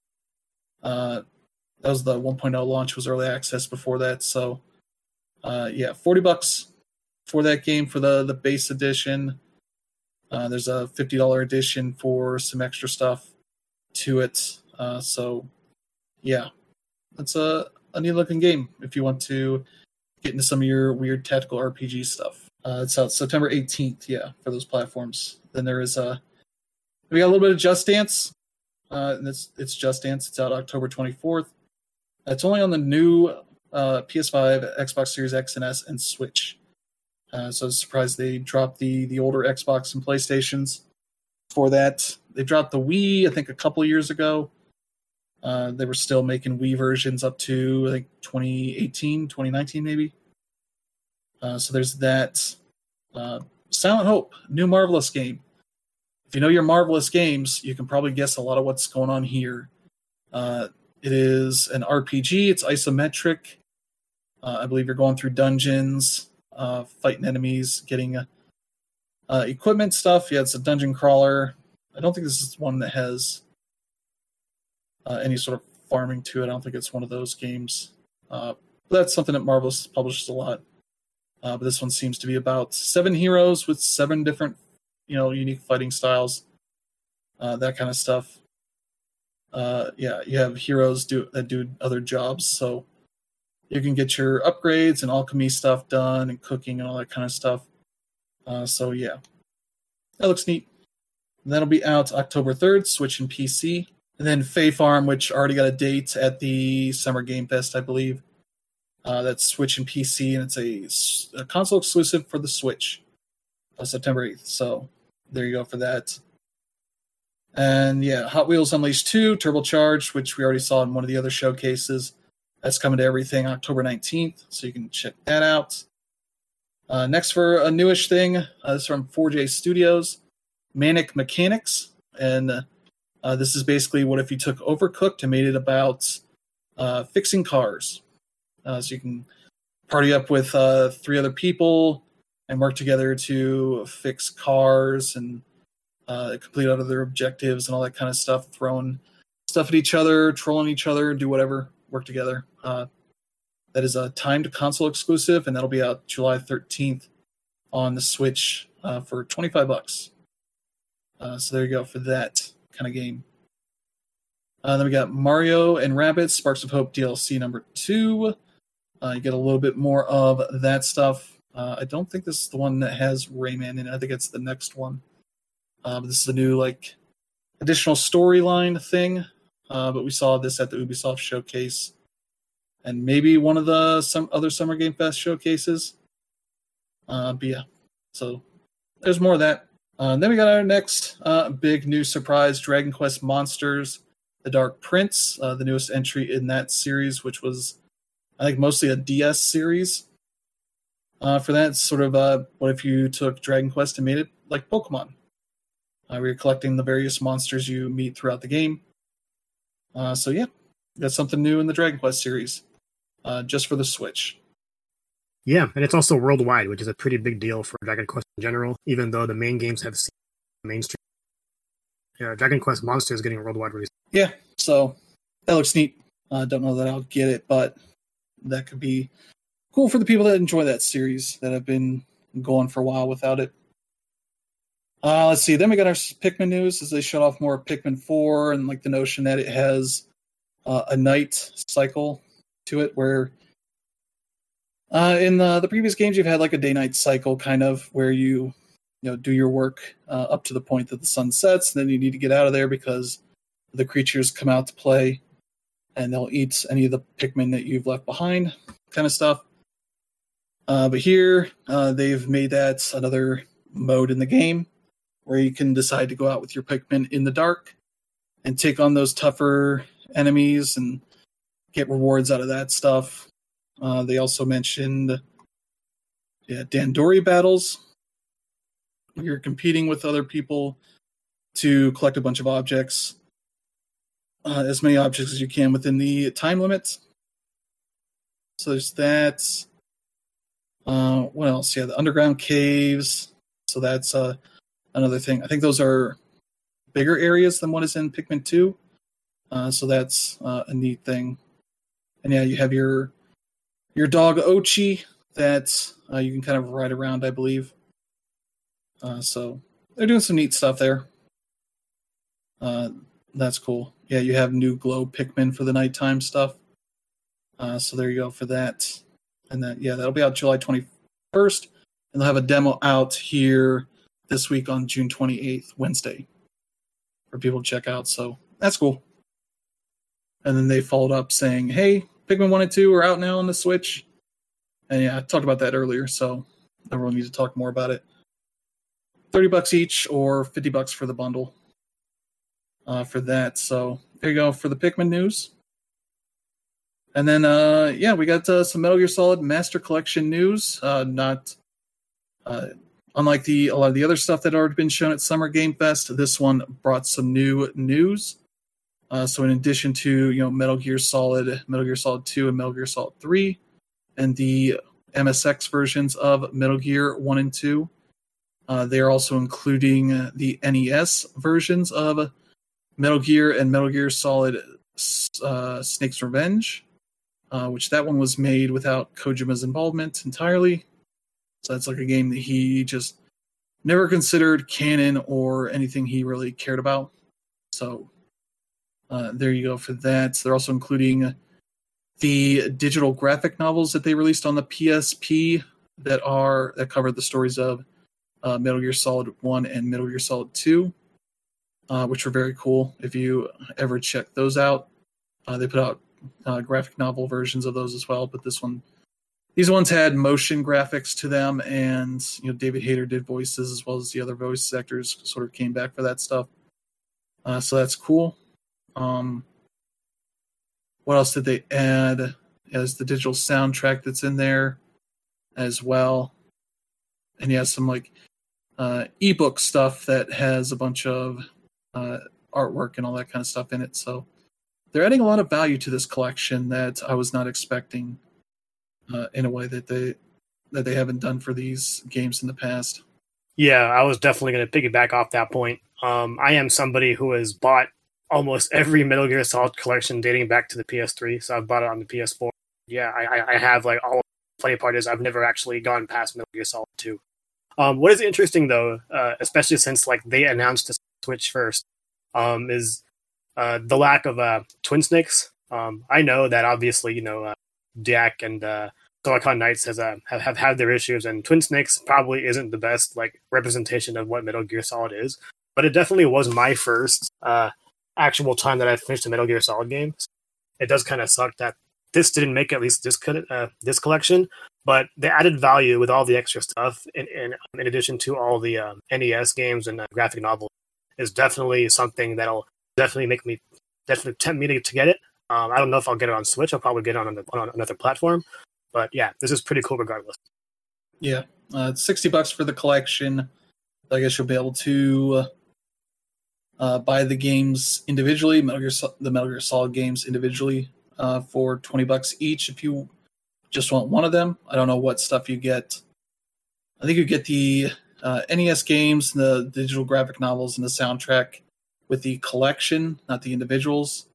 Uh, that was the one point oh launch, was early access before that. So, uh, yeah, forty bucks for that game for the, the base edition. Uh, there's a fifty dollars edition for some extra stuff to it. Uh, so, yeah, that's a, a neat looking game if you want to get into some of your weird tactical R P G stuff. Uh, it's out September eighteenth, yeah, for those platforms. Then there is a, we got a little bit of Just Dance. Uh, and it's, it's Just Dance. It's out October twenty-fourth. It's only on the new uh, P S five, Xbox Series X and S, and Switch. Uh, so I was surprised they dropped the the older Xbox and PlayStations for that. They dropped the Wii, I think, a couple years ago. Uh, they were still making Wii versions up to, I think, twenty eighteen, twenty nineteen, maybe. Uh, so there's that. Uh, Silent Hope, new Marvelous game. If you know your Marvelous games, you can probably guess a lot of what's going on here. Uh, it is an R P G. It's isometric. Uh, I believe you're going through dungeons, uh, fighting enemies, getting uh, uh, equipment stuff. Yeah, it's a dungeon crawler. I don't think this is one that has uh, any sort of farming to it. I don't think it's one of those games. Uh, but that's something that Marvelous publishes a lot. Uh, but this one seems to be about seven heroes with seven different, you know, unique fighting styles, uh, that kind of stuff. Uh, yeah, you have heroes do that do other jobs, so you can get your upgrades and alchemy stuff done and cooking and all that kind of stuff. Uh, so yeah, that looks neat. And that'll be out October third, Switch and P C. And then Fae Farm, which already got a date at the Summer Game Fest, I believe. Uh, that's Switch and P C, and it's a, a console exclusive for the Switch, uh, September eighth. So there you go for that. And yeah, Hot Wheels Unleashed two, Turbocharged, which we already saw in one of the other showcases. That's coming to everything October nineteenth, so you can check that out. Uh, next for a newish thing, uh, this is from four J Studios, Manic Mechanics. And uh, uh, this is basically what if you took Overcooked and made it about uh, fixing cars. Uh, so you can party up with uh, three other people and work together to fix cars and uh, complete other objectives and all that kind of stuff, throwing stuff at each other, trolling each other, do whatever, work together. Uh, that is a timed console exclusive, and that'll be out July thirteenth on the Switch uh, for twenty-five bucks. Uh, so there you go for that kind of game. Uh, then we got Mario and Rabbids Sparks of Hope D L C number two. Uh, you get a little bit more of that stuff. Uh, I don't think this is the one that has Rayman in it. I think it's the next one. Uh, but this is the new like additional storyline thing. Uh, but we saw this at the Ubisoft showcase, and maybe one of the some other Summer Game Fest showcases. Uh, but yeah, so there's more of that. Uh, then we got our next uh, big new surprise: Dragon Quest Monsters: The Dark Prince, uh, the newest entry in that series, which was, I think, mostly a D S series. Uh, for that, it's sort of uh, what if you took Dragon Quest and made it like Pokemon, uh, where you're collecting the various monsters you meet throughout the game. Uh, so yeah, that's something new in the Dragon Quest series, uh, just for the Switch. Yeah, and it's also worldwide, which is a pretty big deal for Dragon Quest in general, even though the main games have seen mainstream. Yeah, Dragon Quest Monsters is getting a worldwide release. Yeah, so that looks neat. I uh, don't know that I'll get it, but that could be cool for the people that enjoy that series that have been going for a while without it. Uh, let's see. Then we got our Pikmin news as they showed off more Pikmin four and like the notion that it has uh, a night cycle to it, where uh, in the, the previous games you've had like a day-night cycle kind of where you you know do your work uh, up to the point that the sun sets, and then you need to get out of there because the creatures come out to play and they'll eat any of the Pikmin that you've left behind, kind of stuff. Uh, but here uh, they've made that another mode in the game where you can decide to go out with your Pikmin in the dark and take on those tougher enemies and get rewards out of that stuff. Uh, they also mentioned yeah, Dandori battles, where you're competing with other people to collect a bunch of objects, uh, as many objects as you can within the time limits. So there's that. Uh, what else? Yeah, the underground caves. So that's uh, another thing. I think those are bigger areas than what is in Pikmin two. Uh, so that's uh, a neat thing. And yeah, you have your your dog Ochi that uh, you can kind of ride around, I believe. Uh, so they're doing some neat stuff there. Uh, that's cool. Yeah, you have new glow Pikmin for the nighttime stuff. Uh, so there you go for that. And then, yeah, that'll be out July twenty-first. And they'll have a demo out here this week on June twenty-eighth, Wednesday, for people to check out. So that's cool. And then they followed up saying, hey, Pikmin one and two are out now on the Switch. And yeah, I talked about that earlier. So everyone needs to talk more about it. thirty bucks each or fifty bucks for the bundle uh, for that. So there you go for the Pikmin news. And then, uh, yeah, we got uh, some Metal Gear Solid Master Collection news. Uh, not uh, unlike the a lot of the other stuff that had already been shown at Summer Game Fest. This one brought some new news. Uh, so in addition to you know Metal Gear Solid, Metal Gear Solid two, and Metal Gear Solid three, and the M S X versions of Metal Gear one and two, uh, they are also including the N E S versions of Metal Gear and Metal Gear Solid uh, Snake's Revenge. Uh, which that one was made without Kojima's involvement entirely. So that's like a game that he just never considered canon or anything he really cared about. So uh, there you go for that. They're also including the digital graphic novels that they released on the P S P that are that cover the stories of uh, Metal Gear Solid one and Metal Gear Solid two, uh, which were very cool. If you ever check those out, uh, they put out Uh, graphic novel versions of those as well, but this one, these ones had motion graphics to them, and you know David Hayter did voices as well as the other voice actors sort of came back for that stuff. Uh, so that's cool. Um, what else did they add? As the digital soundtrack that's in there as well, and yeah, some like uh, ebook stuff that has a bunch of uh, artwork and all that kind of stuff in it. So they're adding a lot of value to this collection that I was not expecting uh, in a way that they that they haven't done for these games in the past. Yeah, I was definitely going to piggyback off that point. Um, I am somebody who has bought almost every Metal Gear Solid collection dating back to the P S three, so I've bought it on the P S four. Yeah, I, I have like all. Funny part is I've never actually gone past Metal Gear Solid two. Um, what is interesting though, uh, especially since like they announced the Switch first, um, is Uh, the lack of uh, Twin Snakes. Um, I know that obviously, you know, uh, D A C and uh, Silicon Knights has uh, have, have had their issues, and Twin Snakes probably isn't the best like representation of what Metal Gear Solid is. But it definitely was my first uh, actual time that I finished a Metal Gear Solid game. It does kind of suck that this didn't make at least this uh, this collection, but the added value with all the extra stuff, in in, in addition to all the um, N E S games and uh, graphic novels, is definitely something that'll definitely make me definitely tempt me to, to get it. Um, I don't know if I'll get it on Switch. I'll probably get it on, on, on another platform. But yeah, this is pretty cool regardless. Yeah, uh, it's sixty bucks for the collection. I guess you'll be able to uh, buy the games individually, Metal Gear, the Metal Gear Solid games individually uh, for twenty bucks each if you just want one of them. I don't know what stuff you get. I think you get the uh, N E S games, the digital graphic novels, and the soundtrack with the collection, not the individuals.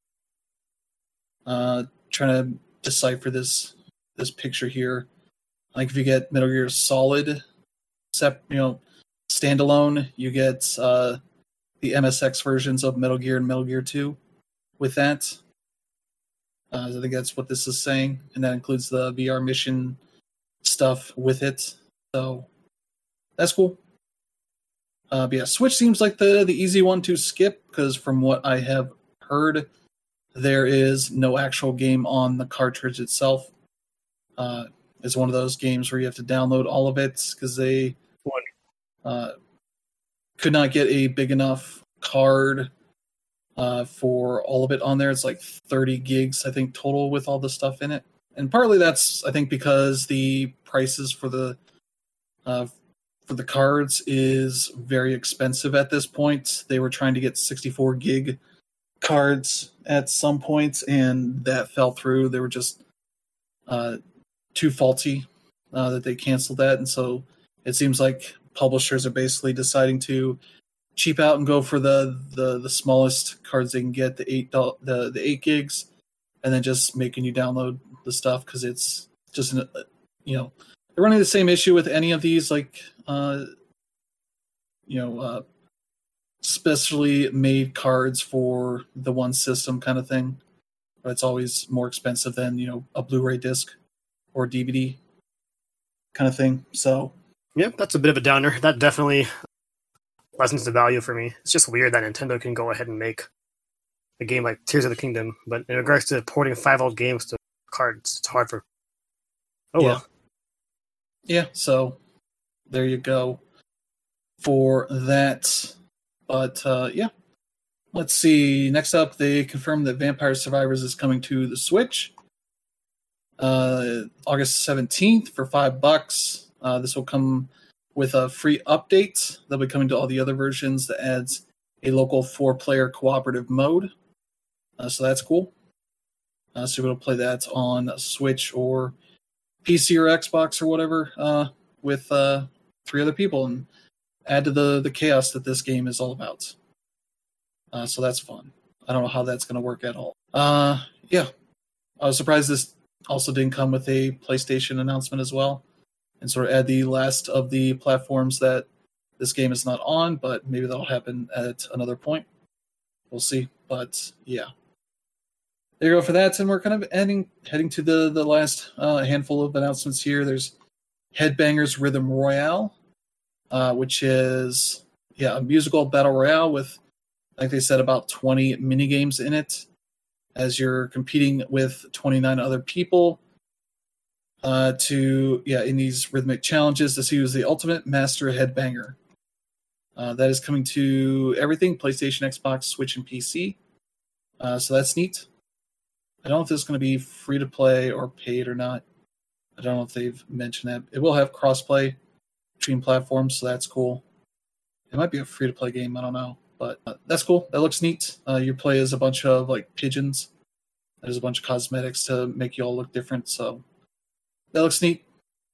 Uh, trying to decipher this this picture here. I think if you get Metal Gear Solid, sep, you know, standalone, you get uh, the M S X versions of Metal Gear and Metal Gear two with that. Uh, I think that's what this is saying, and that includes the V R mission stuff with it. So that's cool. Uh, but yeah, Switch seems like the, the easy one to skip because from what I have heard, there is no actual game on the cartridge itself. Uh, it's one of those games where you have to download all of it because they uh, could not get a big enough card uh, for all of it on there. It's like thirty gigs, I think, total with all the stuff in it. And partly that's, I think, because the prices for the uh, for the cards is very expensive at this point. They were trying to get sixty-four gig cards at some points, and that fell through. They were just uh, too faulty uh, that they canceled that. And so it seems like publishers are basically deciding to cheap out and go for the, the, the smallest cards they can get, the eight the, the eight gigs, and then just making you download the stuff because it's just, an, you know, they're running the same issue with any of these, like, uh, you know, uh, specially made cards for the one system kind of thing. But it's always more expensive than, you know, a Blu-ray disc or D V D kind of thing. So, yeah, that's a bit of a downer. That definitely lessens the value for me. It's just weird that Nintendo can go ahead and make a game like Tears of the Kingdom, but in regards to porting five old games to cards, it's hard for. Oh yeah. well. Yeah, so there you go for that. But uh, yeah, let's see. Next up, they confirmed that Vampire Survivors is coming to the Switch uh, August seventeenth for five bucks. Uh, this will come with a free update. They'll be coming to all the other versions that adds a local four-player cooperative mode. Uh, so that's cool. Uh, so you'll be able to play that on Switch or P C or Xbox or whatever uh, with uh, three other people and add to the, the chaos that this game is all about. Uh, so that's fun. I don't know how that's going to work at all. Uh, yeah. I was surprised this also didn't come with a PlayStation announcement as well and sort of add the last of the platforms that this game is not on, but maybe that'll happen at another point. We'll see. But yeah. There you go for that. And we're kind of heading, heading to the, the last uh, handful of announcements here. There's Headbangers Rhythm Royale, uh, which is yeah a musical battle royale with, like they said, about twenty minigames in it as you're competing with twenty-nine other people uh, to, yeah, in these rhythmic challenges to see who's the ultimate master headbanger. Uh, that is coming to everything, PlayStation, Xbox, Switch, and P C. Uh, so that's neat. I don't know if this is going to be free to play or paid or not. I don't know if they've mentioned that. It will have crossplay between platforms, so that's cool. It might be a free to play game. I don't know, but uh, that's cool. That looks neat. Uh, you play as a bunch of like pigeons. There's a bunch of cosmetics to make you all look different, so that looks neat.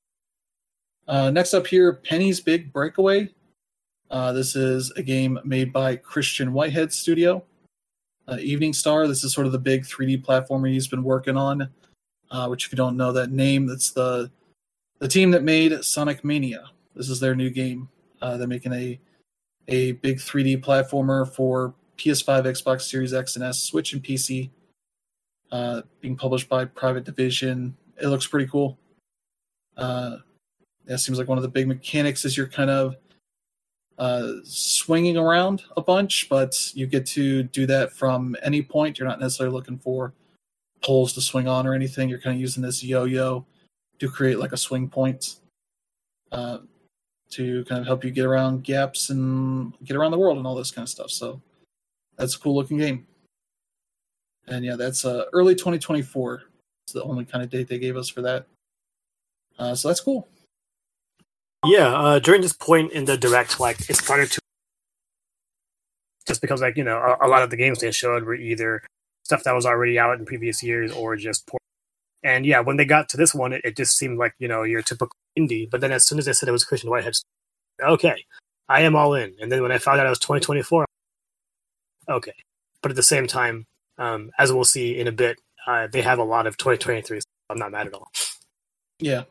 Uh, next up here, Penny's Big Breakaway. Uh, this is a game made by Christian Whitehead Studio. Uh, Evening Star, this is sort of the big three D platformer he's been working on, uh, which if you don't know that name, that's the the team that made Sonic Mania. This is their new game. Uh, they're making a a big three D platformer for P S five, Xbox Series X and S, Switch, and P C, uh, being published by Private Division. It looks pretty cool. Uh, that seems like one of the big mechanics is you're kind of Uh, swinging around a bunch, but you get to do that from any point. You're not necessarily looking for poles to swing on or anything. You're kind of using this yo-yo to create like a swing point uh, to kind of help you get around gaps and get around the world and all this kind of stuff. So that's a cool looking game. And yeah, that's uh, early twenty twenty-four. It's the only kind of date they gave us for that. Uh, so that's cool. Yeah, uh, during this point in the Direct, like, it started to... Just because, like, you know, a, a lot of the games they showed were either stuff that was already out in previous years or just poor. And yeah, when they got to this one, it, it just seemed like, you know, your typical indie. But then as soon as they said it was Christian Whitehead, okay, I am all in. And then when I found out it was twenty twenty-four, okay. But at the same time, um, as we'll see in a bit, uh, they have a lot of twenty twenty-three, so I'm not mad at all. Yeah.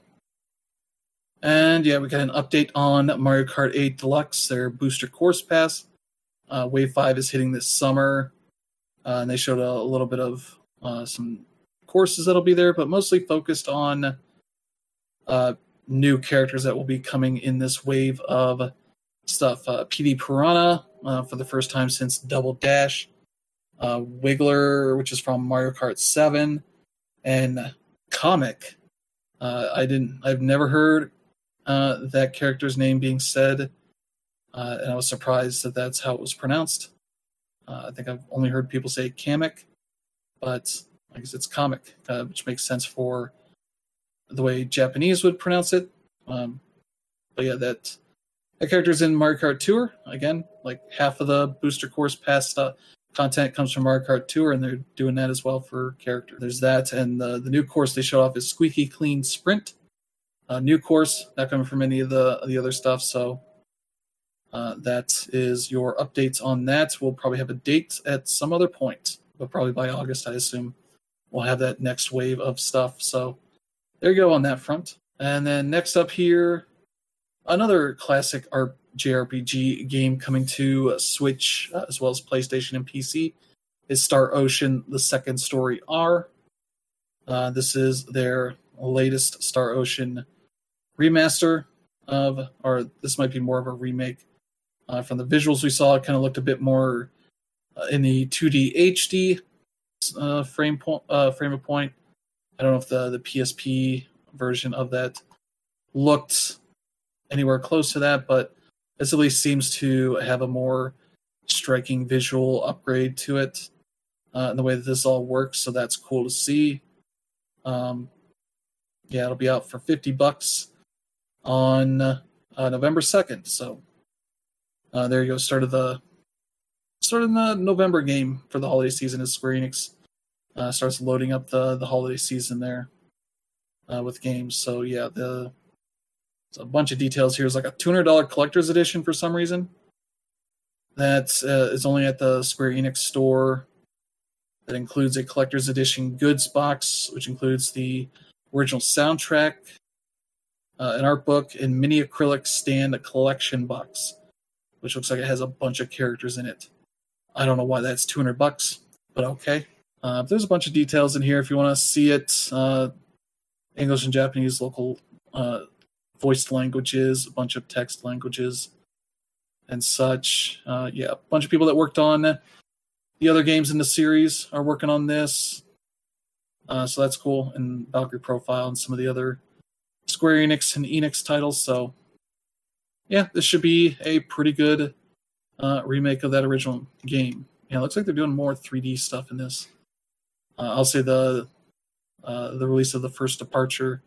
And yeah, we got an update on Mario Kart eight Deluxe, their booster course pass. Uh, Wave five is hitting this summer. Uh, and they showed a, a little bit of uh, some courses that'll be there, but mostly focused on uh, new characters that will be coming in this wave of stuff. Uh, P D Piranha, uh, for the first time since Double Dash. Uh, Wiggler, which is from Mario Kart seven. And Comic. Uh, I didn't, I've never heard Uh, that character's name being said, uh, and I was surprised that that's how it was pronounced. Uh, I think I've only heard people say Kamek, but I guess it's Comic, uh, which makes sense for the way Japanese would pronounce it. Um, but yeah, that that character's in Mario Kart Tour. Again, like half of the booster course pass uh, content comes from Mario Kart Tour, and they're doing that as well for character. There's that, and the, the new course they showed off is Squeaky Clean Sprint. Uh, new course, not coming from any of the the other stuff, so uh, that is your updates on that. We'll probably have a date at some other point, but probably by August, I assume, we'll have that next wave of stuff. So there you go on that front. And then next up here, another classic J R P G game coming to Switch uh, as well as PlayStation and P C is Star Ocean: The Second Story R. Uh, this is their latest Star Ocean remaster of, or this might be more of a remake. Uh, from the visuals we saw, it kind of looked a bit more uh, in the two D H D uh, frame point, uh, frame of point. I don't know if the, the P S P version of that looked anywhere close to that, but this at least seems to have a more striking visual upgrade to it, uh, in the way that this all works. So that's cool to see. Um, yeah, it'll be out for fifty bucks on uh, November second. So uh, there you go. Start of the start of the November game for the holiday season as Square Enix uh, starts loading up the the holiday season there uh, with games. So yeah, the it's a bunch of details here. It's like a two hundred dollars collector's edition for some reason. That uh, is only at the Square Enix store. That includes a collector's edition goods box, which includes the original soundtrack, uh, an art book, and mini acrylic stand collection box, which looks like it has a bunch of characters in it. I don't know why that's two hundred bucks, but okay. Uh, there's a bunch of details in here if you want to see it. Uh, English and Japanese, local uh, voiced languages, a bunch of text languages, and such. Uh, yeah, a bunch of people that worked on the other games in the series are working on this. Uh, so that's cool. And Valkyrie Profile and some of the other Square Enix and Enix titles. So yeah, this should be a pretty good uh, remake of that original game. Yeah, it looks like they're doing more three D stuff in this. Uh, I'll say the uh, the release of the First Departure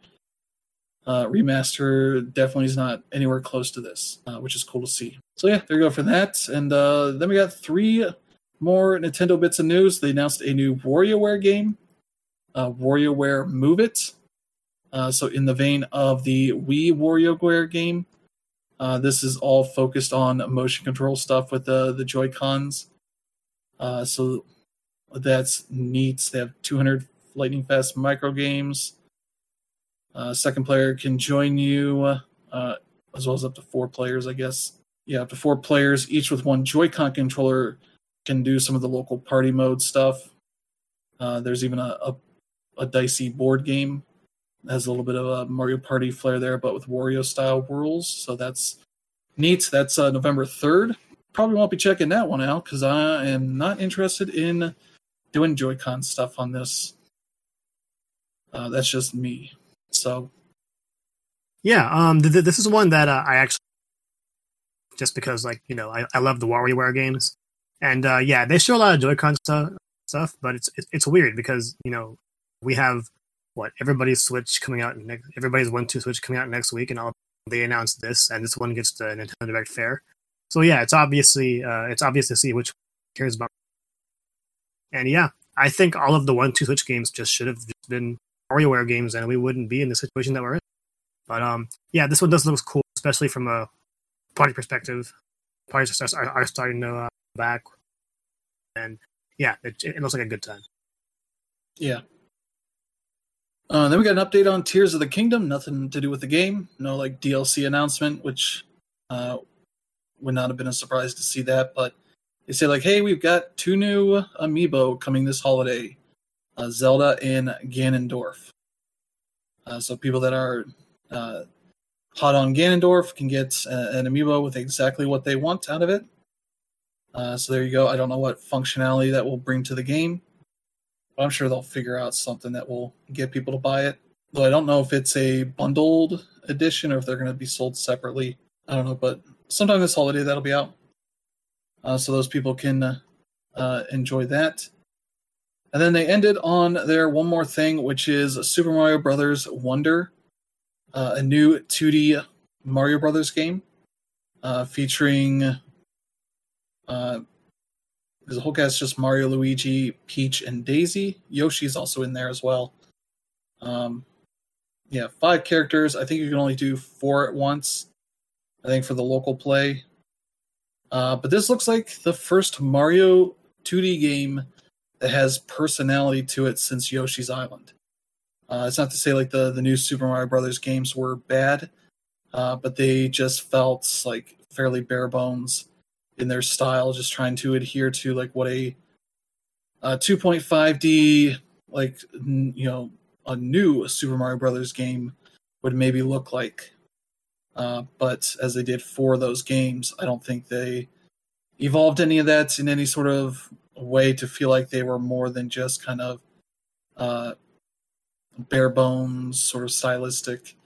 uh, remaster definitely is not anywhere close to this, uh, which is cool to see. So yeah, there you go for that. And uh, then we got three more Nintendo bits of news. They announced a new WarioWare game, uh, WarioWare Move It. Uh, so in the vein of the Wii WarioWare game, uh, this is all focused on motion control stuff with the, the Joy-Cons. Uh, so that's neat. They have two hundred lightning fast micro games. Uh, second player can join you, uh, as well as up to four players, I guess. Yeah, up to four players, each with one Joy-Con controller, can do some of the local party mode stuff. Uh, there's even a, a, a dicey board game that has a little bit of a Mario Party flair there, but with Wario-style rules. So that's neat. That's uh, November third. Probably won't be checking that one out because I am not interested in doing Joy-Con stuff on this. Uh, that's just me. So, yeah, um, th- th- this is one that uh, I actually, just because, like, you know, I, I love the WarioWare games. And, uh, yeah, they show a lot of Joy-Con stuff, stuff but it's it's weird because, you know, we have, what, everybody's Switch coming out, next, everybody's one two Switch coming out next week, and all they announced this, and this one gets the Nintendo Direct Fair. So, yeah, it's obviously, uh, it's obvious to see which one cares about. And, yeah, I think all of the one two Switch games just should have just been WarioWare games, and we wouldn't be in the situation that we're in. But, um, yeah, this one does look cool, especially from a party perspective. Parties are, are starting to uh, back, and yeah, it, it looks like a good time. Yeah. Uh, then we got an update on Tears of the Kingdom. Nothing to do with the game. No like D L C announcement, which uh, would not have been a surprise to see that. But they say like, hey, we've got two new amiibo coming this holiday: uh, Zelda and Ganondorf. Uh, so people that are uh, hot on Ganondorf can get a, an amiibo with exactly what they want out of it. Uh, so there you go. I don't know what functionality that will bring to the game, but I'm sure they'll figure out something that will get people to buy it. Though I don't know if it's a bundled edition or if they're going to be sold separately. I don't know, but sometime this holiday that'll be out. Uh, so those people can uh, uh, enjoy that. And then they ended on their one more thing, which is Super Mario Brothers Wonder, uh, a new two D Mario Brothers game uh, featuring... Uh, there's a whole cast, just Mario, Luigi, Peach, and Daisy. Yoshi's also in there as well. Um, yeah, five characters. I think you can only do four at once, I think, for the local play. Uh, but this looks like the first Mario two D game that has personality to it since Yoshi's Island. Uh, it's not to say like the, the new Super Mario Brothers games were bad, uh, but they just felt like fairly bare bones in their style, just trying to adhere to like what a, a two point five D, like, you know, a new Super Mario Brothers game would maybe look like. Uh, but as they did for those games, I don't think they evolved any of that in any sort of way to feel like they were more than just kind of uh, bare bones, sort of stylistic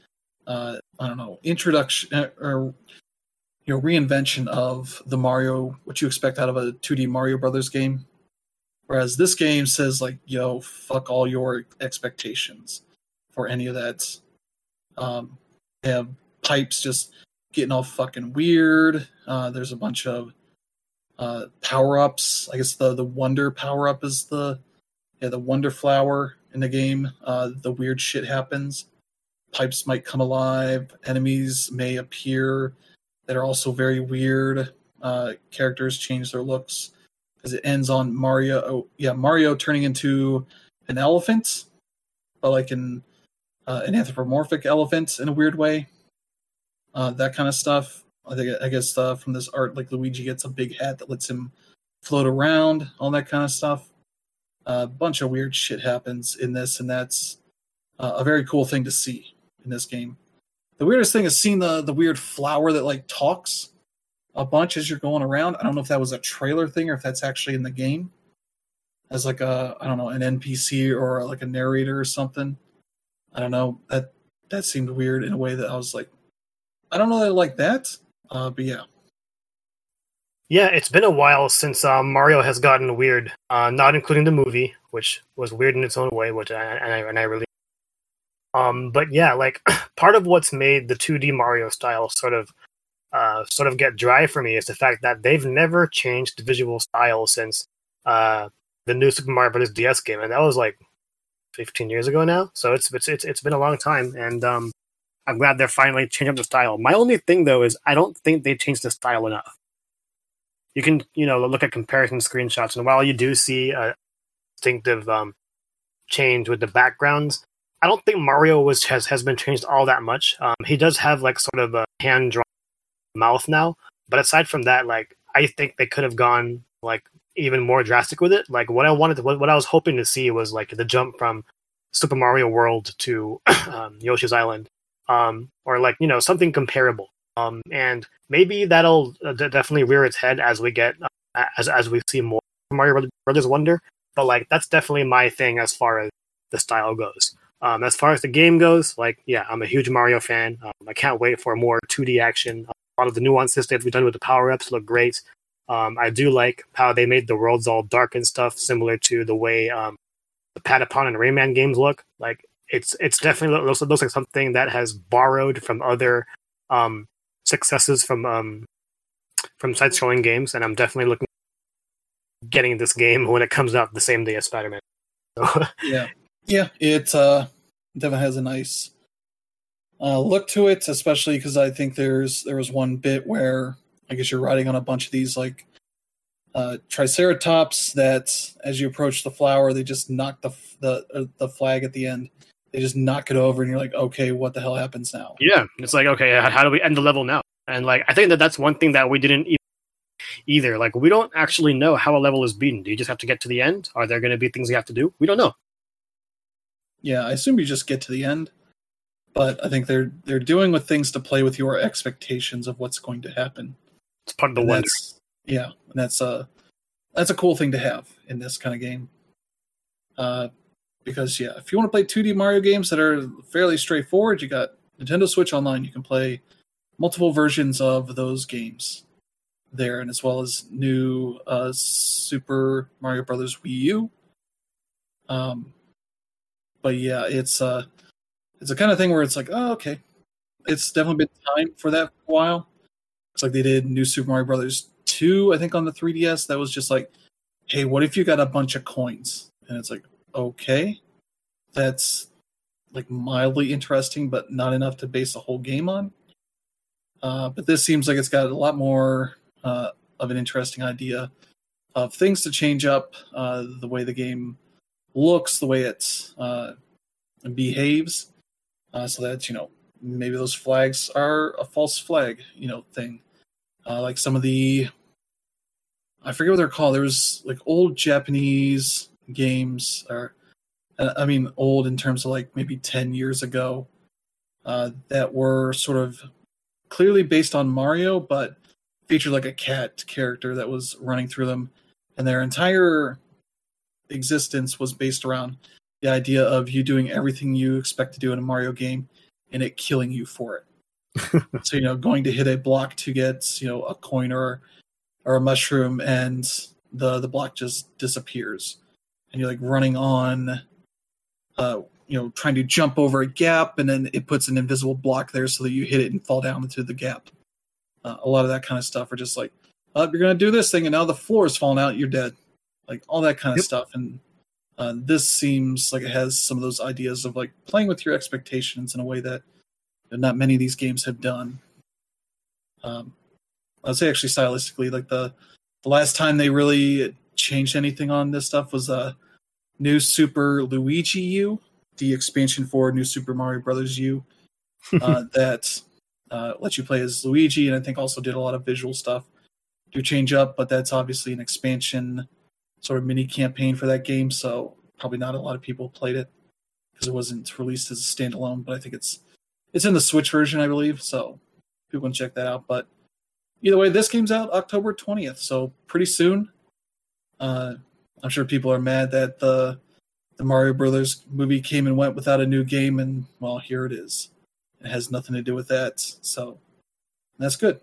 uh, I don't know, introduction uh, or you know reinvention of the Mario, what you expect out of a two D Mario Brothers game. Whereas this game says like, yo, fuck all your expectations for any of that. Um, they have pipes just getting all fucking weird. Uh, there's a bunch of uh, power ups. I guess the the Wonder power up is the yeah the Wonder Flower in the game. Uh, the weird shit happens. Pipes might come alive. Enemies may appear that are also very weird. Uh, characters change their looks because it ends on Mario. Oh, yeah, Mario turning into an elephant, but like an uh, an anthropomorphic elephant in a weird way. Uh, that kind of stuff. I think I guess uh, from this art, like Luigi gets a big hat that lets him float around, all that kind of stuff. A uh, bunch of weird shit happens in this, and that's uh, a very cool thing to see in this game. The weirdest thing is seeing the the weird flower that like talks a bunch as you're going around. I don't know if that was a trailer thing or if that's actually in the game as like a I don't know an N P C or like a narrator or something. I don't know. That that seemed weird in a way that I was like, I don't know that I like that. Uh, but yeah. Yeah, it's been a while since uh, Mario has gotten weird, uh, not including the movie, which was weird in its own way, which I, and I and I really. Um, but yeah, like part of what's made the two D Mario style sort of, uh, sort of get dry for me is the fact that they've never changed the visual style since uh, the new Super Mario Bros. D S game, and that was like fifteen years ago now. So it's it's it's, it's been a long time, and um, I'm glad they're finally changing up the style. My only thing though is I don't think they changed the style enough. You can, you know, look at comparison screenshots, and while you do see a distinctive um, change with the backgrounds, I don't think Mario was has, has been changed all that much. Um, he does have like sort of a hand drawn mouth now, but aside from that, like I think they could have gone like even more drastic with it. Like what I wanted, to, what, what I was hoping to see was like the jump from Super Mario World to um, Yoshi's Island, um, or like you know something comparable. Um, and maybe that'll uh, d- definitely rear its head as we get uh, as as we see more Mario Brothers Wonder. But like that's definitely my thing as far as the style goes. Um, as far as the game goes, like yeah, I'm a huge Mario fan. Um, I can't wait for more two D action. A lot of the nuances that we've done with the power ups look great. Um, I do like how they made the worlds all dark and stuff, similar to the way um, the Patapon and Rayman games look. Like it's it's definitely looks, looks like something that has borrowed from other um, successes from um, from side-scrolling games, and I'm definitely looking at getting this game when it comes out the same day as Spider-Man. So, yeah, yeah, it uh, definitely has a nice uh, look to it, especially because I think there's there was one bit where I guess you're riding on a bunch of these like uh, Triceratops that, as you approach the flower, they just knock the the uh, the flag at the end. They just knock it over, and you're like, okay, what the hell happens now? yeah, it's like, okay, how do we end the level now? And like, I think that that's one thing that we didn't either. Like, we don't actually know how a level is beaten. Do you just have to get to the end? Are there going to be things you have to do? We don't know. Yeah, I assume you just get to the end, but I think they're they're doing with things to play with your expectations of what's going to happen. It's part of the and wonder. That's, yeah, and that's a that's a cool thing to have in this kind of game. Uh, because yeah, if you want to play two D Mario games that are fairly straightforward, you got Nintendo Switch Online. You can play multiple versions of those games there, and as well as new uh, Super Mario Brothers Wii U. Um, but yeah, it's uh, it's a kind of thing where it's like, oh, okay, it's definitely been time for that for a while. It's like they did New Super Mario Brothers two, I think, on the three D S. That was just like, hey, what if you got a bunch of coins? And it's like, okay, that's like mildly interesting, but not enough to base a whole game on. Uh, but this seems like it's got a lot more uh, of an interesting idea of things to change up uh, the way the game looks, the way it uh, behaves, uh, so that, you know, maybe those flags are a false flag, you know, thing. Uh, like some of the, I forget what they're called. There was like old Japanese games, or I mean, old in terms of like maybe ten years ago, uh, that were sort of clearly based on Mario, but featured like a cat character that was running through them, and their entire existence was based around the idea of you doing everything you expect to do in a Mario game and it killing you for it. So, you know, going to hit a block to get, you know, a coin or or a mushroom, and the the block just disappears, and you're like running on, uh, you know, trying to jump over a gap, and then it puts an invisible block there so that you hit it and fall down into the gap. Uh, a lot of that kind of stuff are just like, oh, you're going to do this thing, and now the floor is falling out, you're dead. Like, all that kind of yep. stuff. And uh, this seems like it has some of those ideas of, like, playing with your expectations in a way that not many of these games have done. Um, I'd say, actually, stylistically, like, the, the last time they really changed anything on this stuff was uh, New Super Luigi U, the expansion for New Super Mario Brothers U, uh, that uh, lets you play as Luigi, and I think also did a lot of visual stuff. Do change up, but that's obviously an expansion sort of mini campaign for that game, so probably not a lot of people played it because it wasn't released as a standalone, but I think it's it's in the Switch version, I believe, so people can check that out. But either way, this game's out October twentieth, so pretty soon. Uh, I'm sure people are mad that the the Mario Brothers movie came and went without a new game, and, well, here it is. It has nothing to do with that, so that's good.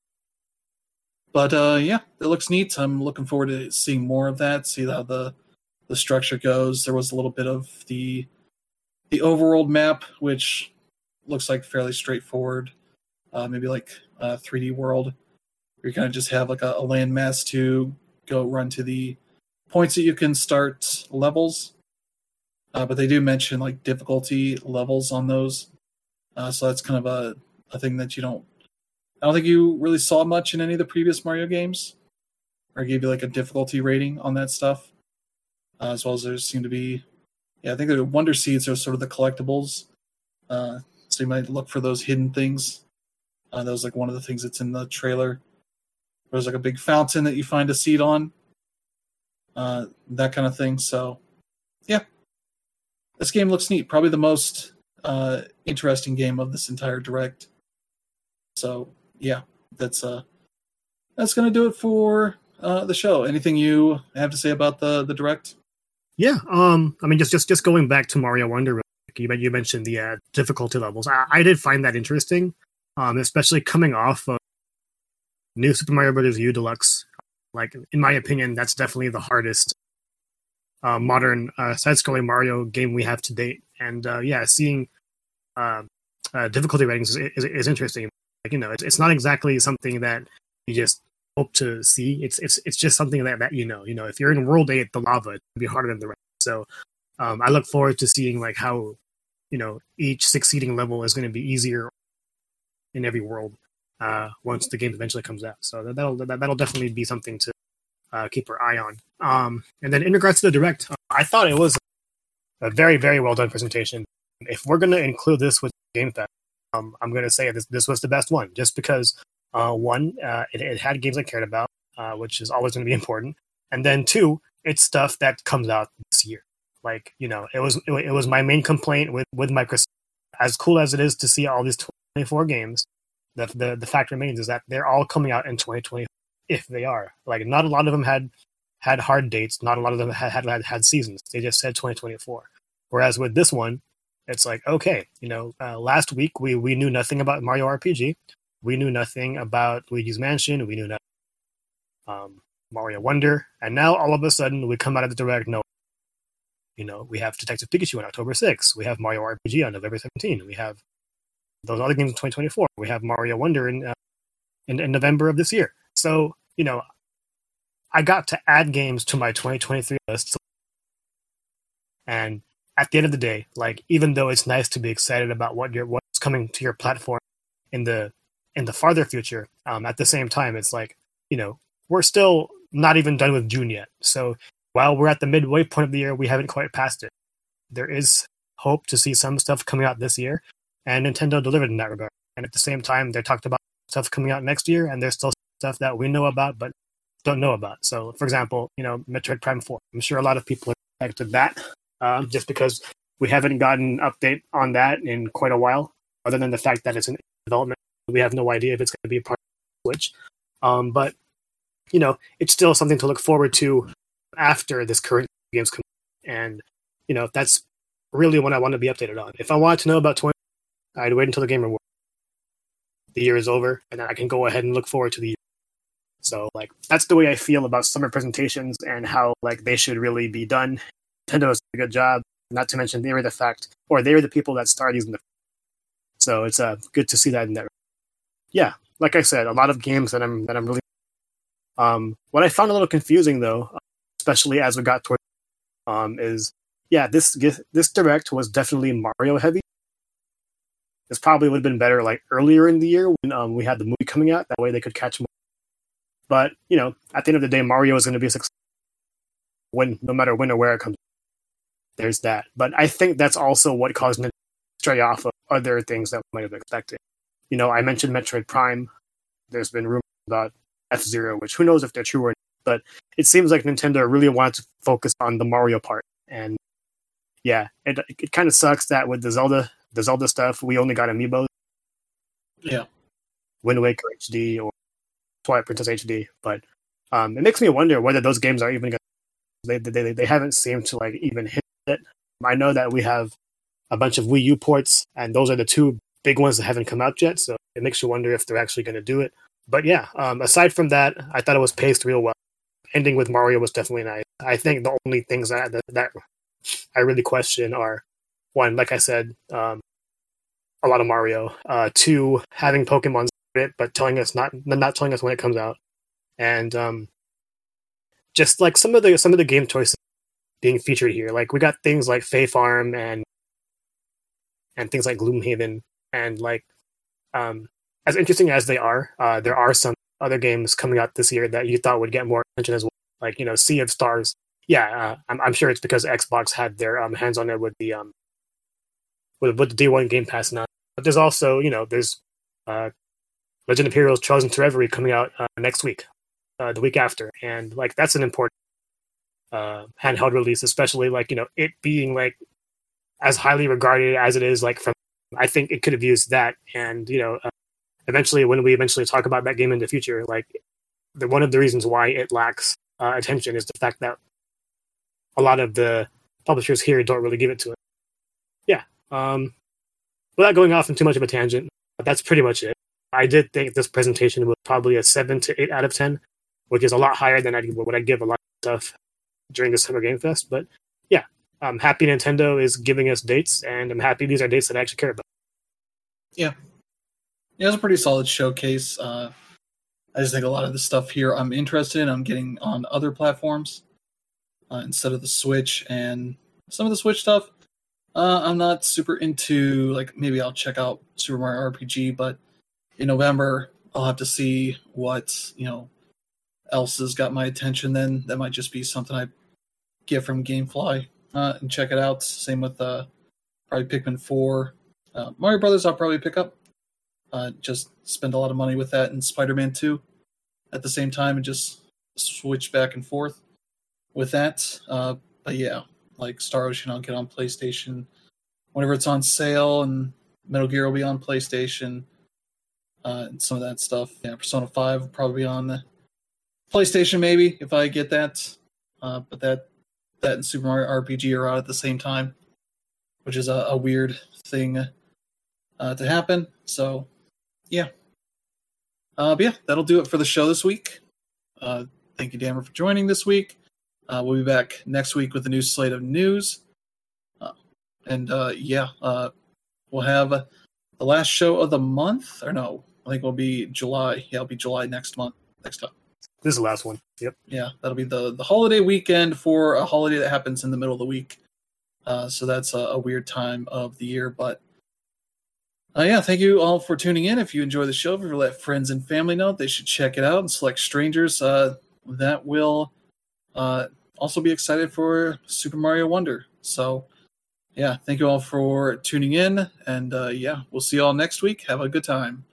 But, uh, yeah, it looks neat. I'm looking forward to seeing more of that, see how the the structure goes. There was a little bit of the the overworld map, which looks like fairly straightforward. Uh, maybe like a three D world, where you kind of just have like a, a landmass to go run to the points that you can start levels. Uh, but they do mention like difficulty levels on those. Uh, so that's kind of a, a thing that you don't I don't think you really saw much in any of the previous Mario games, or gave you like a difficulty rating on that stuff. Uh, as well as there seem to be, yeah, I think the Wonder Seeds are sort of the collectibles. Uh, so you might look for those hidden things. Uh, that was like one of the things that's in the trailer. There's like a big fountain that you find a seed on. Uh, that kind of thing. So, yeah. This game looks neat. Probably the most uh, interesting game of this entire Direct. So, yeah, that's uh, that's going to do it for uh, the show. Anything you have to say about the, the Direct? Yeah, um, I mean, just, just just going back to Mario Wonder, you, you mentioned the uh, difficulty levels. I, I did find that interesting, um, especially coming off of New Super Mario Bros. U Deluxe. Like, in my opinion, that's definitely the hardest uh, modern uh, side-scrolling Mario game we have to date. And, uh, yeah, seeing uh, uh, difficulty ratings is, is, is interesting. Like, you know, it's, it's not exactly something that you just hope to see. It's it's it's just something that, that you know. You know, if you're in World eight, the lava, it's going to be harder than the rest. So um, I look forward to seeing, like, how, you know, each succeeding level is going to be easier in every world uh, once the game eventually comes out. So that, that'll that, that'll definitely be something to uh, keep our eye on. Um, and then in regards to the Direct, uh, I thought it was a very, very well done presentation. If we're going to include this with Game Pass, Um, I'm going to say this this was the best one, just because, uh, one, uh, it, it had games I cared about, uh, which is always going to be important. And then, two, it's stuff that comes out this year. Like, you know, it was it, it was my main complaint with, with Microsoft. As cool as it is to see all these twenty-four games, the, the, the fact remains is that they're all coming out in twenty twenty, if they are. Like, not a lot of them had, had hard dates. Not a lot of them had, had, had seasons. They just said twenty twenty-four. Whereas with this one, it's like, okay, you know, uh, last week we, we knew nothing about Mario R P G. We knew nothing about Luigi's Mansion. We knew nothing um, Mario Wonder. And now all of a sudden we come out of the Direct, no, you know, we have Detective Pikachu on October sixth. We have Mario R P G on November seventeenth. We have those other games in twenty twenty-four. We have Mario Wonder in, uh, in, in November of this year. So, you know, I got to add games to my twenty twenty-three list. And at the end of the day, like, even though it's nice to be excited about what you're, what's coming to your platform in the in the farther future, um, at the same time, it's like, you know, we're still not even done with June yet. So while we're at the midway point of the year, we haven't quite passed it. There is hope to see some stuff coming out this year, and Nintendo delivered in that regard. And at the same time, they talked about stuff coming out next year, and there's still stuff that we know about but don't know about. So, for example, you know, Metroid Prime four. I'm sure a lot of people expected that. Um, just because we haven't gotten an update on that in quite a while, other than the fact that it's in development. We have no idea if it's going to be a part of the Switch. Um, but, you know, it's still something to look forward to after this current game's come. And, you know, that's really what I want to be updated on. If I wanted to know about twenty, I'd wait until the Game Awards. The year is over, and then I can go ahead and look forward to the year. So, like, that's the way I feel about summer presentations and how, like, they should really be done. Nintendo does a good job, not to mention they were the fact, or they were the people that started using the. So it's uh, good to see that in there. Yeah, like I said, a lot of games that I'm that I'm really. Um, what I found a little confusing though, especially as we got toward, um, is yeah, this this direct was definitely Mario heavy. This probably would have been better like earlier in the year when um, we had the movie coming out. That way they could catch more. But you know, at the end of the day, Mario is going to be a success. When no matter when or where it comes, there's that. But I think that's also what caused Nintendo to stray off of other things that we might have expected. You know, I mentioned Metroid Prime. There's been rumors about F-Zero, which who knows if they're true or not. But it seems like Nintendo really wanted to focus on the Mario part. And yeah, it it kind of sucks that with the Zelda the Zelda stuff, we only got amiibos. Yeah. Wind Waker H D or Twilight Princess H D. But um, it makes me wonder whether those games are even going to... They, they, they haven't seemed to like even hit it. I know that we have a bunch of Wii U ports, and those are the two big ones that haven't come out yet, so it makes you wonder if they're actually going to do it. But yeah, um, aside from that, I thought it was paced real well. Ending with Mario was definitely nice. I think the only things that that, that I really question are, one, like I said, um, a lot of Mario. Uh, two, having Pokemon it, but telling us not not telling us when it comes out, and um, just like some of the some of the game choices being featured here. Like we got things like Fae Farm and and things like Gloomhaven, and like um, as interesting as they are, uh, there are some other games coming out this year that you thought would get more attention as well. Like, you know, Sea of Stars. Yeah, uh, I'm, I'm sure it's because Xbox had their um, hands on it with the um, with, with the day one Game Pass now. But there's also, you know, there's uh, Legend of Heroes: Trails into Reverie coming out uh, next week, uh, the week after, and like that's an important uh, handheld release, especially like, you know, it being like as highly regarded as it is. Like from, I think it could have used that, and you know, uh, eventually when we eventually talk about that game in the future, like the, one of the reasons why it lacks uh, attention is the fact that a lot of the publishers here don't really give it to it. Yeah. Um, without going off in too much of a tangent, that's pretty much it. I did think this presentation was probably a seven to eight out of ten, which is a lot higher than I'd, what I'd give a lot of stuff during the Summer Game Fest. But yeah, I'm happy Nintendo is giving us dates, and I'm happy these are dates that I actually care about. Yeah. Yeah, it was a pretty solid showcase. Uh, I just think a lot of the stuff here I'm interested in, I'm getting on other platforms uh, instead of the Switch. And some of the Switch stuff, uh, I'm not super into. Like, maybe I'll check out Super Mario R P G, but in November, I'll have to see what, you know, else has got my attention then. That might just be something I get from GameFly uh, and check it out. Same with uh, probably Pikmin four. Uh, Mario Brothers I'll probably pick up. Uh, just spend a lot of money with that and Spider-Man two at the same time and just switch back and forth with that. Uh, but yeah, like Star Ocean I'll get on PlayStation whenever it's on sale, and Metal Gear will be on PlayStation. Uh, and some of that stuff. Yeah, Persona five will probably be on the PlayStation maybe if I get that. Uh, but that that and Super Mario R P G are out at the same time, which is a, a weird thing uh, to happen. So, yeah. Uh, but yeah, that'll do it for the show this week. Uh, thank you, Dammer, for joining this week. Uh, we'll be back next week with a new slate of news. Uh, and uh, yeah, uh, we'll have the last show of the month. Or no, I think it'll be July. Yeah, it'll be July next month. Next time. This is the last one. Yep. Yeah, that'll be the, the holiday weekend for a holiday that happens in the middle of the week. Uh, so that's a, a weird time of the year. But uh, yeah, thank you all for tuning in. If you enjoy the show, if you let friends and family know, they should check it out. And Select Strangers, uh, that will uh, also be excited for Super Mario Wonder. So yeah, thank you all for tuning in. And uh, yeah, we'll see you all next week. Have a good time.